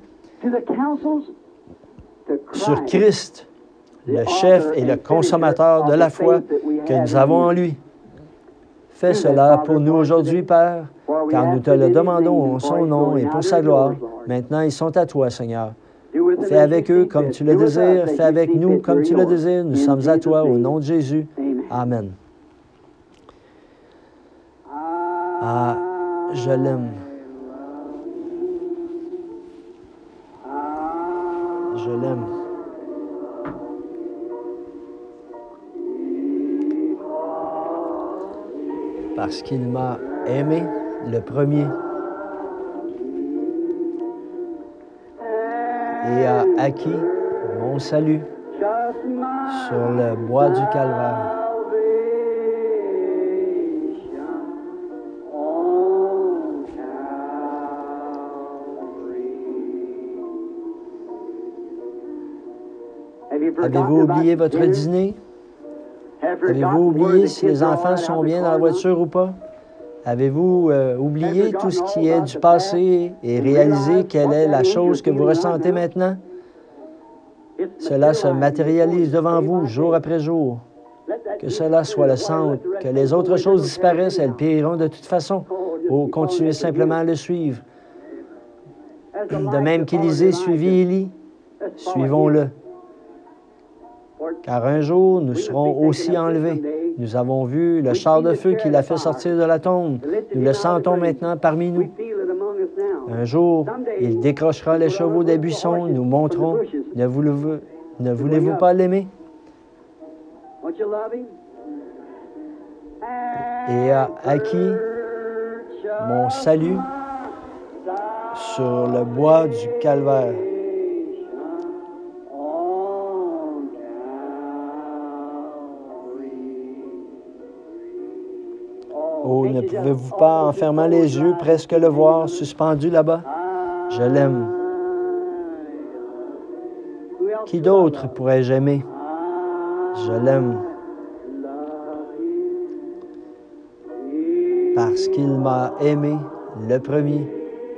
sur Christ, le chef et le consommateur de la foi que nous avons en lui. Fais cela pour nous aujourd'hui, Père, car nous te le demandons en son nom et pour sa gloire. Maintenant, ils sont à toi, Seigneur. Fais avec eux comme tu le désires, fais avec nous comme tu le désires. Nous sommes à toi au nom de Jésus. Amen. Ah, je l'aime. Je l'aime. Parce qu'il m'a aimé, le premier, et a acquis mon salut sur le bois du Calvaire. Avez-vous oublié votre dîner? Avez-vous oublié si les enfants sont bien dans la voiture ou pas? Avez-vous oublié tout ce qui est du passé et réalisé quelle est la chose que vous ressentez maintenant? Cela se matérialise devant vous jour après jour. Que cela soit le centre, que les autres choses disparaissent, elles périront de toute façon. Ou continuez simplement à le suivre. De même qu'Élisée suivit Élie, suivons-le. Car un jour, nous serons aussi enlevés. Nous avons vu le char de feu qui l'a fait sortir de la tombe. Nous le sentons maintenant parmi nous. Un jour, il décrochera les chevaux des buissons. Nous montrons. Ne voulez-vous pas l'aimer? Et a acquis mon salut sur le bois du Calvaire. Oh, ne pouvez-vous pas, en fermant les yeux, presque le voir suspendu là-bas? Je l'aime. Qui d'autre pourrais-je aimer? Je l'aime. Parce qu'il m'a aimé le premier.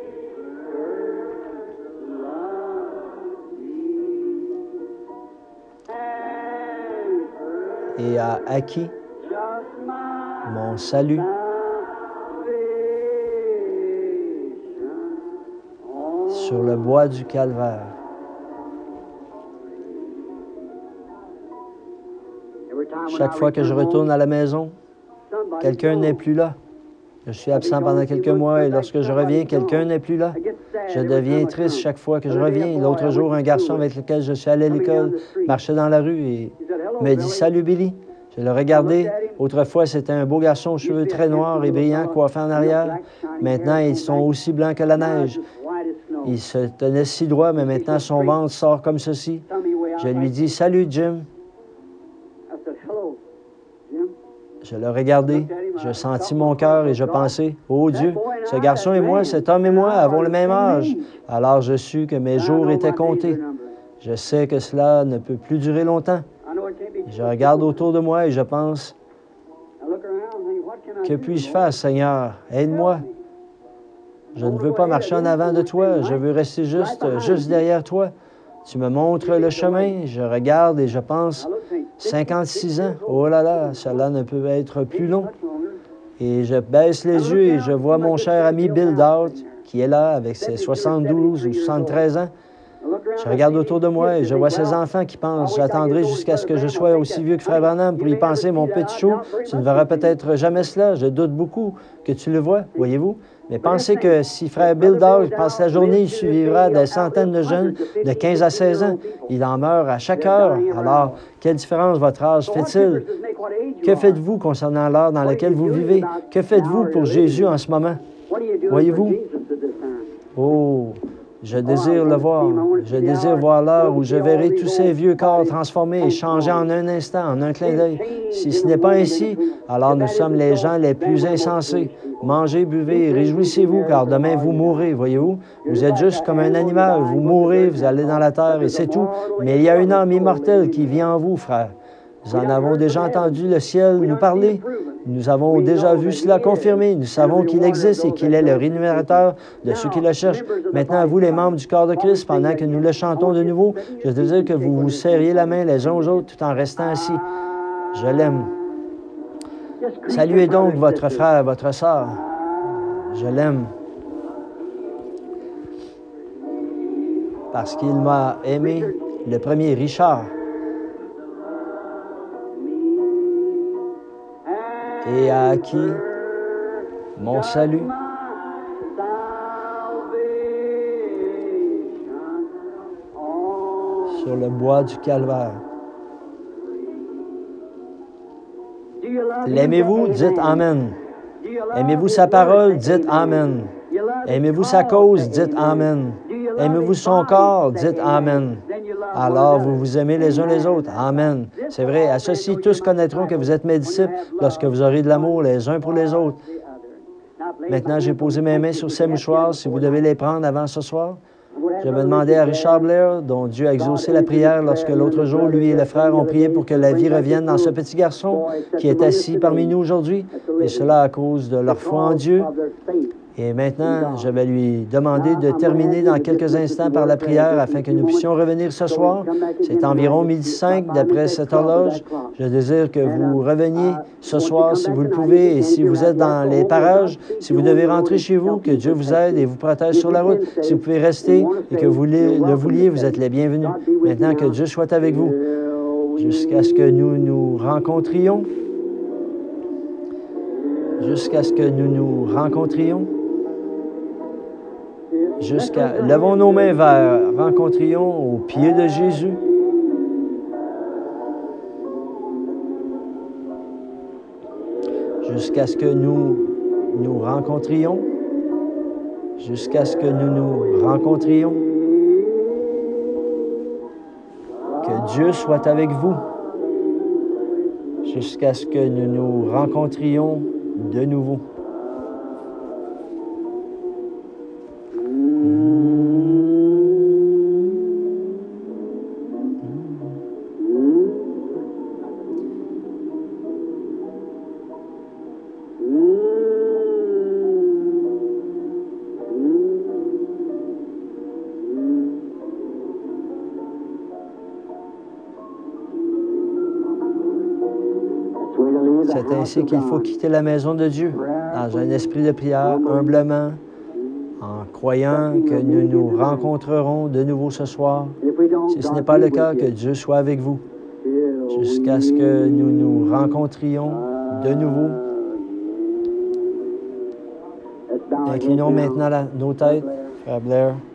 Et a acquis mon salut sur le bois du Calvaire. Chaque fois que je retourne à la maison, quelqu'un n'est plus là. Je suis absent pendant quelques mois et lorsque je reviens, quelqu'un n'est plus là. Je deviens triste chaque fois que je reviens. L'autre jour, un garçon avec lequel je suis allé à l'école marchait dans la rue et me dit « Salut Billy ». Je le regardais. Autrefois, c'était un beau garçon aux cheveux très noirs et brillants, coiffé en arrière. Maintenant, ils sont aussi blancs que la neige. Il se tenait si droit, mais maintenant, son ventre sort comme ceci. Je lui dis « Salut Jim ». Je le regardais, je sentis mon cœur et je pensais, « Oh Dieu, ce garçon et moi, cet homme et moi avons le même âge. » Alors je sus que mes jours étaient comptés. Je sais que cela ne peut plus durer longtemps. Je regarde autour de moi et je pense, « Que puis-je faire, Seigneur? Aide-moi. Je ne veux pas marcher en avant de toi, je veux rester juste derrière toi. Tu me montres le chemin, je regarde et je pense, 56 ans, oh là là, cela ne peut être plus long. Et je baisse les yeux et je vois mon cher ami Bill Dowd, qui est là avec ses 72 ou 73 ans. Je regarde autour de moi et je vois ces enfants qui pensent, j'attendrai jusqu'à ce que je sois aussi vieux que Frère Branham pour y penser, mon petit chou, tu ne verras peut-être jamais cela. Je doute beaucoup que tu le vois, voyez-vous. Mais pensez que si Frère Bill Dawes passe la journée, il survivra des centaines de jeunes de 15 à 16 ans. Il en meurt à chaque heure. Alors, quelle différence votre âge fait-il? Que faites-vous concernant l'heure dans laquelle vous vivez? Que faites-vous pour Jésus en ce moment? Voyez-vous? Oh, je désire le voir. Je désire voir l'heure où je verrai tous ces vieux corps transformés et changés en un instant, en un clin d'œil. Si ce n'est pas ainsi, alors nous sommes les gens les plus insensés. Mangez, buvez et réjouissez-vous, car demain vous mourrez, voyez-vous. Vous êtes juste comme un animal. Vous mourrez, vous allez dans la terre et c'est tout. Mais il y a une âme immortelle qui vit en vous, frère. Nous en avons déjà entendu le ciel nous parler. Nous avons déjà vu cela confirmé. Nous savons qu'il existe et qu'il est le rémunérateur de ceux qui le cherchent. Maintenant, à vous, les membres du corps de Christ, pendant que nous le chantons de nouveau, je désire que vous vous serriez la main les uns aux autres tout en restant assis. Je l'aime. Saluez donc votre frère, votre sœur. Je l'aime. Parce qu'il m'a aimé, le premier, Richard. Et a acquis mon salut. Sur le bois du calvaire. L'aimez-vous? Dites Amen. Aimez-vous sa parole? Dites Amen. Aimez-vous sa cause? Dites Amen. Aimez-vous son corps? Dites Amen. Alors vous vous aimez les uns les autres. Amen. C'est vrai, à ceci, tous connaîtront que vous êtes mes disciples lorsque vous aurez de l'amour les uns pour les autres. Maintenant, j'ai posé mes mains sur ces mouchoirs, si vous devez les prendre avant ce soir. Je vais demander à Richard Blair, dont Dieu a exaucé la prière lorsque l'autre jour, lui et le frère ont prié pour que la vie revienne dans ce petit garçon qui est assis parmi nous aujourd'hui, et cela à cause de leur foi en Dieu. Et maintenant, je vais lui demander de terminer dans quelques instants par la prière afin que nous puissions revenir ce soir. C'est environ 12h05 d'après cette horloge. Je désire que vous reveniez ce soir si vous le pouvez et si vous êtes dans les parages, si vous devez rentrer chez vous, que Dieu vous aide et vous protège sur la route. Si vous pouvez rester et que vous le vouliez, vous êtes les bienvenus. Maintenant, que Dieu soit avec vous jusqu'à ce que nous nous rencontrions. Jusqu'à ce que nous nous rencontrions. Levons nos mains vers, rencontrions au pied de Jésus. Jusqu'à ce que nous nous rencontrions. Jusqu'à ce que nous nous rencontrions. Que Dieu soit avec vous. Jusqu'à ce que nous nous rencontrions de nouveau. C'est ainsi qu'il faut quitter la maison de Dieu, dans un esprit de prière, humblement, en croyant que nous nous rencontrerons de nouveau ce soir. Si ce n'est pas le cas, que Dieu soit avec vous, jusqu'à ce que nous nous rencontrions de nouveau. Inclinons maintenant nos têtes, Frère Blair.